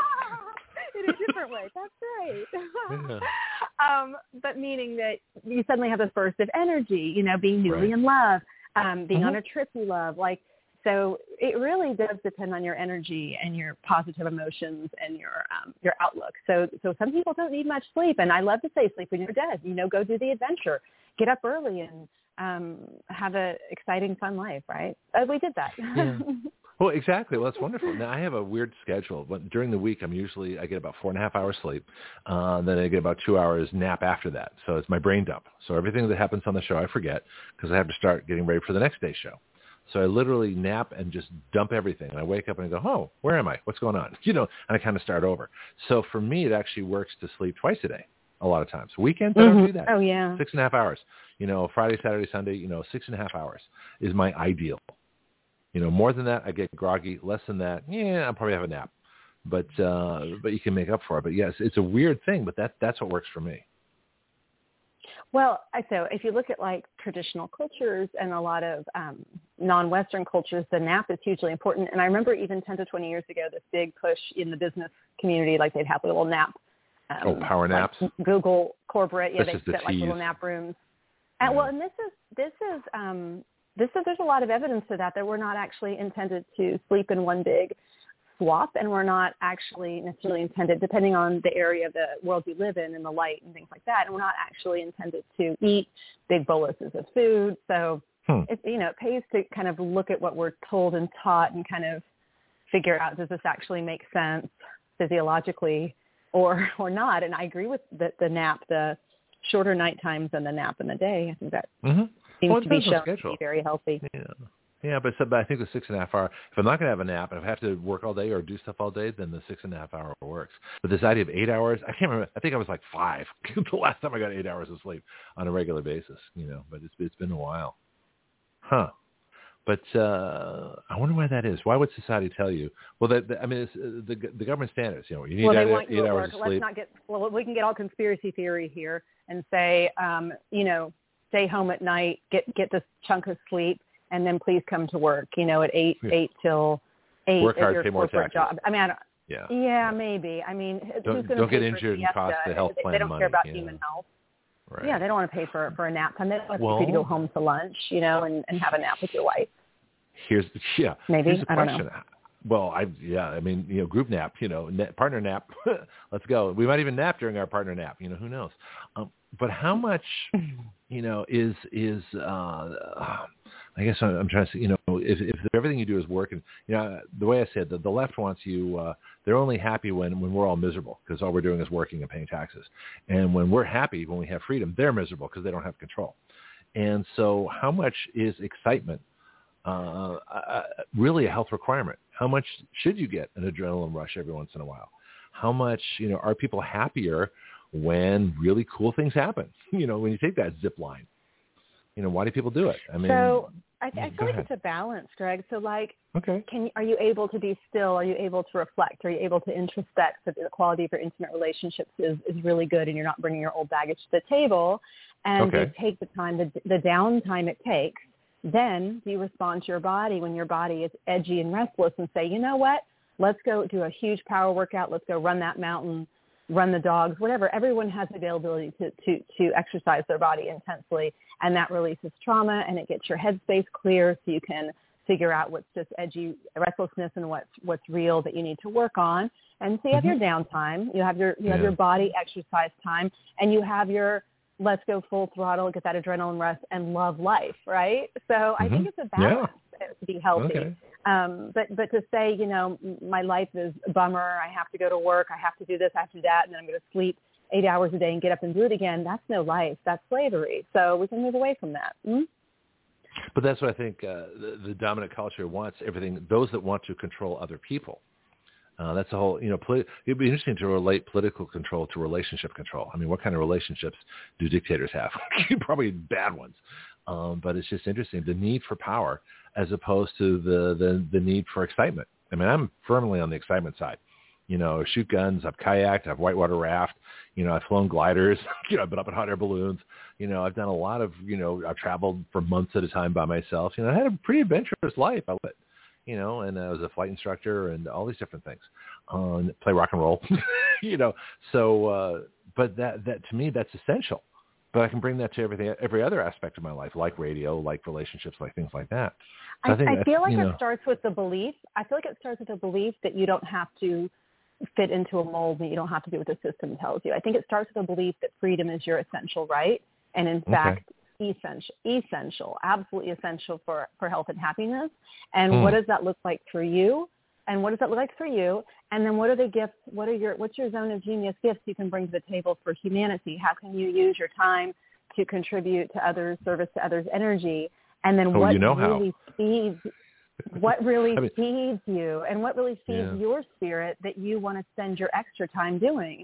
In a different way. That's right.
Yeah.
um, but meaning that you suddenly have this burst of energy, you know, being newly
right.
in love, um, being
mm-hmm.
on a trip you love. Like, so it really does depend on your energy and your positive emotions and your um, your outlook. So so some people don't need much sleep. And I love to say sleep when you're dead. You know, go do the adventure. Get up early and um, have a exciting, fun life, right? Uh, we did that.
Yeah. Well, exactly. Well, that's wonderful. Now, I have a weird schedule. But during the week, I'm usually, I get about four and a half hours sleep. Uh, then I get about two hours nap after that. So it's my brain dump. So everything that happens on the show, I forget because I have to start getting ready for the next day's show. So I literally nap and just dump everything. And I wake up and I go, oh, where am I? What's going on? You know, and I kind of start over. So for me, it actually works to sleep twice a day. a lot of times. Weekends, I
mm-hmm.
don't do that.
Oh, yeah.
Six and a half hours. You know, Friday, Saturday, Sunday, you know, six and a half hours is my ideal. You know, more than that, I get groggy. Less than that, yeah, I'll probably have a nap. But uh, but you can make up for it. But yes, it's a weird thing, but that that's what works for me.
Well, so if you look at like traditional cultures and a lot of um, non-Western cultures, the nap is hugely important. And I remember even ten to twenty years ago, this big push in the business community, like they'd have little nap. Um,
oh, power naps.
Like Google corporate, yeah,
this
they
the
set like
tease.
little nap rooms. And, yeah. Well, and this is this is um, this is there's a lot of evidence to that that we're not actually intended to sleep in one big swap, and we're not actually necessarily intended, depending on the area of the world you live in and the light and things like that, and we're not actually intended to eat big boluses of food. So hmm. it, you know, it pays to kind of look at what we're told and taught and kind of figure out, does this actually make sense physiologically or or not? And I agree with the, the nap, the shorter night times and the nap in the day. I think that mm-hmm. seems
well,
to be shown to be very healthy.
Yeah. Yeah, but, but I think the six and a half hour, if I'm not going to have a nap and if I have to work all day or do stuff all day, then the six and a half hour works. But this idea of eight hours, I can't remember. I think I was like five the last time I got eight hours of sleep on a regular basis, you know, but it's it's been a while. Huh. But uh, I wonder why that is. Why would society tell you? Well, that, I mean, it's, uh, the the government standards, you know, you need
well,
eight,
they want
eight
you to
hours
work.
of sleep.
Let's not get, well, we can get all conspiracy theory here and say, um, you know, stay home at night, get get this chunk of sleep, and then please come to work, you know, at eight, yeah. eight till eight
work
at
hard,
your
pay more
corporate
taxes.
job. I mean, I don't,
yeah.
yeah,
yeah,
maybe. I mean,
don't,
who's going
don't
to pay
get
for
injured
siesta?
and cost the health
they,
plan
they don't
money.
care about
yeah.
human health.
Right.
Yeah, they don't want to pay for, for a nap time. They don't want
well,
you to go home to lunch, you know, and, and have a nap with your wife.
Here's yeah.
Maybe.
Here's the
I
question.
don't know.
Well, I yeah, I mean, you know, group nap, you know, net, partner nap. Let's go. We might even nap during our partner nap. You know, who knows? Um, but how much, you know, is is uh, I guess I'm trying to say, you know, if, if everything you do is working, you know, the way I said, the, the left wants you, uh, they're only happy when, when we're all miserable because all we're doing is working and paying taxes. And when we're happy, when we have freedom, they're miserable because they don't have control. And so how much is excitement uh, uh, really a health requirement? How much should you get an adrenaline rush every once in a while? How much, you know, are people happier when really cool things happen? You know, when you take that zip line, you know, why do people do it? I mean,
so I, I feel like
ahead.
it's a balance, Greg. So like,
okay.
can you, are you able to be still? Are you able to reflect? Are you able to introspect so that the quality of your intimate relationships is, is really good and you're not bringing your old baggage to the table? And
okay.
you take the time, the, the downtime it takes. Then do you respond to your body when your body is edgy and restless and say, you know what, let's go do a huge power workout. Let's go run that mountain, run the dogs, whatever. Everyone has the availability to, to, to exercise their body intensely, and that releases trauma and it gets your headspace clear so you can figure out what's just edgy restlessness and what's, what's real that you need to work on. And so you have mm-hmm. your downtime, you have your, you yeah. have your body exercise time, and you have your let's go full throttle, get that adrenaline rush, and love life, right? So mm-hmm. I think it's a balance yeah. to be healthy.
Okay.
Um, but but to say, you know, my life is a bummer, I have to go to work, I have to do this, I have to do that, and then I'm going to sleep eight hours a day and get up and do it again, that's no life. That's slavery. So we can move away from that. Mm-hmm.
But that's what I think uh, the, the dominant culture wants, everything, those that want to control other people. Uh, that's a whole, you know, poli- it'd be interesting to relate political control to relationship control. I mean, what kind of relationships do dictators have? Probably bad ones. Um, but it's just interesting, the need for power as opposed to the, the, the need for excitement. I mean, I'm firmly on the excitement side. You know, shoot guns, I've kayaked, I've whitewater raft, you know, I've flown gliders, you know, I've been up in hot air balloons. You know, I've done a lot of, you know, I've traveled for months at a time by myself. You know, I had a pretty adventurous life. I would. You know, and I was a flight instructor and all these different things. Um, play rock and roll, you know. So, uh, but that that to me that's essential. But I can bring that to everything, every other aspect of my life, like radio, like relationships, like things like that. So
I,
I, think
I feel like
you know,
it starts with the belief. I feel like it starts with the belief that you don't have to fit into a mold and you don't have to do what the system tells you. I think it starts with the belief that freedom is your essential right, and in okay. fact. Essential, essential, absolutely essential for, for health and happiness. And mm. what does that look like for you? And what does that look like for you? And then what are the gifts? What are your, what's your zone of genius gifts you can bring to the table for humanity? How can you use your time to contribute to others, service to others' energy? And then
oh,
what
you know
really
how.
feeds, what really
I mean,
feeds you, and what really feeds
yeah.
your spirit that you want to spend your extra time doing?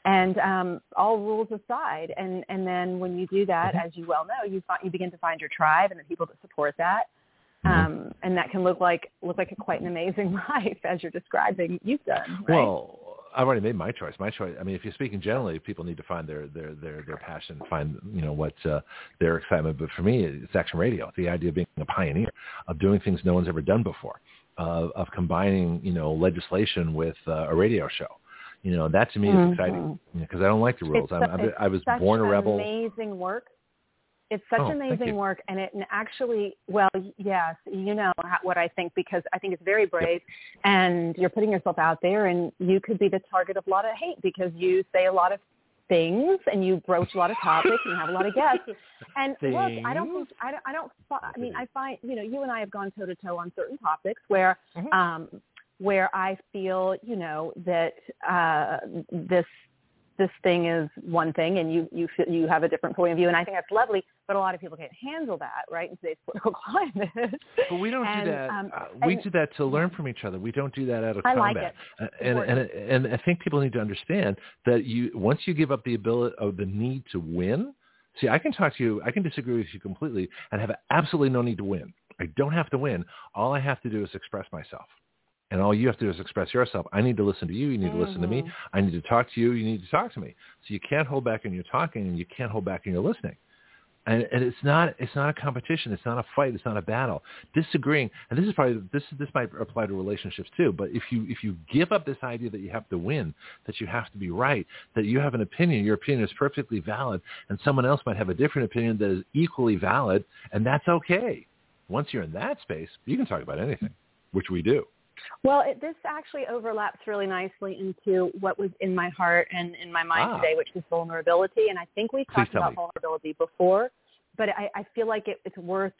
And um, all rules aside, and, and then when you do that,
mm-hmm.
as you well know, you find, you begin to find your tribe and the people that support that. Um, and that can look like look like a, quite an amazing life, as you're describing you've done, right?
Well, I've already made my choice. My choice. I mean, if you're speaking generally, people need to find their their their, their passion, find you know what uh, their excitement. But for me, it's Action Radio. The idea of being a pioneer, of doing things no one's ever done before, uh, of combining you know legislation with uh, a radio show. You know, that to me is mm-hmm. exciting because you know, I don't like the rules. I'm, I'm, I was born a rebel.
Amazing work. It's such
oh,
amazing work, and it and actually, well, yes, you know how, what I think, because I think it's very brave, yep. and you're putting yourself out there, and you could be the target of a lot of hate because you say a lot of things, and you broach a lot of topics, and you have a lot of guests. And
things.
look, I don't think, I don't, I don't, I mean, I find, you know, you and I have gone toe to toe on certain topics where, mm-hmm. um, where I feel, you know, that uh, this. this thing is one thing and you, you feel you have a different point of view. And I think that's lovely, but a lot of people can't handle that, right, in today's political climate.
But we don't
and,
do that.
Um,
uh, we
and,
do that to learn from each other. We don't do that out of
I
combat.
Like it.
Uh, and, and, and I think people need to understand that you once you give up the ability or the need to win, see, I can talk to you, I can disagree with you completely and have absolutely no need to win. I don't have to win. All I have to do is express myself. And all you have to do is express yourself. I need to listen to you. You need mm-hmm. to listen to me. I need to talk to you. You need to talk to me. So you can't hold back in your talking, and you can't hold back in your listening. And, and it's not it's not a competition. It's not a fight. It's not a battle. Disagreeing, and this is probably this this might apply to relationships too. But if you if you give up this idea that you have to win, that you have to be right, that you have an opinion, your opinion is perfectly valid, and someone else might have a different opinion that is equally valid, and that's okay. Once you're in that space, you can talk about anything, which we do.
Well, it, this actually overlaps really nicely into what was in my heart and in my mind
ah.
today, which is vulnerability. And I think we talked about me. vulnerability before, but I, I feel like it, it's worth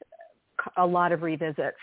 a lot of revisits.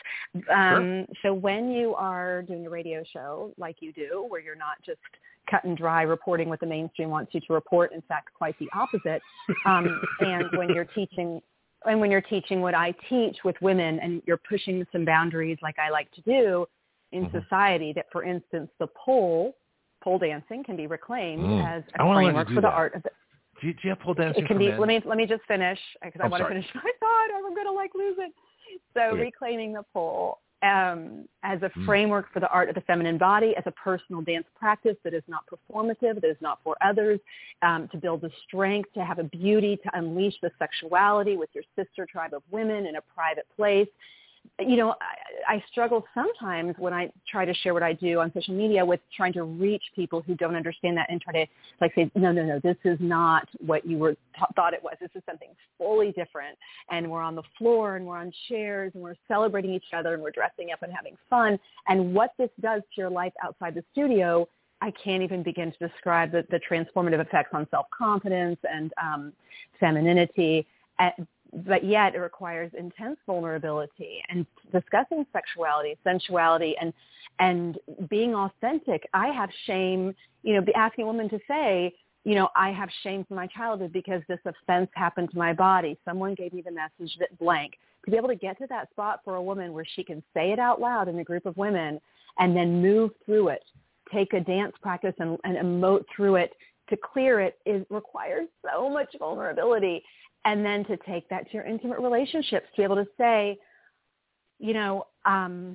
Um,
sure.
So when you are doing a radio show like you do, where you're not just cut and dry reporting what the mainstream wants you to report, in fact, quite the opposite, um, and when you're teaching and when you're teaching what I teach with women and you're pushing some boundaries like I like to do, in mm-hmm. society, that, for instance, the pole, pole dancing can be reclaimed mm. as a framework for the
that.
art of the.
Do you, do you have pole dancing?
It can
for
be.
men?
Let me let me just finish because I
I'm
want
sorry.
to finish my thought, or I'm going to like lose it. So
okay.
reclaiming the pole um, as a
mm.
framework for the art of the feminine body, as a personal dance practice that is not performative, that is not for others, um, to build the strength, to have a beauty, to unleash the sexuality with your sister tribe of women in a private place. You know, I, I struggle sometimes when I try to share what I do on social media with trying to reach people who don't understand that and try to like say, no, no, no, this is not what you were th- thought it was. This is something fully different. And we're on the floor and we're on chairs and we're celebrating each other and we're dressing up and having fun. And what this does to your life outside the studio, I can't even begin to describe the, the transformative effects on self-confidence and um, femininity. At, But yet it requires intense vulnerability and discussing sexuality, sensuality, and and being authentic. I have shame, you know, asking a woman to say, you know, I have shame from my childhood because this offense happened to my body. Someone gave me the message that blank. To be able to get to that spot for a woman where she can say it out loud in a group of women and then move through it, take a dance practice and, and emote through it to clear it, is requires so much vulnerability. And then to take that to your intimate relationships, to be able to say, you know, um,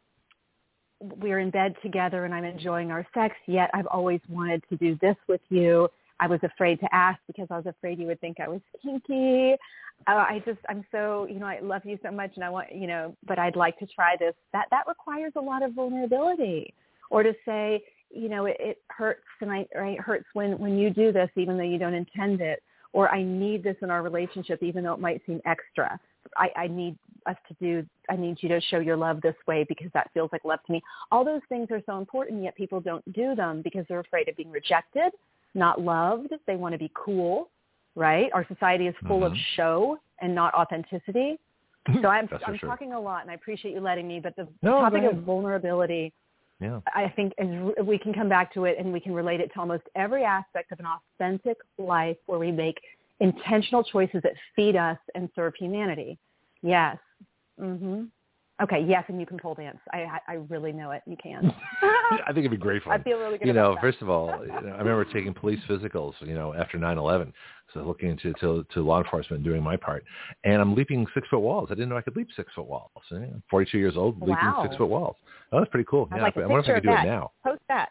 we're in bed together and I'm enjoying our sex, yet I've always wanted to do this with you. I was afraid to ask because I was afraid you would think I was kinky. Uh, I just, I'm so, you know, I love you so much and I want, you know, but I'd like to try this. That that requires a lot of vulnerability. Or to say, you know, it, it hurts and I, or it hurts when, when you do this, even though you don't intend it. Or I need this in our relationship, even though it might seem extra. I, I need us to do, I need you to show your love this way because that feels like love to me. All those things are so important, yet people don't do them because they're afraid of being rejected, not loved. They want to be cool, right? Our society is full mm-hmm. of show and not authenticity. So I'm, I'm talking a lot, and I appreciate you letting me, but the
no,
topic of vulnerability,
yeah.
I think is, we can come back to it and we can relate it to almost every aspect of an authentic life where we make intentional choices that feed us and serve humanity. Yes. Mm-hmm. Okay, yes, and you can pole dance. I I I really know it. You can.
I think it'd be great fun.
I feel really good
You know,
about that.
first of all, you know, I remember taking police physicals, you know, after nine eleven. So looking into to, to law enforcement and doing my part. And I'm leaping six-foot walls. I didn't know I could leap six-foot walls. You know, forty-two years old, leaping
Wow.
six-foot walls. Oh, that's pretty cool.
I'd
Yeah,
like
I
a
wonder if I
picture
could
of
do
that.
it now.
Post that.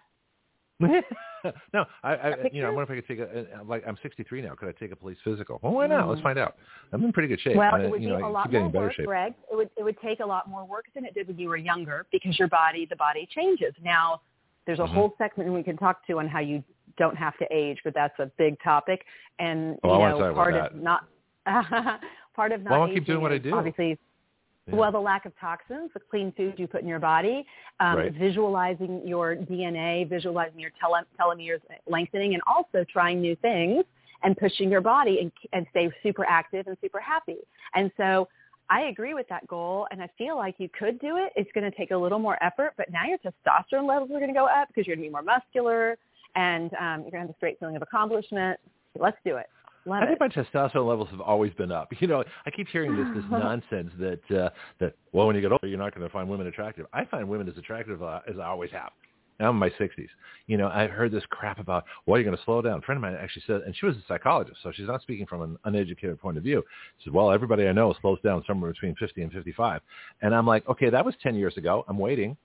No, I, I
A
you know, I wonder if I could take a, like, I'm sixty-three now. Could I take a police physical? Well, why not? Let's find out. I'm in pretty good shape.
Well,
and I,
it would
you
be
know,
a
I
lot
keep getting
more
better
work,
shape.
Greg. It would it would take a lot more work than it did when you were younger because your body, the body changes. Now, there's a
Mm-hmm.
whole segment we can talk to on how you don't have to age, but that's a big topic. And
Well, I
you
want to
know,
talk
part
about
of
that.
not part of not
Well, I'll
aging
keep doing what I
is
do.
obviously.
Yeah.
Well, the lack of toxins, the clean food you put in your body, um,
Right.
visualizing your D N A, visualizing your tele- telomeres lengthening, and also trying new things and pushing your body and, and stay super active and super happy. And so I agree with that goal, and I feel like you could do it. It's going to take a little more effort, but now your testosterone levels are going to go up because you're going to be more muscular, and um, you're going to have this great feeling of accomplishment. Let's do it. Love
I think
it.
my testosterone levels have always been up. You know, I keep hearing this this nonsense that uh, that well, when you get older, you're not going to find women attractive. I find women as attractive uh, as I always have. Now I'm in my sixties. You know, I've heard this crap about, well, you're going to slow down. A friend of mine actually said, and she was a psychologist, so she's not speaking from an uneducated point of view. She said, well, everybody I know slows down somewhere between fifty and fifty-five. And I'm like, okay, that was ten years ago. I'm waiting.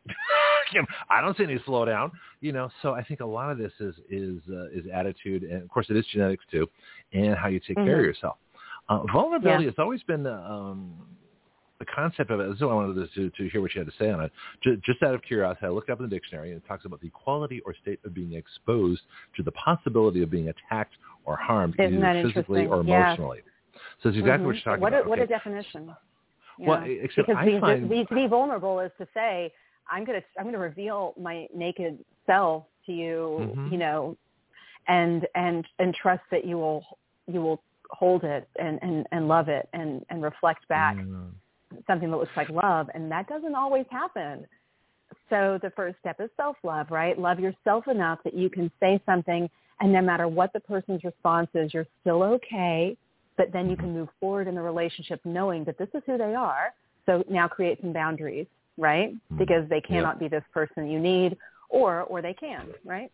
I don't see any slowdown, you know. So I think a lot of this is is uh, is attitude, and of course it is genetics too, and how you take mm-hmm. care of yourself. Uh, vulnerability yeah. has always been um, the concept of it. This is what I wanted to, to hear what you had to say on it. Just, just out of curiosity, I looked up in the dictionary, and it talks about the quality or state of being exposed to the possibility of being attacked or harmed,
Isn't
either physically or
yes.
emotionally. So it's exactly
mm-hmm.
what you're talking
what
about.
A, what
okay.
a definition. Yeah.
Well, except
because
I
be,
find
be, to be vulnerable is to say, I'm going to I'm going to reveal my naked self to you,
mm-hmm.
you know, and and and trust that you will you will hold it and, and, and love it and, and reflect back mm-hmm. something that looks like love, and that doesn't always happen. So the first step is self-love, right? Love yourself enough that you can say something, and no matter what the person's response is, you're still okay. But then you can move forward in the relationship knowing that this is who they are. So now create some boundaries. Right? Because they cannot yeah. be this person you need, or or they can, right?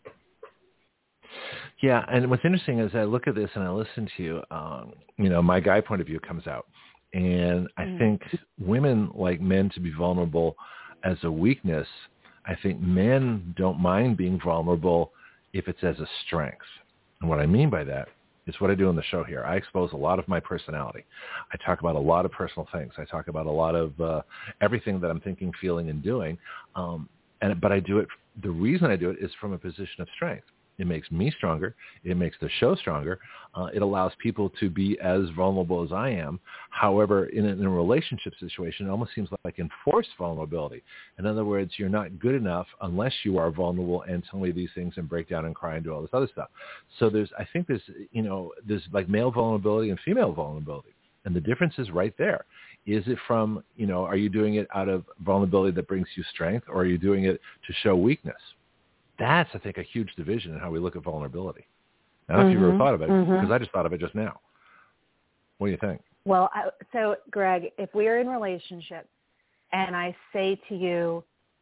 Yeah, and what's interesting is I look at this and I listen to you, um, you know, my guy point of view comes out. And I mm. think women like men to be vulnerable as a weakness. I think men don't mind being vulnerable if it's as a strength. And what I mean by that is what I do on the show here. I expose a lot of my personality. I talk about a lot of personal things. I talk about a lot of uh, everything that I'm thinking, feeling, and doing. Um, and but I do it. The reason I do it is from a position of strength. It makes me stronger. It makes the show stronger. Uh, it allows people to be as vulnerable as I am. However, in a, in a relationship situation, it almost seems like enforced vulnerability. In other words, you're not good enough unless you are vulnerable and tell me these things and break down and cry and do all this other stuff. So there's, I think there's, you know, there's like male vulnerability and female vulnerability. And the difference is right there. Is it from, you know, are you doing it out of vulnerability that brings you strength, or are you doing it to show weakness? That's, I think, a huge division in how we look at vulnerability. I don't know mm-hmm. if you've ever thought of it, because mm-hmm. I just thought of it just now. What do you think?
Well, I, so, Greg, if we're in a relationship and I say to you,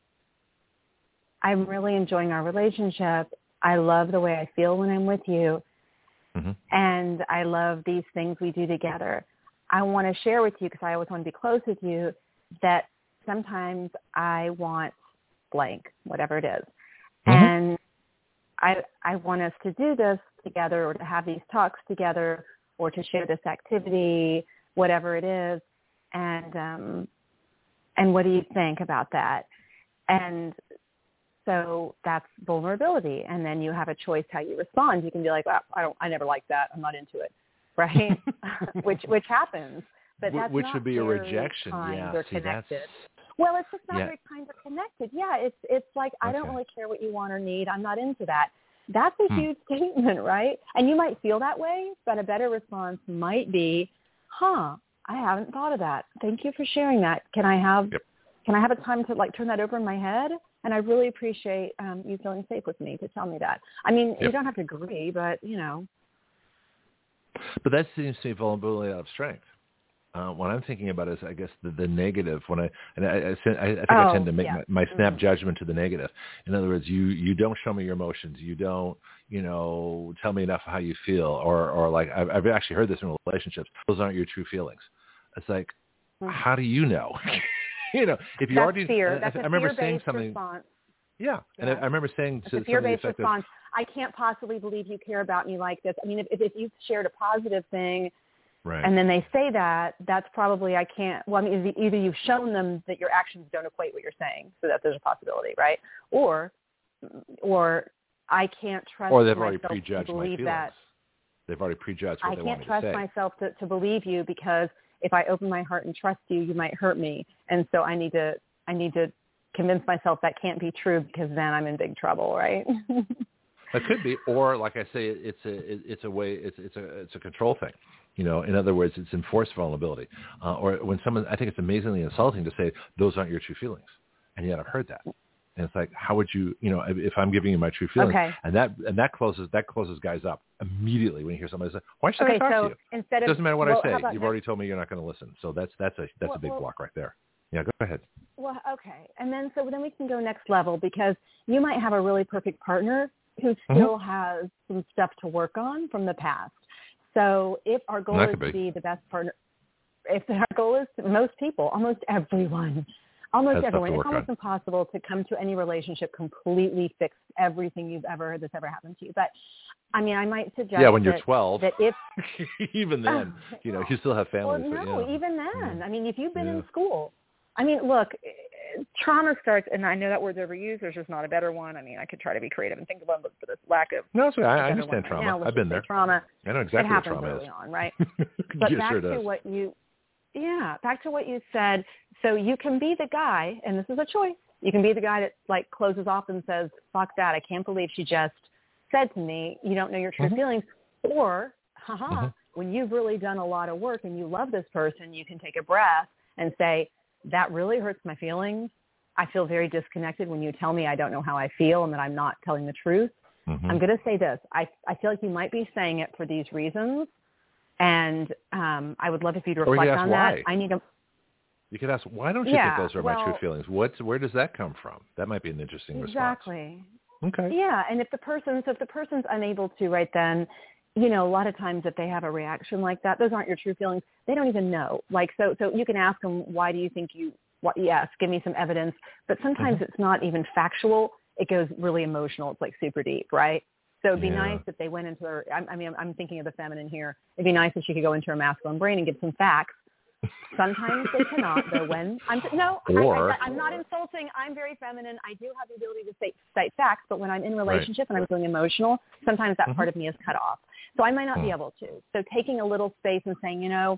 I'm really enjoying our relationship, I love the way I feel when I'm with you, mm-hmm. and I love these things we do together, I want to share with you, because I always want to be close with you, that sometimes I want blank, whatever it is. Mm-hmm. And I I want us to do this together, or to have these talks together, or to share this activity, whatever it is. And um, and what do you think about that? And so that's vulnerability. And then you have a choice how you respond. You can be like, well, I don't, I never liked that. I'm not into it, right? which which happens. But that's
which
not
would be a
very
rejection.
kind
Yeah,
or
see,
connected.
that's...
Well, it's just not
yeah.
very kind or connected. Yeah, it's it's like, I
okay.
don't really care what you want or need. I'm not into that. That's a
hmm.
huge statement, right? And you might feel that way, but a better response might be, huh, I haven't thought of that. Thank you for sharing that. Can I have
yep.
can I have a time to like turn that over in my head? And I really appreciate um, you feeling safe with me to tell me that. I mean, yep. you don't have to agree, but, you know.
But that seems to be vulnerability out of strength. Uh, what I'm thinking about is, I guess, the, the negative. When I and I, I, I think
oh,
I tend to make
yeah.
my, my snap
mm-hmm.
judgment to the negative. In other words, you you don't show me your emotions. You don't, you know, tell me enough of how you feel. Or or like I've, I've actually heard this in relationships. Those aren't your true feelings. It's like, mm-hmm. how do you know? you know, if you
That's
already.
fear.
I,
That's
I,
a
I remember saying
fear-based
something.
response.
Yeah, and
yeah.
I, I remember saying
It's
to
a fear-based
somebody effective,
response. I can't possibly believe you care about me like this. I mean, if, if you've shared a positive thing,
right.
and then they say that, that's probably I can't. Well, I mean, either you've shown them that your actions don't equate what you're saying, so that there's a possibility, right? Or, or I can't trust
or they've
myself
already prejudged
to
my
believe
feelings.
that.
They've already prejudged what
I
they
can't
want me
trust
to say.
myself to, to believe you because if I open my heart and trust you, you might hurt me, and so I need to. I need to convince myself that can't be true because then I'm in big trouble, right?
It could be, or like I say, it's a it's a way it's it's a it's a control thing. You know, in other words, it's enforced vulnerability. Uh, or when someone, I think it's amazingly insulting to say those aren't your true feelings, and yet I've heard that, and it's like, how would you, you know, if I'm giving you my true feelings,
okay.
and that and that closes that closes guys up immediately when you hear somebody say, why should
okay,
I talk
so
to you?
Instead of,
it doesn't matter what
well,
I say.
You've
next? already told me you're not going to listen. So that's that's a that's
well,
a big
well,
block right there. Yeah, go ahead.
Well, okay. And then so then we can go next level because you might have a really perfect partner who still mm-hmm. has some stuff to work on from the past. So if our goal
that
is
be.
to be the best partner, if our goal is to, most people, almost everyone, almost
That's
everyone, it's almost
on.
impossible to come to any relationship completely fix everything you've ever that's ever happened to you. But I mean, I might suggest
yeah, when you're
that,
twelve,
that if
even then, uh, you know, you still have families.
Well, no,
but, yeah.
even then.
Yeah.
I mean, if you've been
yeah.
in school, I mean, look, trauma starts, and I know that word's overused. There's just not a better one. I mean, I could try to be creative and think of one, but for this lack of
no, sorry, I, I
right
understand trauma.
now,
I've been there.
Trauma.
I know exactly
it
what
happens
trauma
early
is.
on, right? But
it
back
sure
to
does.
what you, yeah, back to what you said. So you can be the guy, and this is a choice. You can be the guy that like closes off and says, "Fuck that! I can't believe she just said to me, you don't know your true mm-hmm. feelings." Or, haha, mm-hmm. when you've really done a lot of work and you love this person, you can take a breath and say, that really hurts my feelings. I feel very disconnected when you tell me I don't know how I feel and that I'm not telling the truth. Mm-hmm. I'm going to say this. I, I feel like you might be saying it for these reasons, and um, I would love if you'd reflect on
why.
that. I need to.
You could ask, why don't you
yeah,
think those are
well,
my true feelings? What's, where does that come from? That might be an interesting
exactly.
response. Okay.
Yeah, and if the person, so if the person's unable to right then, you know, a lot of times if they have a reaction like that, those aren't your true feelings. They don't even know. Like, so, so you can ask them, why do you think you, what, yes, give me some evidence. But sometimes mm-hmm. it's not even factual. It goes really emotional. It's like super deep, right? So it'd be yeah. nice if they went into her, I, I mean, I'm, I'm thinking of the feminine here. It'd be nice if she could go into her masculine brain and give some facts. Sometimes they cannot, though, when I'm, no,
or,
I, I, I'm not insulting. I'm very feminine. I do have the ability to cite, cite facts, but when I'm in a relationship right. and I'm feeling emotional, sometimes that mm-hmm. part of me is cut off. So I might not mm. be able to. So taking a little space and saying, you know,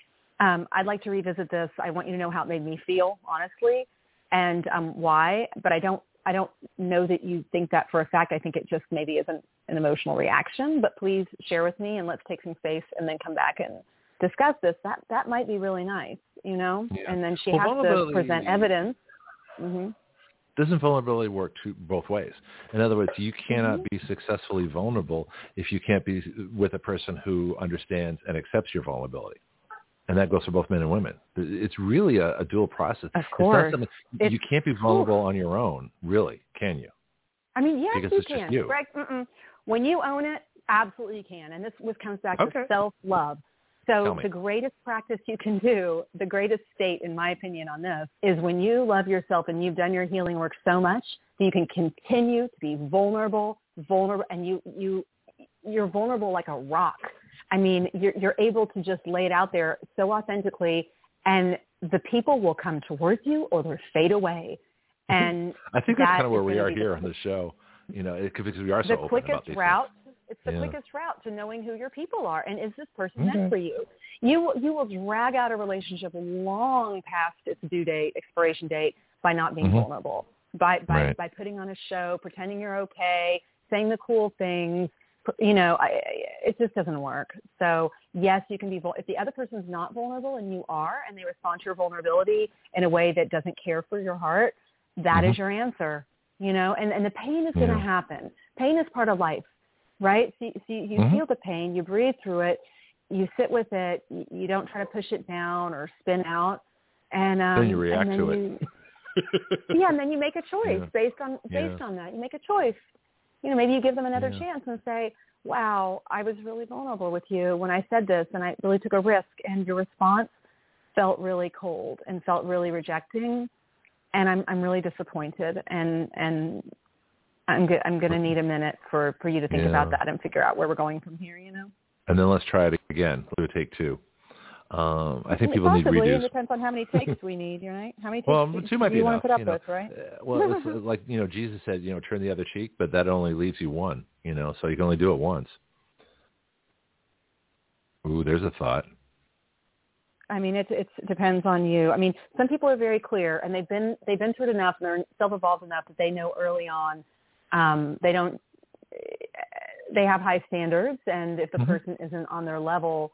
um, I'd like to revisit this. I want you to know how it made me feel, honestly, and um, why. But I don't, I don't know that you think that for a fact. I think it just maybe is an, an emotional reaction. But please share with me, and let's take some space, and then come back and discuss this. That that might be really nice, you know. Yeah. And then she well, has to present evidence. Mm-hmm.
Doesn't vulnerability work two, both ways? In other words, you cannot mm-hmm. be successfully vulnerable if you can't be with a person who understands and accepts your vulnerability. And that goes for both men and women. It's really a, a dual process.
Of course.
It's not it's, you can't be vulnerable oof. on your own, really, can you?
I mean, yes,
because
you
it's
can.
Just you.
Greg, when you own it, absolutely you can. And this, this comes back
okay.
to self-love. So the greatest practice you can do, the greatest state, in my opinion, on this, is when you love yourself and you've done your healing work so much that you can continue to be vulnerable, vulnerable, and you, you, you're vulnerable like a rock. I mean, you're, you're able to just lay it out there so authentically, and the people will come towards you or they'll fade away. And
I think that's kind of where we are here
the,
on the show, you know, it, because we are so open about these
route.
things.
It's the
yeah.
quickest route to knowing who your people are. And is this person
okay.
meant for you? You you will drag out a relationship long past its due date, expiration date, by not being
mm-hmm.
vulnerable, by by,
right.
by putting on a show, pretending you're okay, saying the cool things. You know, I, it just doesn't work. So, yes, you can be – if the other person's not vulnerable and you are, and they respond to your vulnerability in a way that doesn't care for your heart, that mm-hmm. is your answer, you know. And, and the pain is yeah. going to happen. Pain is part of life. Right? So, so you mm-hmm. feel the pain, you breathe through it, you sit with it. You, you don't try to push it down or spin out. And um,
then you react
and then
to
you,
it.
yeah, and then you make a choice
yeah.
based on based
yeah.
on that. You make a choice. You know, maybe you give them another
yeah.
chance and say, wow, I was really vulnerable with you when I said this, and I really took a risk, and your response felt really cold and felt really rejecting, and I'm I'm really disappointed, and and I'm go- I'm going to need a minute for, for you to think
yeah.
about that and figure out where we're going from here, you know.
And then let's try it again. Let's take two. Um, I think people
Possibly.
need redos.
It depends on how many takes we need, right? How many takes
well,
do,
two might
do
be
you
enough,
want to put up
you know.
with, right?
Uh, well, it's uh, like, you know, Jesus said, you know, turn the other cheek, but that only leaves you one, you know, so you can only do it once. Ooh, there's a thought.
I mean, it, it depends on you. I mean, some people are very clear, and they've been they've been through it enough, and they're self-evolved enough that they know early on um, they don't they have high standards, and if the mm-hmm. person isn't on their level,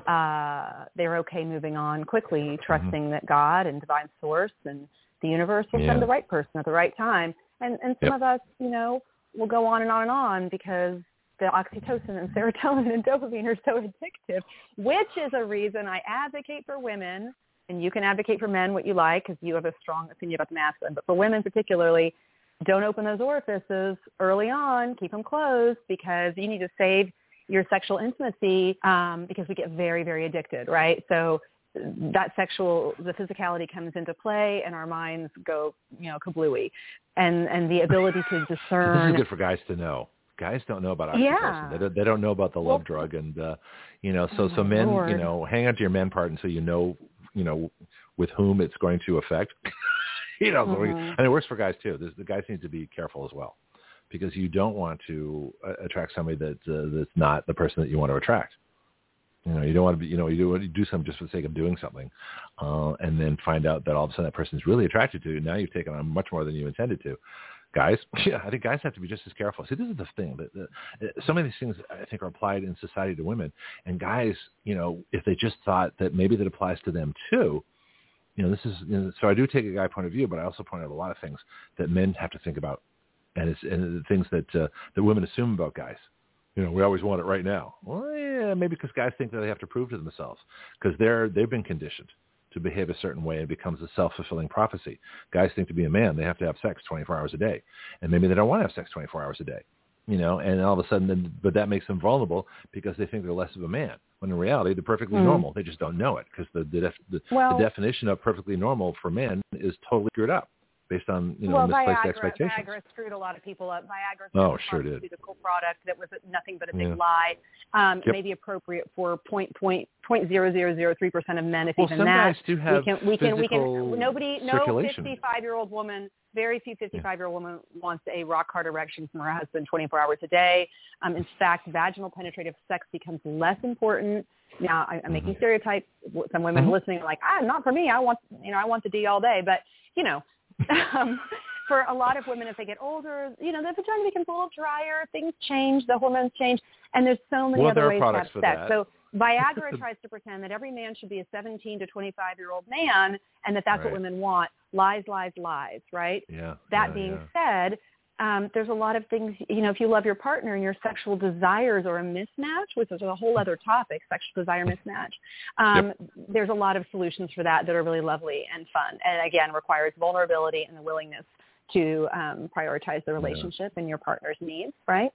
uh, they're okay moving on quickly, trusting mm-hmm. that God and divine source and the universe will yeah. send the right person at the right time. And and some yep. of us, you know, will go on and on and on because the oxytocin and serotonin and dopamine are so addictive, which is a reason I advocate for women, and you can advocate for men what you like because you have a strong opinion about the masculine, but for women particularly, don't open those orifices early on, keep them closed because you need to save your sexual intimacy um, because we get very, very addicted, right? So that sexual, the physicality comes into play and our minds go, you know, kablooey. And, and the ability to discern.
This is good for guys to know. Guys don't know about oxytocin.
Yeah.
They don't, they don't know about the love well, drug. And, uh, you know, so,
oh
so men,
Lord.
you know, hang on to your men part until you know, you know, with whom it's going to affect. you know, mm-hmm. and it works for guys too. There's, the guys need to be careful as well because you don't want to uh, attract somebody that, uh, that's not the person that you want to attract. You know, you don't want to be, you know, you do, you do something just for the sake of doing something uh, and then find out that all of a sudden that person is really attracted to you. Now you've taken on much more than you intended to. Guys, yeah, I think guys have to be just as careful. See, this is the thing. That the, some of these things I think are applied in society to women. And guys, you know, if they just thought that maybe that applies to them too, you know, this is, you know, so I do take a guy point of view, but I also point out a lot of things that men have to think about and, it's, and the things that, uh, that women assume about guys. You know, we always want it right now. Well, yeah, maybe because guys think that they have to prove to themselves because they're, they've been conditioned to behave a certain way. It becomes a self-fulfilling prophecy. Guys think to be a man, they have to have sex twenty-four hours a day. And maybe they don't want to have sex twenty-four hours a day, you know, and all of a sudden, then, but that makes them vulnerable because they think they're less of a man. When in reality, they're perfectly mm. normal. They just don't know it because the, the, def, the,
well,
the definition of perfectly normal for men is totally screwed up based on, you know,
well,
misplaced
Viagra,
expectations.
Viagra screwed a lot of people up. Viagra is
oh,
a
sure did.
pharmaceutical product that was nothing but a big
yeah.
lie. Um,
yep.
Maybe appropriate for point point point zero zero zero three percent of men, if
well,
even
some
that.
Guys do have
we can, we can, we can. Nobody, no
circulation.
fifty-five-year-old woman. Very few fifty-five-year-old woman wants a rock hard erection from her husband twenty-four hours a day. Um, in fact, vaginal penetrative sex becomes less important. Now, I, I'm mm-hmm. making stereotypes. Some women mm-hmm. listening are like, ah, not for me. I want, you know, I want the D all day. But you know. um, For a lot of women, if they get older, you know, the vagina becomes a little drier. Things change. The hormones change. And there's so many
well,
other ways to have
for
sex.
that.
So Viagra tries to pretend that every man should be a seventeen to twenty-five-year-old man and that that's
right.
what women want. Lies, lies, lies, right?
Yeah.
That
yeah,
being
yeah.
said, um, there's a lot of things, you know, if you love your partner and your sexual desires are a mismatch, which is a whole other topic, sexual desire mismatch, um,
yep.
there's a lot of solutions for that that are really lovely and fun. And again, requires vulnerability and the willingness to um, prioritize the relationship yeah. and your partner's needs, right?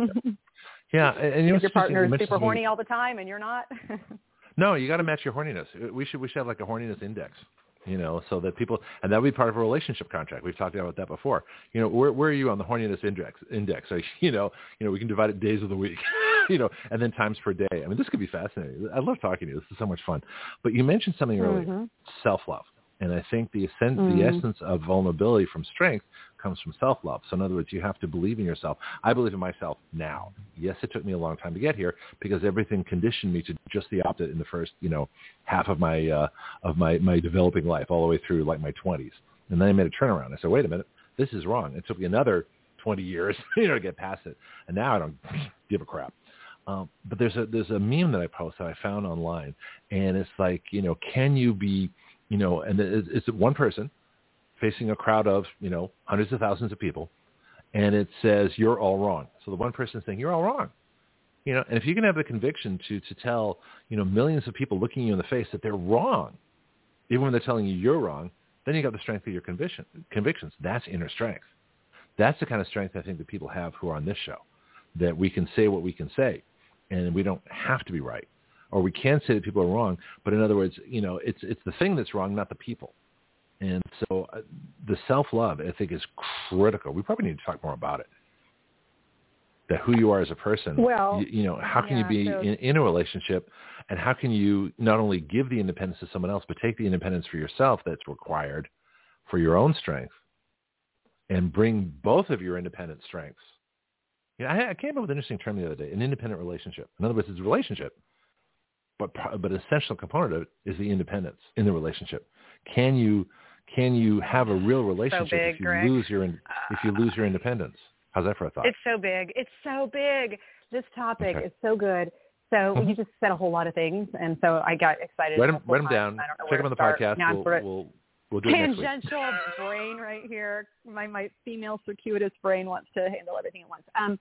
yeah, and, and you know,
your partner's super
me,
horny all the time and you're not.
no, you got to match your horniness. We should we should have like a horniness index, you know, so that people, and that would be part of a relationship contract. We've talked about that before. You know, where where are you on the horniness index? Index, so, you know, you know, we can divide it days of the week, you know, and then times per day. I mean, this could be fascinating. I love talking to you. This is so much fun. But you mentioned something earlier, mm-hmm. self-love. And I think the essence, mm. the essence of vulnerability from strength comes from self-love. So in other words, you have to believe in yourself. I believe in myself now. Yes, it took me a long time to get here because everything conditioned me to just the opposite in the first, you know, half of my uh, of my, my developing life, all the way through like my twenties. And then I made a turnaround. I said, wait a minute, this is wrong. It took me another twenty years, you know, to get past it. And now I don't give a crap. Um, but there's a there's a meme that I post that I found online, and it's like, you know, can you be You know, and it's, it's one person facing a crowd of, you know, hundreds of thousands of people, and it says, you're all wrong. So the one person is saying, you're all wrong. You know, and if you can have the conviction to, to tell, you know, millions of people looking you in the face that they're wrong, even when they're telling you you're wrong, then you got the strength of your conviction, convictions. That's inner strength. That's the kind of strength I think that people have who are on this show, that we can say what we can say, and we don't have to be right. Or we can say that people are wrong, but in other words, you know, it's it's the thing that's wrong, not the people. And so uh, the self-love, I think, is critical. We probably need to talk more about it. That who you are as a person,
well,
you, you know, how can
yeah,
you be
so,
in, in a relationship, and how can you not only give the independence to someone else, but take the independence for yourself that's required for your own strength, and bring both of your independent strengths. You know, I, I came up with an interesting term the other day, an independent relationship. In other words, it's a relationship, but but an essential component of it is the independence in the relationship. Can you can you have a real relationship
so big,
if you
Greg.
lose your if you lose your independence? How's that for a thought?
It's so big. It's so big. This topic
okay.
is so good. So mm-hmm. you just said a whole lot of things, and so I got excited.
Write them, write them down. Check them on the
start.
podcast.
Now
we'll,
sort of
we'll, we'll do it next week.
Tangential brain right here. My my female circuitous brain wants to handle everything at once. Um.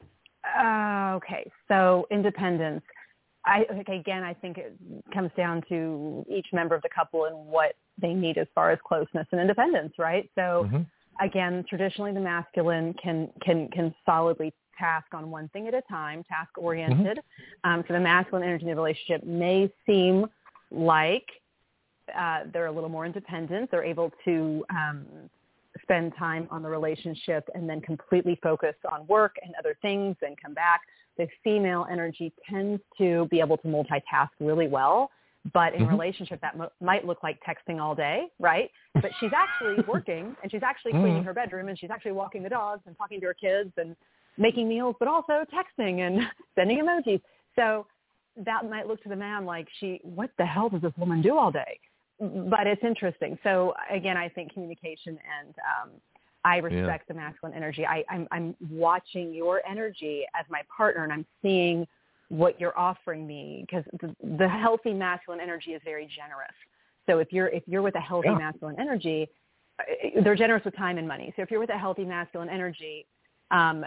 Uh, okay. So independence. I okay, again, I think it comes down to each member of the couple and what they need as far as closeness and independence, right? So. Mm-hmm. Again, traditionally the masculine can can can solidly task on one thing at a time, task-oriented. Mm-hmm. Um, so the masculine energy in the relationship may seem like uh, they're a little more independent. They're able to um, spend time on the relationship and then completely focus on work and other things and come back. The female energy tends to be able to multitask really well. But in mm-hmm. a relationship, that mo- might look like texting all day, right? But she's actually working, and she's actually cleaning her bedroom, and she's actually walking the dogs and talking to her kids and making meals, but also texting and sending emojis. So that might look to the man like, she, what the hell does this woman do all day? But it's interesting. So, again, I think communication and um, I respect yeah. the masculine energy. I, I'm, I'm watching your energy as my partner, and I'm seeing what you're offering me, because the, the healthy masculine energy is very generous. So if you're if you're with a healthy yeah. masculine energy, they're generous with time and money. So if you're with a healthy masculine energy, um,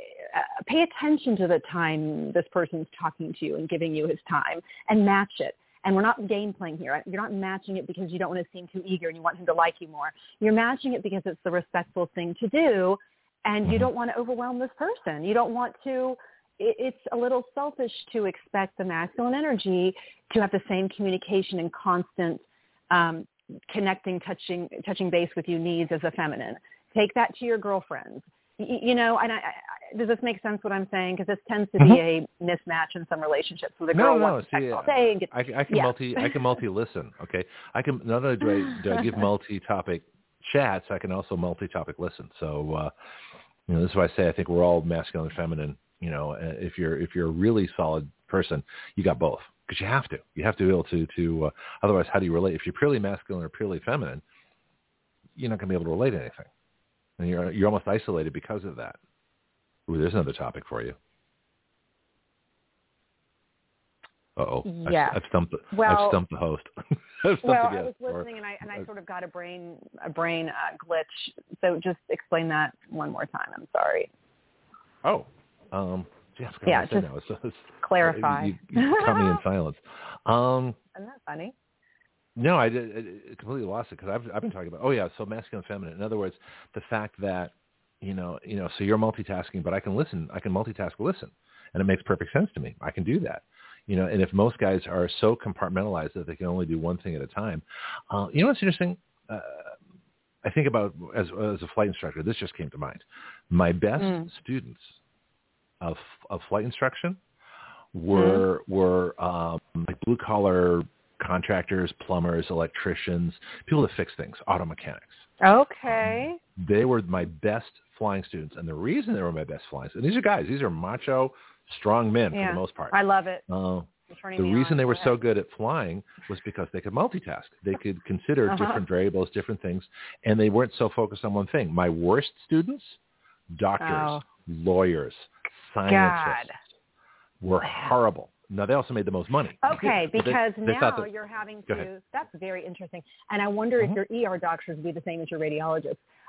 pay attention to the time this person's talking to you and giving you his time, and match it. And we're not game playing here. You're not matching it because you don't want to seem too eager and you want him to like you more. You're matching it because it's the respectful thing to do, and you don't want to overwhelm this person. You don't want to. It's a little selfish to expect the masculine energy to have the same communication and constant um, connecting, touching, touching base with you needs as a feminine. Take that to your girlfriends. You, you know, and I, I, does this make sense what I'm saying? Because this tends to be mm-hmm. a mismatch in some relationships where the girl
no, no,
wants to text
see,
all day and get.
I, I can
yeah.
multi. I can multi listen. Okay, I can not only do I, do I give multi-topic chats, I can also multi-topic listen. So, uh, you know, this is why I say I think we're all masculine and feminine. You know, if you're if you're a really solid person, you got both, because you have to. You have to be able to to. Uh, otherwise, how do you relate? If you're purely masculine or purely feminine, you're not going to be able to relate to anything, and you're you're almost isolated because of that. Ooh, there's another topic for you. Uh oh.
Yeah.
I've, I've stumped. The,
well,
I've stumped the host. I've stumped
well,
the
I was
or,
listening and I and I sort of got a brain a brain uh, glitch. So just explain that one more time. I'm sorry.
Oh. Um, yes,
yeah, just
now. It's, it's,
clarify.
You, you caught me in silence. Um,
Isn't that funny?
No, I, did, I completely lost it, because I've I've been talking about. Oh yeah, so masculine, feminine. In other words, the fact that you know you know so you're multitasking, but I can listen. I can multitask, listen, and it makes perfect sense to me. I can do that. You know, and if most guys are so compartmentalized that they can only do one thing at a time, uh, you know what's interesting? Uh, I think about as as a flight instructor. This just came to mind. My best mm. students of of flight instruction were mm-hmm. were um, like blue collar contractors, plumbers, electricians, people that fix things, auto mechanics.
Okay.
Um, they were my best flying students, and the reason they were my best flying students, and these are guys, these are macho, strong men
yeah.
for the most part.
I love it.
Uh, the reason
on.
they were
Go
so
ahead.
good at flying was because they could multitask. They could consider uh-huh. different variables, different things, and they weren't so focused on one thing. My worst students, doctors,
oh.
lawyers, scientists,
God.
were horrible. Now, they also made the most money.
Okay, because
they, they
now
that,
you're having to, that's very interesting. And I wonder uh-huh. if your E R doctors would be the same as your radiologists.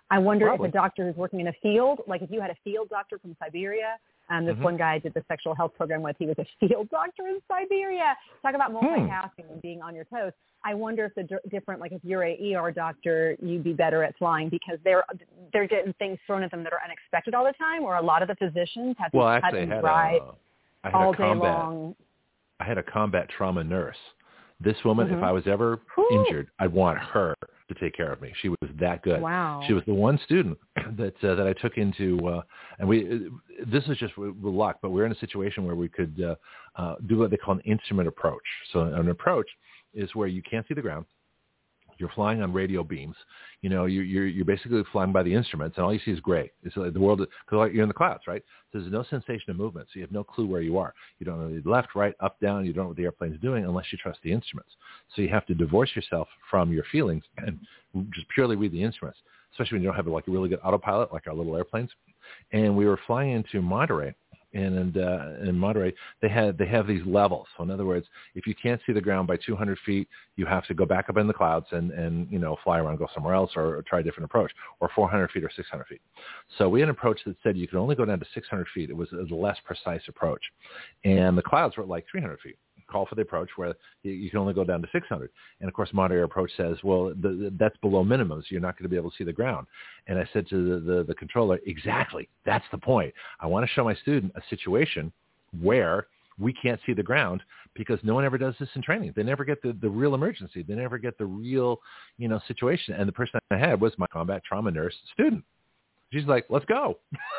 I wonder
Probably.
if a doctor who's working in a field, like if you had a field doctor from Siberia, um, this
mm-hmm.
one guy I did the sexual health program with, he was a field doctor in Siberia. Talk about multitasking hmm. and being on your toes. I wonder if the d- different, like if you're a E R doctor, you'd be better at flying because they're they're getting things thrown at them that are unexpected all the time, or a lot of the physicians have to
well,
cut
actually,
and
I had
dry
a, I had
all
a combat,
day long.
I had a combat trauma nurse. This woman,
mm-hmm.
if I was ever
Whew.
injured, I'd want her to take care of me. She was that good.
Wow.
She was the one student that uh, that I took into, uh, and we. This is just with luck, but we're in a situation where we could uh, uh, do what they call an instrument approach. So an approach is where you can't see the ground. You're flying on radio beams. You know, you're, you're, you're basically flying by the instruments, and all you see is gray. It's like the world, because you're in the clouds, right? So there's no sensation of movement, so you have no clue where you are. You don't know the left, right, up, down. You don't know what the airplane's doing unless you trust the instruments. So you have to divorce yourself from your feelings and just purely read the instruments, especially when you don't have like a really good autopilot like our little airplanes. And we were flying into Monterey. And, and uh, in Monterey, they had they have these levels. So in other words, if you can't see the ground by two hundred feet, you have to go back up in the clouds and, and you know fly around, go somewhere else, or, or try a different approach, or four hundred feet or six hundred feet. So we had an approach that said you could only go down to six hundred feet. It was a less precise approach, and the clouds were at like three hundred feet. Call for the approach where you, you can only go down to six hundred. And of course, Monterey approach says, well, the, the, that's below minimum, so you're not going to be able to see the ground. And I said to the, the, the controller, exactly, that's the point. I want to show my student a situation where we can't see the ground because no one ever does this in training. They never get the, the real emergency. They never get the real, you know, situation. And the person I had was my combat trauma nurse student. She's like, let's go.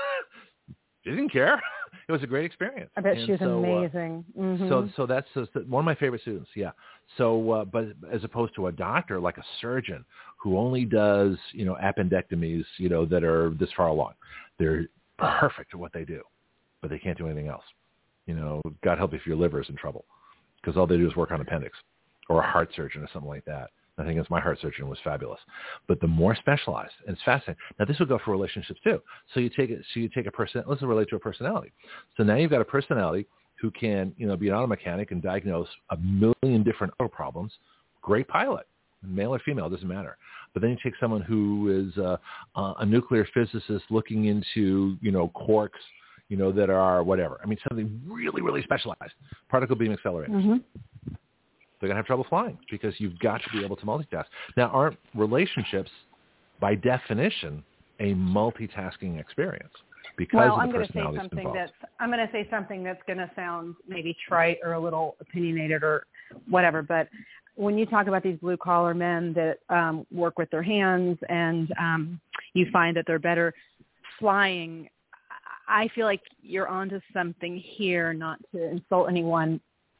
She didn't care. It was a great experience.
I bet
and
she was
so,
amazing.
Uh,
mm-hmm.
So, so that's uh, one of my favorite students. Yeah. So, uh, but as opposed to a doctor, like a surgeon who only does, you know, appendectomies, you know, that are this far along, they're perfect at what they do, but they can't do anything else. You know, God help if your liver is in trouble because all they do is work on appendix, or a heart surgeon or something like that. I think it's my heart surgeon was fabulous, but the more specialized, and it's fascinating. Now this would go for relationships too. So you take it, so you take a person, let's relate to a personality. So now you've got a personality who can, you know, be an auto mechanic and diagnose a million different auto problems. Great pilot, male or female, doesn't matter. But then you take someone who is uh, uh, a nuclear physicist looking into, you know, quarks, you know, that are whatever. I mean, something really, really specialized. Particle beam accelerators.
Mm-hmm.
They're going to have trouble flying because you've got to be able to multitask. Now, aren't relationships, by definition, a multitasking experience because
well,
of
I'm
the
going to say
personalities
something
involved?
that's I'm going to say something that's going to sound maybe trite or a little opinionated or whatever. But when you talk about these blue collar men that um, work with their hands and um, you find that they're better flying, I feel like you're onto something here. Not to insult anyone.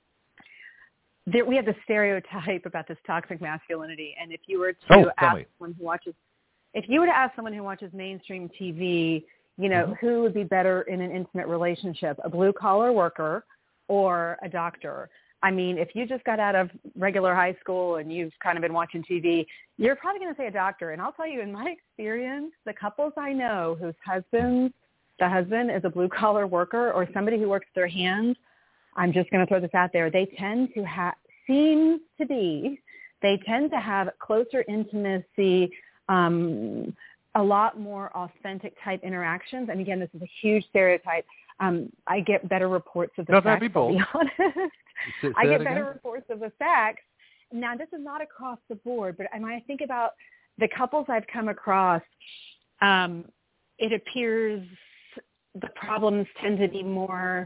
There, we have the stereotype about this toxic masculinity, and if you were to
oh,
ask
me.
someone who watches, if you were to ask someone who watches mainstream T V, you know,
mm-hmm.
who would be better in an intimate relationship, a blue collar worker or a doctor? I mean, if you just got out of regular high school and you've kind of been watching T V, you're probably going to say a doctor. And I'll tell you, in my experience, the couples I know whose husbands, the husband is a blue collar worker or somebody who works with their hands, I'm just going to throw this out there. They tend to have, seem to be, they tend to have closer intimacy, um, a lot more authentic type interactions. And again, this is a huge stereotype. Um, I get better reports of the
no,
sex,
be
I'll be honest.
Say, say
I get better
again?
reports of the sex. Now, this is not across the board, but when I think about the couples I've come across, um, it appears the problems tend to be more...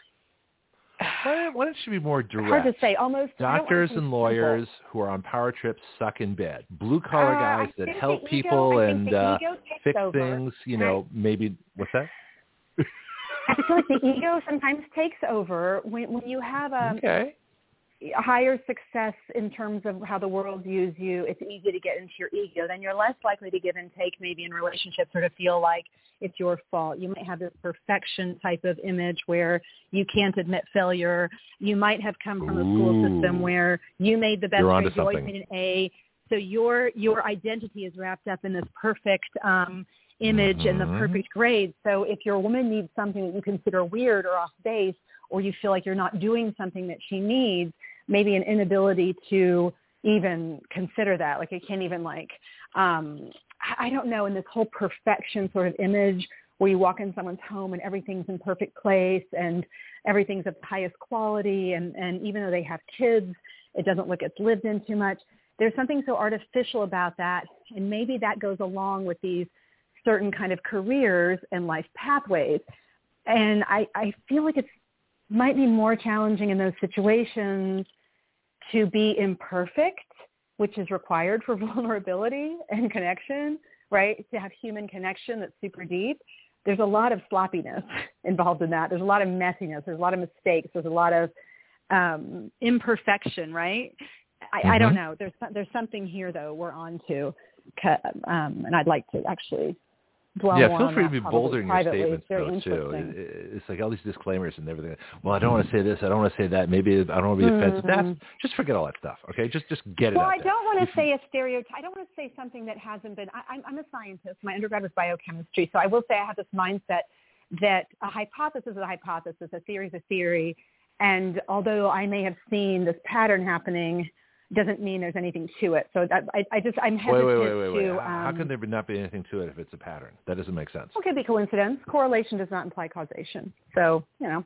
Why, why don't you be more direct?
Hard to say. Almost
doctors and lawyers
simple.
who are on power trips suck in bed. Blue collar
uh,
guys that help
ego,
people and uh, fix
over.
things. You know, maybe what's that?
I feel like the ego sometimes takes over when when you have a,
okay.
a higher success in terms of how the world views you. It's easy to get into your ego. Then you're less likely to give and take maybe in relationships or to feel like it's your fault. You might have this perfection type of image where you can't admit failure. You might have come from a school system where you made the best grade, you always made an A. So your your identity is wrapped up in this perfect um, image mm-hmm. and the perfect grade. So if your woman needs something that you consider weird or off base, or you feel like you're not doing something that she needs, maybe an inability to even consider that, like it can't even like, um, I don't know, in this whole perfection sort of image where you walk in someone's home and everything's in perfect place and everything's of the highest quality. And, and even though they have kids, it doesn't look it's lived in too much. There's something so artificial about that. And maybe that goes along with these certain kind of careers and life pathways. And I, I feel like it might be more challenging in those situations to be imperfect, which is required for vulnerability and connection, right? To have human connection that's super deep. There's a lot of sloppiness involved in that. There's a lot of messiness. There's a lot of mistakes. There's a lot of um, imperfection, right? I, mm-hmm. I don't know. There's there's something here, though, we're on to, um, and I'd like to actually dwell
yeah,
more
feel
on
free
that
to be
probably
bolder in your
privately.
statements,
It's very
though, too.
interesting.
It, it's like all these disclaimers and everything. Well, I don't want to say this. I don't want to say that. Maybe I don't want to be offensive.
Mm-hmm.
That's, just forget all that stuff, okay? Just just get it
Well,
out
I
there.
don't want
If
to say a stereotype. I don't want to say something that hasn't been. I, I'm, I'm a scientist. My undergrad was biochemistry, so I will say I have this mindset that a hypothesis is a hypothesis, a theory is a theory, and although I may have seen this pattern happening, doesn't mean there's anything to it. So that, I, I just I'm hesitant
wait, wait, wait, wait, wait.
to.
How,
Um,
how can there not be anything to it if it's a pattern? That doesn't make sense.
It could be coincidence. Correlation does not imply causation. So you know.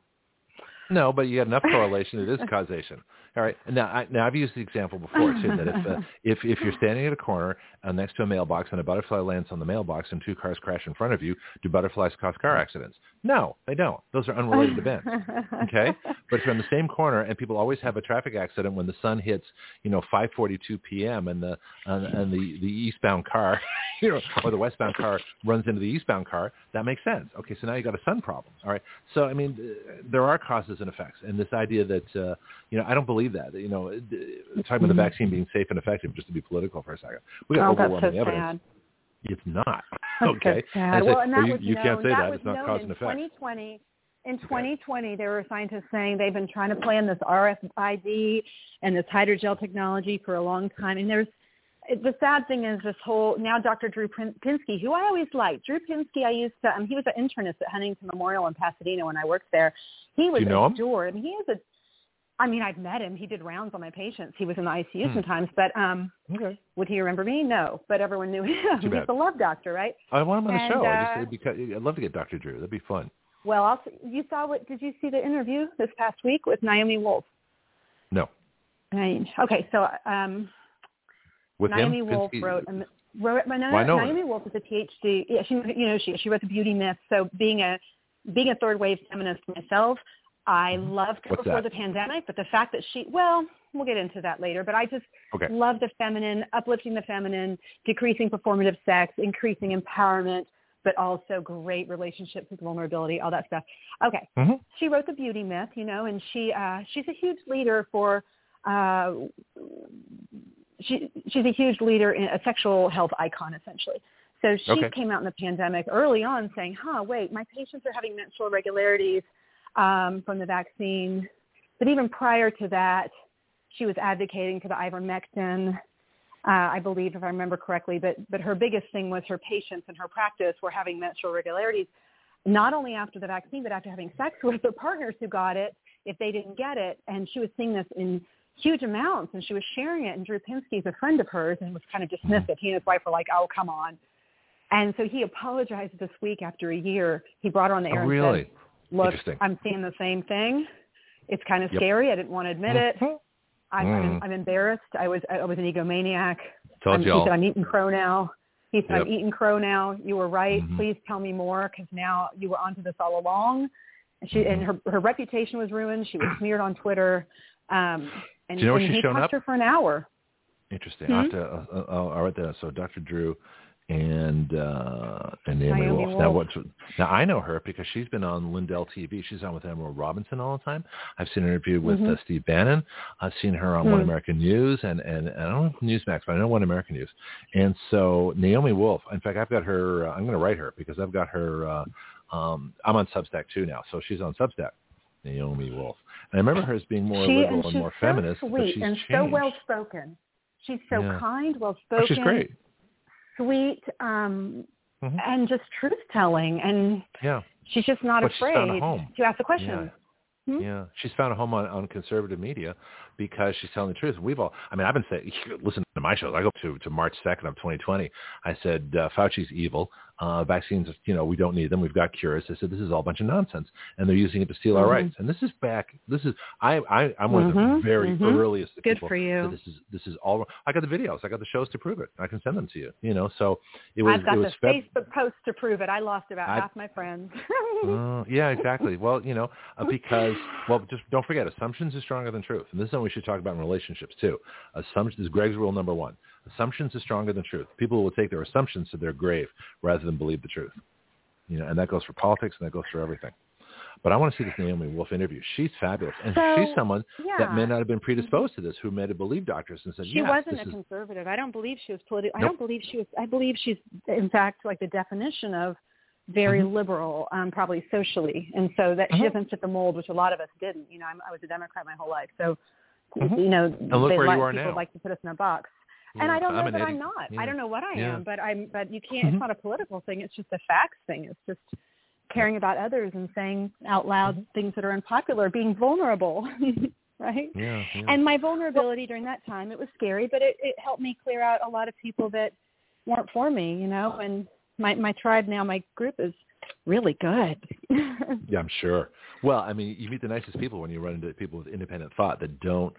No, but you got enough correlation. It is causation. All right. Now, I, now I've used the example before too that if uh, if if you're standing at a corner uh, next to a mailbox and a butterfly lands on the mailbox and two cars crash in front of you, do butterflies cause car accidents? No, they don't. Those are unrelated events. Okay. But if you're in the same corner and people always have a traffic accident when the sun hits, you know, five forty-two p.m. and the and, and the the eastbound car, you know, or the westbound car runs into the eastbound car, that makes sense. Okay. So now you got a sun problem. All right. So I mean, there are causes and effects, and this idea that uh, you know, I don't believe that. You know, talking about the vaccine being safe and effective, just to be political for a second, we got
oh,
overwhelming
that's so
evidence.
Sad.
It's not.
That's
okay.
So sad.
I say,
well, and that
well, you,
was
you
known,
can't say
that.
that.
Was
It's not
known
cause and
in
effect.
twenty twenty. In twenty twenty, there were scientists saying they've been trying to plan this R F I D and this hydrogel technology for a long time. And there's it, the sad thing is this whole now Doctor Drew Pinsky, who I always liked. Drew Pinsky, I used to. Um, he was an internist at Huntington Memorial in Pasadena when I worked there. He was
Do you know
adored. I mean, he is a. I mean, I've met him. He did rounds on my patients. He was in the I C U hmm. sometimes. But um,
okay.
would he remember me? No. But everyone knew him.
Too bad.
He's the love doctor, right?
I want him on
and,
the show.
Uh,
I just, because, I'd love to get Doctor Drew. That'd be fun.
Well, I'll, you saw what? Did you see the interview this past week with Naomi Wolf?
No.
Okay, so um,
with
Naomi
him?
Wolf
Pinsky?
wrote. Um, wrote no,
well,
no, Naomi Wolf is a P H D. Yeah, she you know she she wrote the Beauty Myth. So being a being a third wave feminist myself, I loved her
What's
before
that?
the pandemic. But the fact that she well. We'll get into that later, but I just
okay.
love the feminine, uplifting the feminine, decreasing performative sex, increasing empowerment, but also great relationships with vulnerability, all that stuff. Okay.
Mm-hmm.
She wrote The Beauty Myth, you know, and she uh, she's a huge leader for, uh, she she's a huge leader in a sexual health icon, essentially. So she
okay.
came out in the pandemic early on saying, huh, wait, my patients are having menstrual irregularities um, from the vaccine. But even prior to that, she was advocating for the ivermectin, uh, I believe, if I remember correctly. But but her biggest thing was her patients in her practice were having menstrual irregularities, not only after the vaccine, but after having sex with their partners who got it, if they didn't get it. And she was seeing this in huge amounts, and she was sharing it. And Drew Pinsky is a friend of hers and was kind of dismissive. He and his wife were like, oh, come on. And so he apologized this week after a year. He brought her on the air
oh,
and
really?
said, look, I'm seeing the same thing. It's kind of
yep.
scary. I didn't want to admit it. I'm,
mm.
I'm, I'm embarrassed. I was I was an egomaniac.
Told
I'm, he
y'all.
said, I'm eating crow now. He said,
yep.
I'm eating crow now. You were right.
Mm-hmm.
Please tell me more because now you were onto this all along. And, she, and her, her reputation was ruined. She was smeared on Twitter. Um, and,
Do you know
and
she's
he
shown
talked
up?
to her for an hour.
Interesting.
Hmm?
I'll, have to, uh, I'll, I'll write that. So Doctor Drew and uh, and Naomi,
Naomi
Wolf.
Wolf.
Now, what's, now I know her because she's been on Lindell T V. She's on with Emerald Robinson all the time. I've seen an interview with
mm-hmm.
uh, Steve Bannon. I've seen her on
mm.
One American News and, and, and I don't know Newsmax, but I know One American News. And so Naomi Wolf, in fact, I've got her, uh, I'm going to write her because I've got her, uh, um, I'm on Substack too now. So she's on Substack, Naomi Wolf. And I remember her as being more
she,
liberal
and,
and
she's
more
so
feminist.
sweet
but she's
and
changed.
so well-spoken. She's so
yeah.
kind, well-spoken.
Oh, she's great.
Sweet, um,
mm-hmm.
and just truth-telling. And
yeah.
she's just not
but
afraid
she's found a home.
to ask the question.
Yeah.
Hmm?
yeah. She's found a home on, on conservative media because she's telling the truth. We've all, I mean, I've been saying, listen to my shows. I go to, to March second of twenty twenty. I said, uh, Fauci's evil. Uh, vaccines, you know, we don't need them. We've got cures. I said, this is all a bunch of nonsense. And they're using it to steal mm-hmm. our rights. And this is back. This is, I, I, I'm one mm-hmm. of the very mm-hmm. earliest
Good
people.
for you.
This is, this is all, I got the videos. I got the shows to prove it. I can send them to you, you know, so it was,
I've got
it was
the
Feb-
Facebook post to prove it. I lost about
I,
half my friends.
uh, yeah, exactly. Well, you know, uh, because, well, just don't forget, assumptions is stronger than truth. And this is something we should talk about in relationships too. Assumptions is Greg's rule number one. Assumptions is stronger than truth. People will take their assumptions to their grave rather than believe the truth. You know, and that goes for politics and that goes for everything. But I want to see this Naomi Wolf interview. She's fabulous. And
so,
she's someone
yeah.
that may not have been predisposed to this, who may have believed doctors and said,
she
yes,
wasn't
this
a
is...
conservative. I don't believe she was political. Nope. I don't believe she was, I believe she's, in fact, like the definition of very mm-hmm. liberal, um, probably socially. And so that mm-hmm. she doesn't fit the mold, which a lot of us didn't. You know, I'm, I was a Democrat my whole life. So, mm-hmm. you know,
and look
they
where
like,
you are
people
now.
like to put us in a box.
Yeah,
and I don't know
I'm
that
an
I'm not.
yeah.
I don't know what I
yeah.
am, but I'm. But you can't.
Mm-hmm. It's
not a political thing. It's just a facts thing. It's just caring about others and saying out loud mm-hmm. things that are unpopular, being vulnerable, right?
Yeah, yeah.
And my vulnerability during that time, it was scary, but it, it helped me clear out a lot of people that weren't for me, you know. And my my tribe now, my group is really good.
Yeah, I'm sure. Well, I mean, you meet the nicest people when you run into people with independent thought that don't.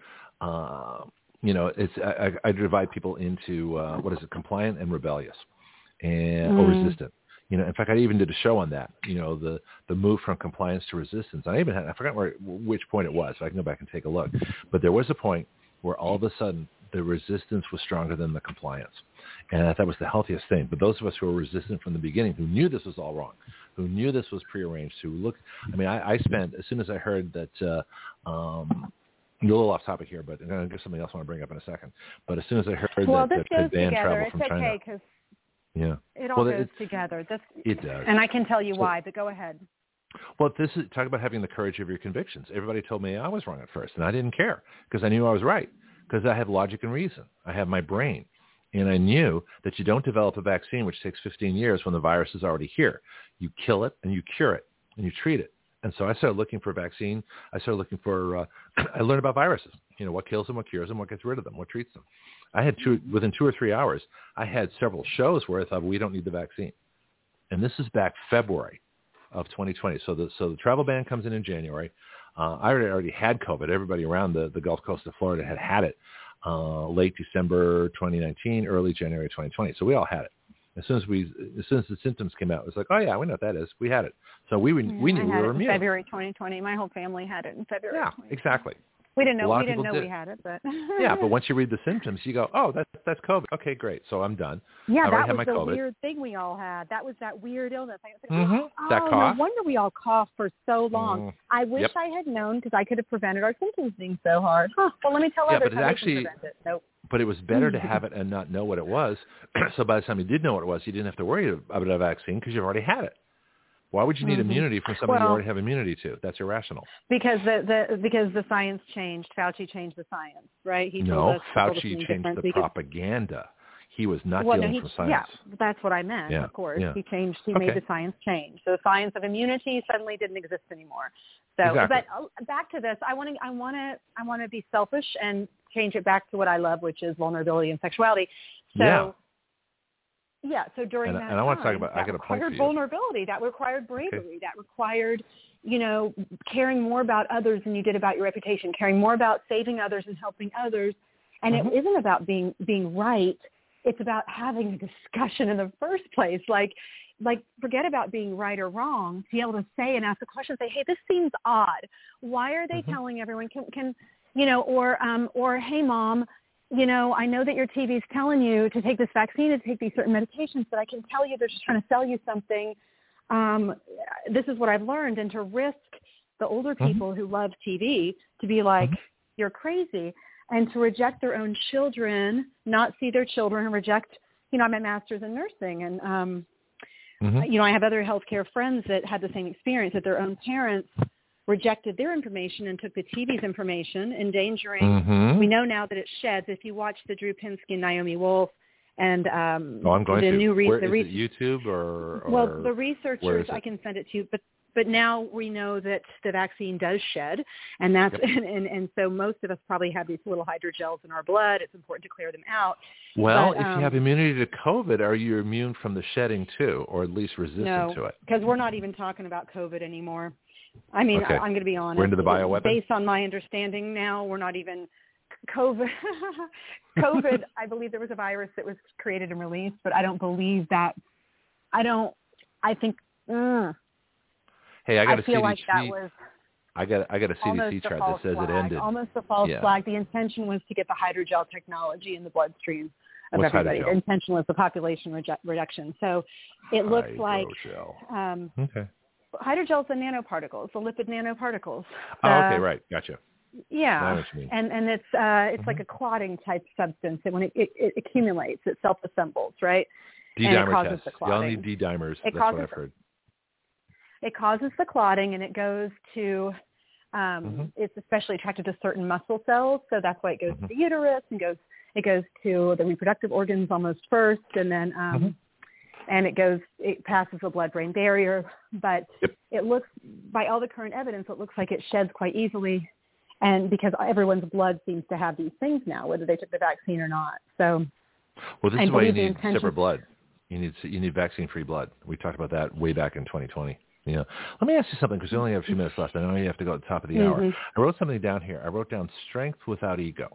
Uh, You know, it's I, I divide people into uh, what is it, compliant and rebellious, and mm. or resistant. You know, in fact, I even did a show on that. You know, the the move from compliance to resistance. I even had I forgot where which point it was. So I can go back and take a look. But there was a point where all of a sudden the resistance was stronger than the compliance, and I thought was the healthiest thing. But those of us who were resistant from the beginning, who knew this was all wrong, who knew this was prearranged, who looked. I mean, I, I spent as soon as I heard that. Uh, um, You're a little off topic here, but I'm going to get something else I want to bring up in a second. But as soon as I heard
well,
that,
this
that
goes
they banned
together.
travel
It's
from
okay,
China.
because
yeah.
it all
well,
goes
it,
together. This,
it does.
And I can tell you
so,
why, but go ahead.
Well, this is talk about having the courage of your convictions. Everybody told me I was wrong at first, and I didn't care because I knew I was right because I have logic and reason. I have my brain. And I knew that you don't develop a vaccine, which takes fifteen years when the virus is already here. You kill it and you cure it and you treat it. And so I started looking for a vaccine. I started looking for, uh, I learned about viruses, you know, what kills them, what cures them, what gets rid of them, what treats them. I had two, within two or three hours, I had several shows where I thought, we don't need the vaccine. And this is back February of twenty twenty. So the, so the travel ban comes in in January. Uh, I already, already had COVID. Everybody around the, the Gulf Coast of Florida had had it uh, late December twenty nineteen, early January twenty twenty. So we all had it. As soon as we, as soon as the symptoms came out, it was like, oh yeah, we know what that is. We had it, so we we, we knew
I
we
had
were
it in
immune.
February twenty twenty. My whole family had it in February.
Yeah, exactly.
We didn't know.
A lot
We
of
didn't
people
know
did.
we had it, but
yeah. But once you read the symptoms, you go, oh, that's that's COVID. Okay, great. So I'm done.
Yeah,
I
that
have
was
my
the
COVID.
weird thing we all had. That was that weird illness. I was like,
mm-hmm.
oh,
that cough.
No wonder we all coughed for so long.
Mm.
I wish
yep.
I had known because I could have prevented our symptoms being so hard. Huh. Well, let me tell
yeah,
others
but it
how
actually,
they can prevent it. Nope.
But it was better to have it and not know what it was. So by the time you did know what it was, you didn't have to worry about a vaccine because you've already had it. Why would you need mm-hmm. immunity from something
well,
you already have immunity to? That's irrational.
Because the, the because the science changed. Fauci changed the science, right? He
no,
told us,
Fauci
told us
changed the
because,
propaganda. He was not
well,
dealing
no, he,
from science.
Yeah, that's what I meant,
yeah,
of course.
Yeah.
He changed. He
okay.
made the science change. So the science of immunity suddenly didn't exist anymore. So,
exactly.
but uh, back to this, I want to, I want to, I want to be selfish and change it back to what I love, which is vulnerability and sexuality. So,
yeah.
Yeah, so during
and,
that
and I want to
time,
talk about,
that
I got a point
required
for you.
vulnerability, that required bravery,
okay.
that required, you know, caring more about others than you did about your reputation, caring more about saving others and helping others. And mm-hmm. it isn't about being being right. It's about having a discussion in the first place. Like, like forget about being right or wrong. To be able to say and ask a question, say, hey, this seems odd. Why are they mm-hmm. telling everyone? Can, can you know, or um, or hey, mom, you know, I know that your T V is telling you to take this vaccine, to take these certain medications, but I can tell you they're just trying to sell you something. Um, this is what I've learned. And to risk the older people mm-hmm. who love T V to be like, mm-hmm. you're crazy, and to reject their own children, not see their children, and reject, you know, I'm a master's in nursing. And, um, mm-hmm. you know, I have other healthcare friends that had the same experience, that their own parents rejected their information and took the T V's information, endangering.
Mm-hmm.
We know now that it sheds. If you watch the Drew Pinsky and Naomi Wolf and um,
oh, I'm going
the
to.
new re-
Where,
the
is
re-
it YouTube or, or
well, the researchers,
I
can send it to you, but but now we know that the vaccine does shed, and that's
yep.
and, and, and so most of us probably have these little hydrogels in our blood. It's important to clear them out.
Well,
but,
if
um,
you have immunity to COVID, are you immune from the shedding too, or at least resistant
no,
to it?
because we're not even talking about COVID anymore. I mean,
okay.
I, I'm going to be honest.
We're into the bioweapon?
Based on my understanding now, we're not even COVID. COVID, I believe there was a virus that was created and released, but I don't believe that. I don't, I think, uh,
hey, I got a
I feel
C D C.
like that was
I got I got a C D C chart that says
flag,
it ended.
Almost a false
yeah.
flag. The intention was to get the hydrogel technology in the bloodstream of
What's
everybody.
hydrogel?
The intention was the population reju- reduction. So it looks
hydrogel.
like um,
okay.
hydrogels and nanoparticles, the lipid nanoparticles.
Oh,
The,
okay, right, gotcha.
Yeah, and and it's uh, it's
mm-hmm.
like a clotting type substance, and when it, it, it accumulates, it self-assembles, right?
D-dimer
and it causes
tests.
the clotting.
Y'all need D-dimers.
It
That's
causes,
what I've heard.
It causes the clotting, and it goes to, um,
mm-hmm.
it's especially attracted to certain muscle cells, so that's why it goes
mm-hmm.
to the uterus and goes, it goes to the reproductive organs almost first, and then, um,
mm-hmm.
and it goes, it passes the blood-brain barrier, but
yep.
it looks, by all the current evidence, it looks like it sheds quite easily, and because everyone's blood seems to have these things now, whether they took the vaccine or not. So,
well, this
I
is why you
the
need
intention-
separate blood. You need you need vaccine-free blood. We talked about that way back in twenty twenty. You know, let me ask you something because we only have a few minutes left. I know you have to go at the top of the
mm-hmm.
hour. I wrote something down here. I wrote down strength without ego.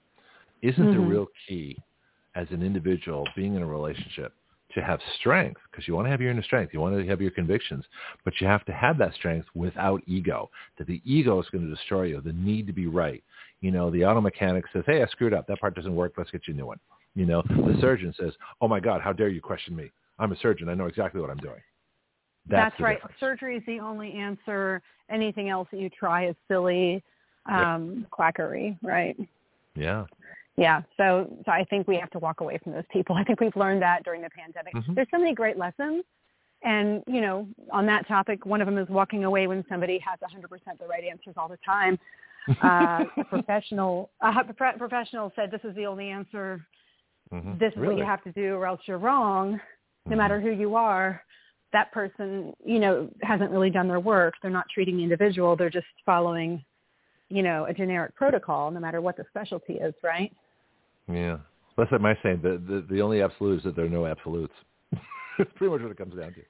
Isn't
mm-hmm.
the real key as an individual being in a relationship to have strength? Because you want to have your inner strength. You want to have your convictions, but you have to have that strength without ego. That the ego is going to destroy you. The need to be right. You know, the auto mechanic says, hey, I screwed up. That part doesn't work. Let's get you a new one. You know, the surgeon says, oh, my God, how dare you question me? I'm a surgeon. I know exactly what I'm doing. That's,
That's right.
Difference.
Surgery is the only answer. Anything else that you try is silly um, yep. quackery, right?
Yeah.
Yeah. So, so I think we have to walk away from those people. I think we've learned that during the pandemic.
Mm-hmm.
There's so many great lessons. And, you know, on that topic, one of them is walking away when somebody has one hundred percent the right answers all the time. Uh, a professional a professional said, this is the only answer.
Mm-hmm.
This is
really?
what you have to do or else you're wrong, no
mm-hmm.
matter who you are. That person, you know, hasn't really done their work. They're not treating the individual. They're just following, you know, a generic protocol, no matter what the specialty is, right?
Yeah. That's like my saying. The, the, the only absolute is that there are no absolutes. It's pretty much what it comes down to.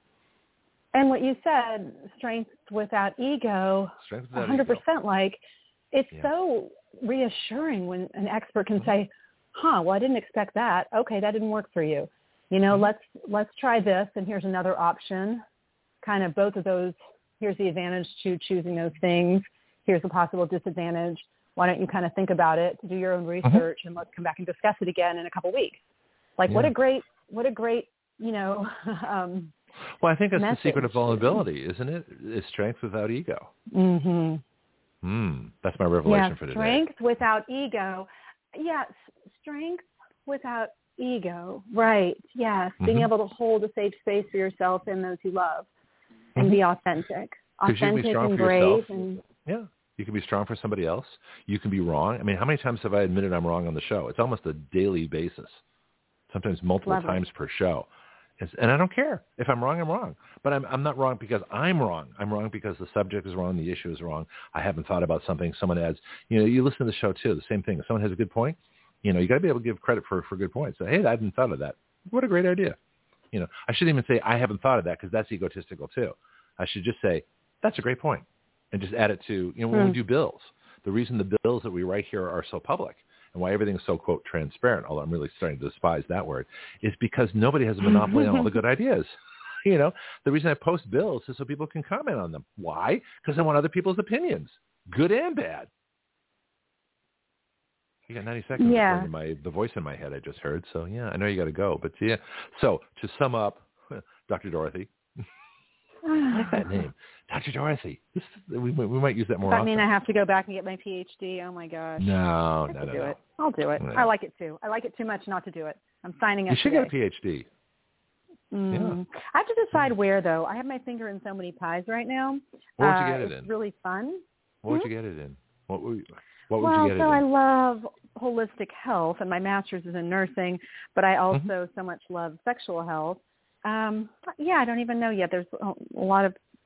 And what you said, strength without ego,
strength without
one hundred percent
ego.
Like, it's
yeah.
so reassuring when an expert can say, huh, well, I didn't expect that. Okay, that didn't work for you. You know, mm-hmm. let's let's try this, and here's another option. Kind of both of those. Here's the advantage to choosing those things. Here's the possible disadvantage. Why don't you kind of think about it, do your own research, mm-hmm. and let's come back and discuss it again in a couple weeks. Like, yeah. what a great, what a great, you know. Um,
well, I think that's
message.
The secret of vulnerability, isn't it? Is strength without ego.
Mm-hmm.
Hmm. That's my revelation
yeah,
for today.
Strength without ego. Yes, strength without ego. Right. Yes. Mm-hmm. Being able to hold a safe space for yourself and those you love, and mm-hmm. be authentic. Authentic
you can be strong
and
for
brave.
yourself.
And
yeah. You can be strong for somebody else. You can be wrong. I mean, how many times have I admitted I'm wrong on the show? It's almost a daily basis, sometimes multiple
Lovely.
times per show. It's, and I don't care. If I'm wrong, I'm wrong. But I'm, I'm not wrong because I'm wrong. I'm wrong because the subject is wrong, the issue is wrong. I haven't thought about something. Someone adds, you know, you listen to the show too, the same thing. If someone has a good point, you know, you got to be able to give credit for, for good points. So, hey, I hadn't thought of that. What a great idea. You know, I shouldn't even say I haven't thought of that because that's egotistical too. I should just say, that's a great point, and just add it to, you know, when mm. we do bills. The reason the bills that we write here are so public and why everything is so, quote, transparent, although I'm really starting to despise that word, is because nobody has a monopoly on all the good ideas. You know, the reason I post bills is so people can comment on them. Why? Because I want other people's opinions, good and bad. You got ninety seconds
yeah.
to my the voice in my head I just heard. So, yeah, I know you got to go. But, yeah. So, to sum up, Doctor Dorothy. I like that name. Doctor Dorothy. This, we, we might use that more
Does that
often.
mean I have to go back and get my P H D? Oh, my gosh.
No,
I
no,
no,
no.
do
no.
it. I'll do it.
No.
I like it, too. I like it too much not to do it. I'm signing up
You should
today.
get a P H D.
Mm.
Yeah.
I have to decide where, though. I have my finger in so many pies right now.
What would
uh,
you get it
it's
in?
really fun.
What would
hmm?
you get it in? What would, what would
well,
you get it
so
in?
I love holistic health, and my master's is in nursing, but I also
mm-hmm.
so much love sexual health. Um, yeah, I don't even know yet. There's a lot of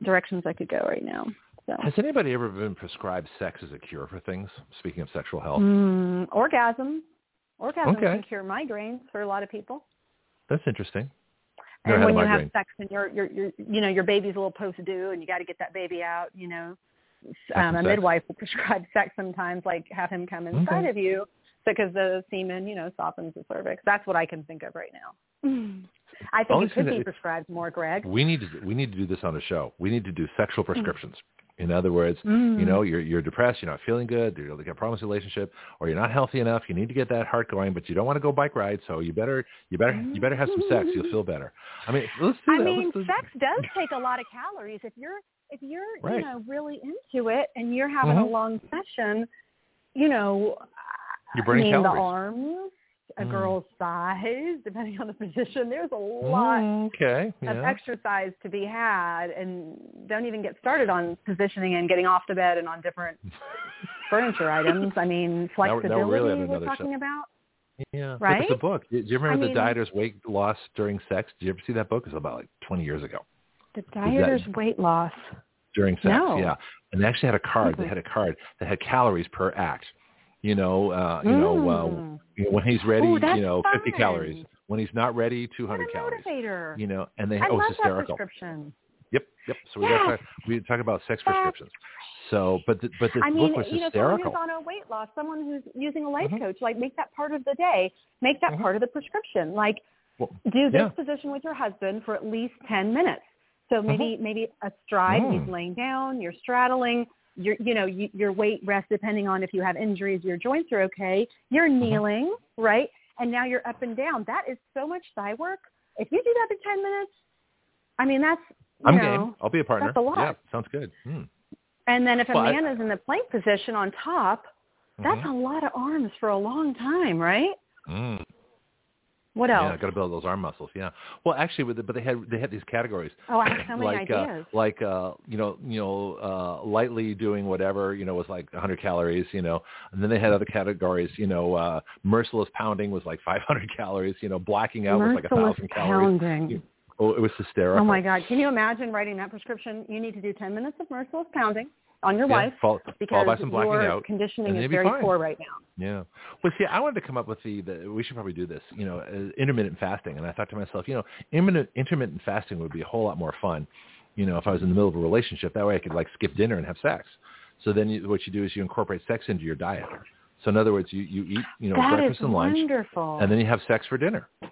directions I could go right now. So.
Has anybody ever been prescribed sex as a cure for things? Speaking of sexual health.
Mm, orgasm. Orgasm
okay.
can cure migraines for a lot of people.
That's interesting.
Never and when you have sex and your, your, your, you know, your baby's a little post-due and you got to get that baby out, you know, um, a sex. midwife will prescribe sex sometimes, like have him come inside okay. of you because the semen, you know, softens the cervix. That's what I can think of right now. I think it could be prescribed more, Greg.
We need to we need to do this on a show. We need to do sexual prescriptions. In other words,
mm.
you know, you're you're depressed, you're not feeling good, you're like a problems relationship, or you're not healthy enough. You need to get that heart going, but you don't want to go bike ride, so you better you better you better have some sex. You'll feel better. I mean, let's do that.
I mean,
let's,
sex does take a lot of calories. If you're if you're
right.
you know really into it and you're having
mm-hmm.
a long session, you know,
you're burning
I mean,
calories.
The arms. A
mm.
girl's size, depending on the position. There's a lot
mm, okay. yeah.
of exercise to be had, and don't even get started on positioning and getting off the bed and on different furniture items. I mean, flexibility
now, now we're, really
we're talking
show.
about.
Yeah,
right?
It's a book. Do you remember
I
the
mean,
Dieter's Weight Loss During Sex? Did you ever see that book? It's about like twenty years ago.
The Dieter's that, Weight Loss
During Sex,
no.
yeah. And they actually had a card.
Mm-hmm.
They had a card that had calories per act. You know, uh, you mm. know, uh, you know, when he's ready,
Ooh,
you know,
fun.
fifty calories. When he's not ready, two hundred
what a
calories.
Motivator.
You know, and they
I
oh,
love
it's hysterical.
That prescription.
Yep, yep. So we
yes.
got we talk about sex prescriptions. So, but the, but this
I mean,
book was
you know,
hysterical.
someone who's on a weight loss, someone who's using a life
mm-hmm.
coach, like make that part of the day, make that
mm-hmm.
part of the prescription. Like,
well,
do this
yeah.
position with your husband for at least ten minutes. So maybe mm-hmm. maybe a stride,
mm.
he's laying down, you're straddling. Your, you know, you, your weight rests depending on if you have injuries, your joints are okay. You're kneeling, mm-hmm. right? And now you're up and down. That is so much thigh work. If you do that for ten minutes, I mean, that's, you
I'm
know,
game. I'll be a partner.
That's a lot.
Yeah, sounds good. Hmm.
And then if a
well,
man
I,
is in the plank position on top, that's
mm-hmm.
a lot of arms for a long time, right?
Mm.
What else?
Yeah, got to build those arm muscles. Yeah. Well, actually, with the, but they had they had these categories.
Oh, I have so many
like,
ideas.
Uh, like uh, you know, you know, uh, lightly doing whatever, you know, was like one hundred calories, you know, and then they had other categories. You know, uh, merciless pounding was like five hundred calories. You know, blacking out
merciless
was like a thousand calories.
Pounding.
You, oh, it was hysterical.
Oh my God! Can you imagine writing that prescription? You need to do ten minutes of merciless pounding on your
yeah,
wife
fall,
because
by some blacking
your
out,
conditioning is very poor right now.
Yeah. Well, see, I wanted to come up with the, the we should probably do this, you know, uh, intermittent fasting. And I thought to myself, you know, intermittent, intermittent fasting would be a whole lot more fun, you know, if I was in the middle of a relationship. That way I could, like, skip dinner and have sex. So then you, what you do is you incorporate sex into your diet. So in other words, you, you eat, you know,
that
breakfast and lunch.
Wonderful.
And then you have sex for dinner.
Okay,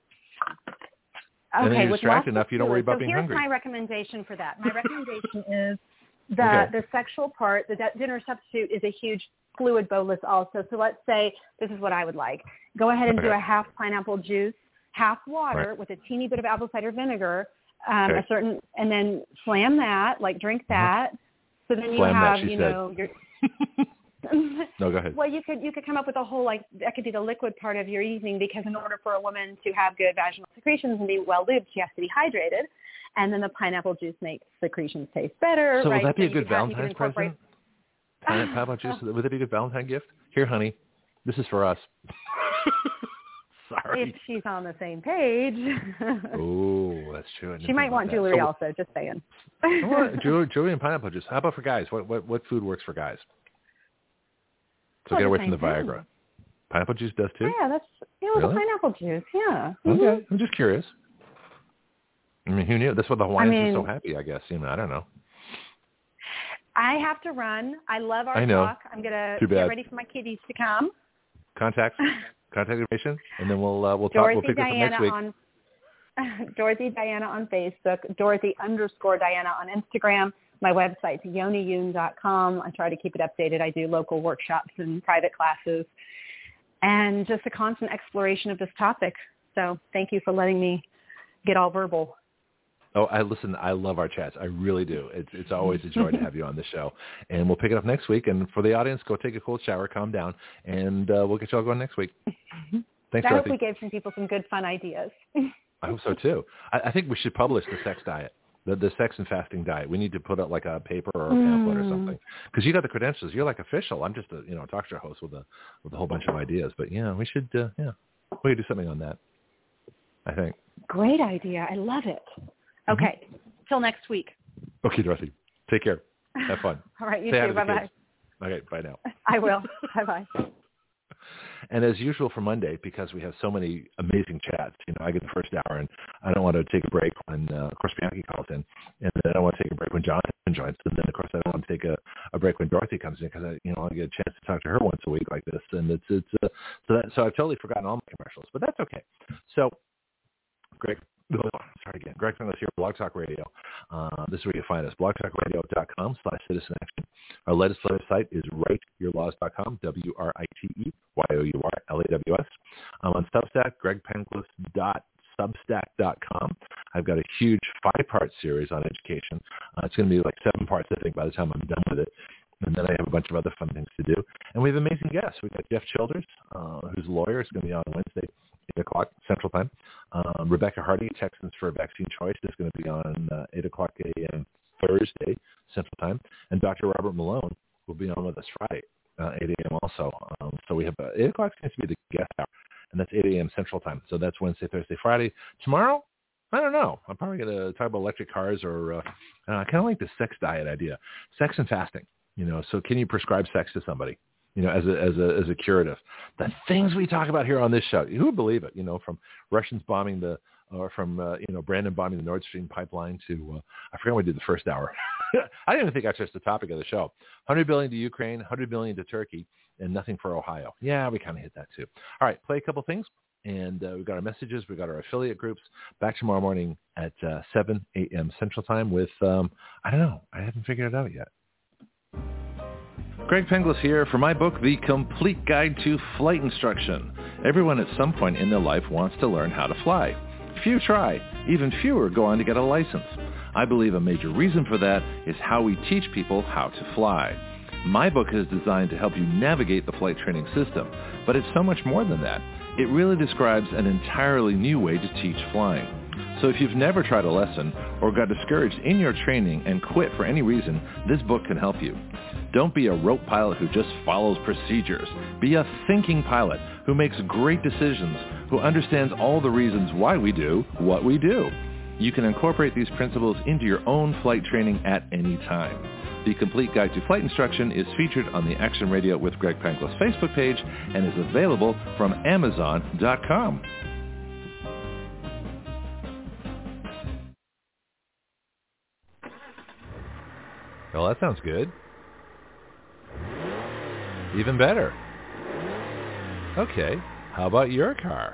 and then you're distracted enough,
to
you don't worry about
so
being
here's
hungry.
my recommendation for that. My recommendation is that
okay.
the sexual part, the de- dinner substitute, is a huge fluid bolus also. So let's say this is what I would like. Go ahead and
okay.
do a half pineapple juice, half water
right.
with a teeny bit of apple cider vinegar, um,
okay.
a certain, and then slam that, like drink that. Mm-hmm. So then you
slam
have,
that,
you
said.
know, your.
No, go ahead.
Well, you could you could come up with a whole, like, that could be the liquid part of your evening, because in order for a woman to have good vaginal secretions and be well lubed, she has to be hydrated, and then the pineapple juice makes secretions taste better.
So
right?
would that be
so
a good
have,
Valentine's present? Pineapple juice? Would that be a good Valentine gift? Here, honey, this is for us. Sorry.
If she's on the same page.
Oh, that's true.
She might want jewelry
so,
also. Just saying.
jewelry, jewelry and pineapple juice. How about for guys? What what what food works for guys? So
well,
get away from the
thing.
Viagra. Pineapple juice does too?
Yeah, that's yeah,
really?
The pineapple juice. Yeah.
Okay,
Mm-hmm.
I'm just curious. I mean, who knew? That's why the Hawaiians
I mean,
are so happy, I guess. You know, I don't know.
I have to run. I love our
I know.
talk. I'm gonna
Too bad.
get ready for my kitties to come.
Contacts, contact information, and then we'll uh, we'll talk.
Dorothy
We'll pick
Diana
this up next week.
on Dorothy Diana on Facebook. Dorothy underscore Diana on Instagram. My website's yoni yoon dot com. I try to keep it updated. I do local workshops and private classes, and just a constant exploration of this topic. So thank you for letting me get all verbal.
Oh, I listen. I love our chats. I really do. It's it's always a joy to have you on the show, and we'll pick it up next week. And for the audience, go take a cold shower, calm down, and uh, we'll get you all going next week. Thanks,
I
Dorothy.
hope we gave some people some good, fun ideas.
I hope so too. I, I think we should publish the sex diet. The, the sex and fasting diet. We need to put out like a paper or a pamphlet
mm.
or something, because you got the credentials. You're like official. I'm just a you know a talk show host with a with a whole bunch of ideas. But yeah, we should uh, yeah we could do something on that, I think.
Great idea. I love it. Okay. Till next week.
Okay, Dorothy. Take care. Have fun.
All right, you
Say
too. Bye-bye.
Okay, bye now.
I will. Bye-bye.
And as usual for Monday, because we have so many amazing chats, you know, I get the first hour, and I don't want to take a break when, uh, of course, Bianchi calls in, and then I don't want to take a break when Jonathan joins, and then, of course, I don't want to take a, a break when Dorothy comes in, because I, you know, I get a chance to talk to her once a week like this, and it's it's uh, so that so I've totally forgotten all my commercials, but that's okay. So, Greg. Oh, sorry again. Greg Penglis here, Blog Talk Radio. Uh, this is where you find us, blogtalkradio.com slash citizen action. Our latest website is write your laws dot com, W R I T E Y O U R L A W S. I'm on Substack, greg penglis dot substack dot com. I've got a huge five-part series on education. Uh, it's going to be like seven parts, I think, by the time I'm done with it. And then I have a bunch of other fun things to do. And we have amazing guests. We've got Jeff Childers, uh, who's a lawyer. He's going to be on Wednesday, eight o'clock Central Time. Um, Rebecca Hardy, Texans for Vaccine Choice, is going to be on uh, eight o'clock a.m. Thursday Central Time. And Doctor Robert Malone will be on with us Friday, uh, eight a.m. also. Um, so we have uh, eight o'clock seems to be the guest hour, and that's eight a.m. Central Time. So that's Wednesday, Thursday, Friday. Tomorrow, I don't know. I'm probably going to talk about electric cars, or uh, I kind of like the sex diet idea, sex and fasting. You know, so can you prescribe sex to somebody, you know, as a as a as a curative? The things we talk about here on this show, who would believe it? You know, from Russians bombing the, or from uh, you know Brandon bombing the Nord Stream pipeline to uh, I forgot what we did the first hour. I didn't even think that's just the topic of the show. one hundred billion dollars to Ukraine, one hundred billion dollars to Turkey, and nothing for Ohio. Yeah, we kind of hit that too. All right, play a couple things. And uh, we've got our messages. We've got our affiliate groups. Back tomorrow morning at uh, seven a.m. Central Time with, um, I don't know, I haven't figured it out yet. Greg Penglis here for my book, The Complete Guide to Flight Instruction. Everyone at some point in their life wants to learn how to fly. Few try. Even fewer go on to get a license. I believe a major reason for that is how we teach people how to fly. My book is designed to help you navigate the flight training system, but it's so much more than that. It really describes an entirely new way to teach flying. So if you've never tried a lesson or got discouraged in your training and quit for any reason, this book can help you. Don't be a rote pilot who just follows procedures. Be a thinking pilot who makes great decisions, who understands all the reasons why we do what we do. You can incorporate these principles into your own flight training at any time. The Complete Guide to Flight Instruction is featured on the Action Radio with Greg Penglis Facebook page and is available from amazon dot com. Well, that sounds good. Even better. Okay, how about your car?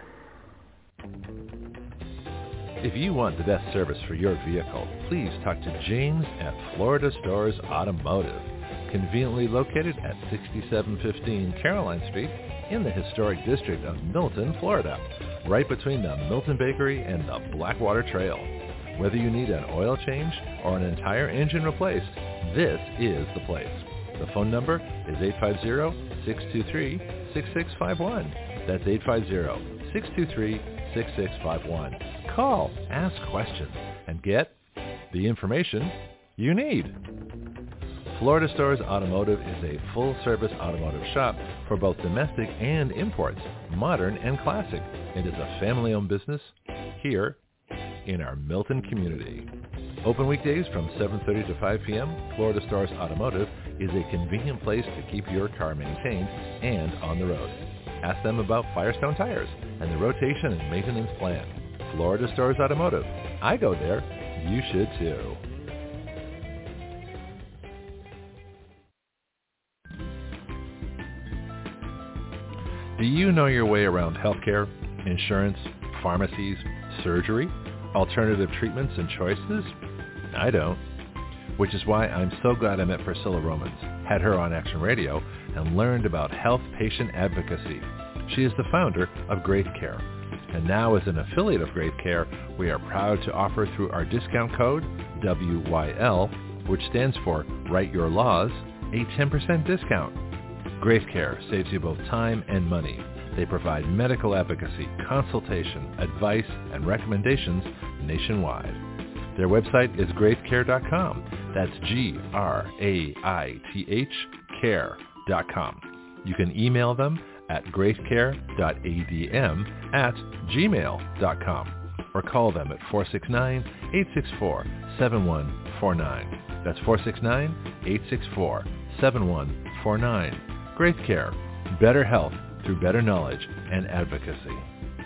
If you want the best service for your vehicle, please talk to James at Florida Stores Automotive, conveniently located at sixty-seven fifteen Caroline Street in the historic district of Milton, Florida, right between the Milton Bakery and the Blackwater Trail. Whether you need an oil change or an entire engine replaced, this is the place. The phone number is eight five zero, six two three, six six five one. That's eight five zero, six two three, six six five one. Call, ask questions, and get the information you need. Florida Stores Automotive is a full-service automotive shop for both domestic and imports, modern and classic. It is a family-owned business here in our Milton community. Open weekdays from seven thirty to five p.m., Florida Stars Automotive is a convenient place to keep your car maintained and on the road. Ask them about Firestone tires and the rotation and maintenance plan. Florida Stars Automotive. I go there. You should too. Do you know your way around healthcare, insurance, pharmacies, surgery, alternative treatments and choices? I don't. Which is why I'm so glad I met Priscilla Romans, had her on Action Radio, and learned about health patient advocacy. She is the founder of Great Care. And now as an affiliate of Great Care, we are proud to offer through our discount code, W Y L, which stands for Write Your Laws, a ten percent discount. Great Care saves you both time and money. They provide medical advocacy, consultation, advice, and recommendations nationwide. Their website is great care dot com. That's G R A I T H care dot com. You can email them at great care dot a d m at gmail dot com or call them at four six nine, eight six four, seven one four nine. That's four six nine, eight six four, seven one four nine. Graith Care, better health through better knowledge and advocacy.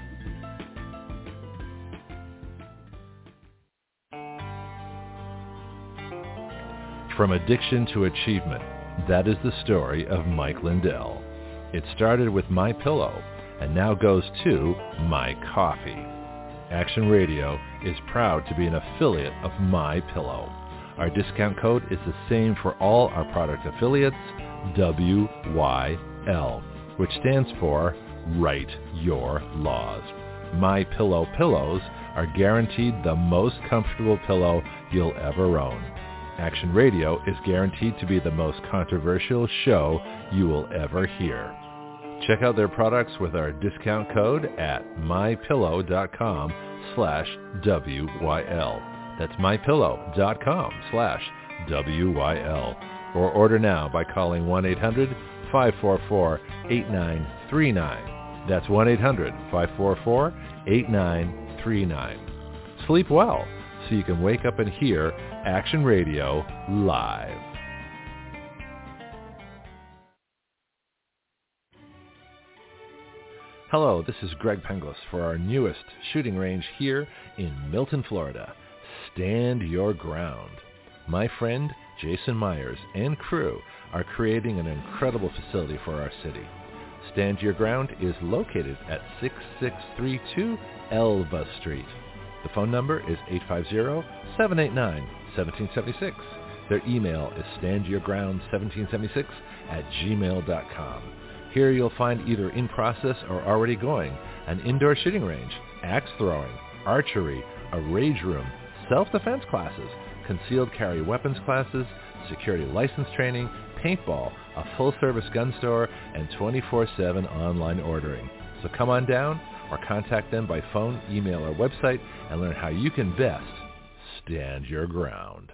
From addiction to achievement, that is the story of Mike Lindell. It started with My Pillow and now goes to My Coffee. Action Radio is proud to be an affiliate of My Pillow. Our discount code is the same for all our product affiliates, W Y L, which stands for Write Your Laws. My Pillow pillows are guaranteed the most comfortable pillow you'll ever own. Action Radio is guaranteed to be the most controversial show you will ever hear. Check out their products with our discount code at mypillow.com slash WYL. That's mypillow.com slash WYL. Or order now by calling one eight hundred, five four four, eight nine three nine. That's one eight hundred, five four four, eight nine three nine. Sleep well so you can wake up and hear Action Radio live. Hello, this is Greg Penglis for our newest shooting range here in Milton, Florida. Stand Your Ground. My friend Jason Myers and crew are creating an incredible facility for our city. Stand Your Ground is located at six six three two Elva Street. The phone number is eight five zero, seven eight nine, one seven seven six. Their email is standyourground seventeen seventy-six at gmail dot com. Here you'll find either in process or already going an indoor shooting range, axe throwing, archery, a rage room, self-defense classes, concealed carry weapons classes, security license training, paintball, a full-service gun store, and twenty-four seven online ordering. So come on down or contact them by phone, email, or website and learn how you can best stand your ground.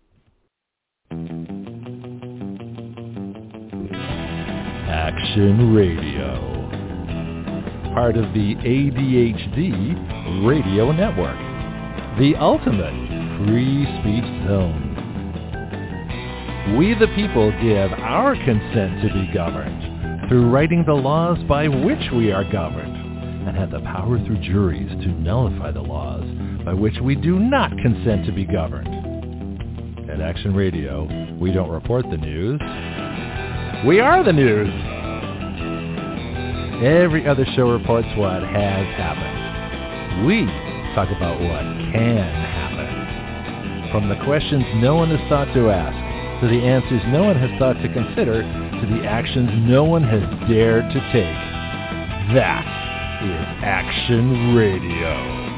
Action Radio, part of the A D H D Radio Network, the ultimate free speech zone. We the people give our consent to be governed through writing the laws by which we are governed, and have the power through juries to nullify the laws by which we do not consent to be governed. At Action Radio, we don't report the news. We are the news. Every other show reports what has happened. We talk about what can happen. From the questions no one has thought to ask, to the answers no one has thought to consider, to the actions no one has dared to take. That is Action Radio.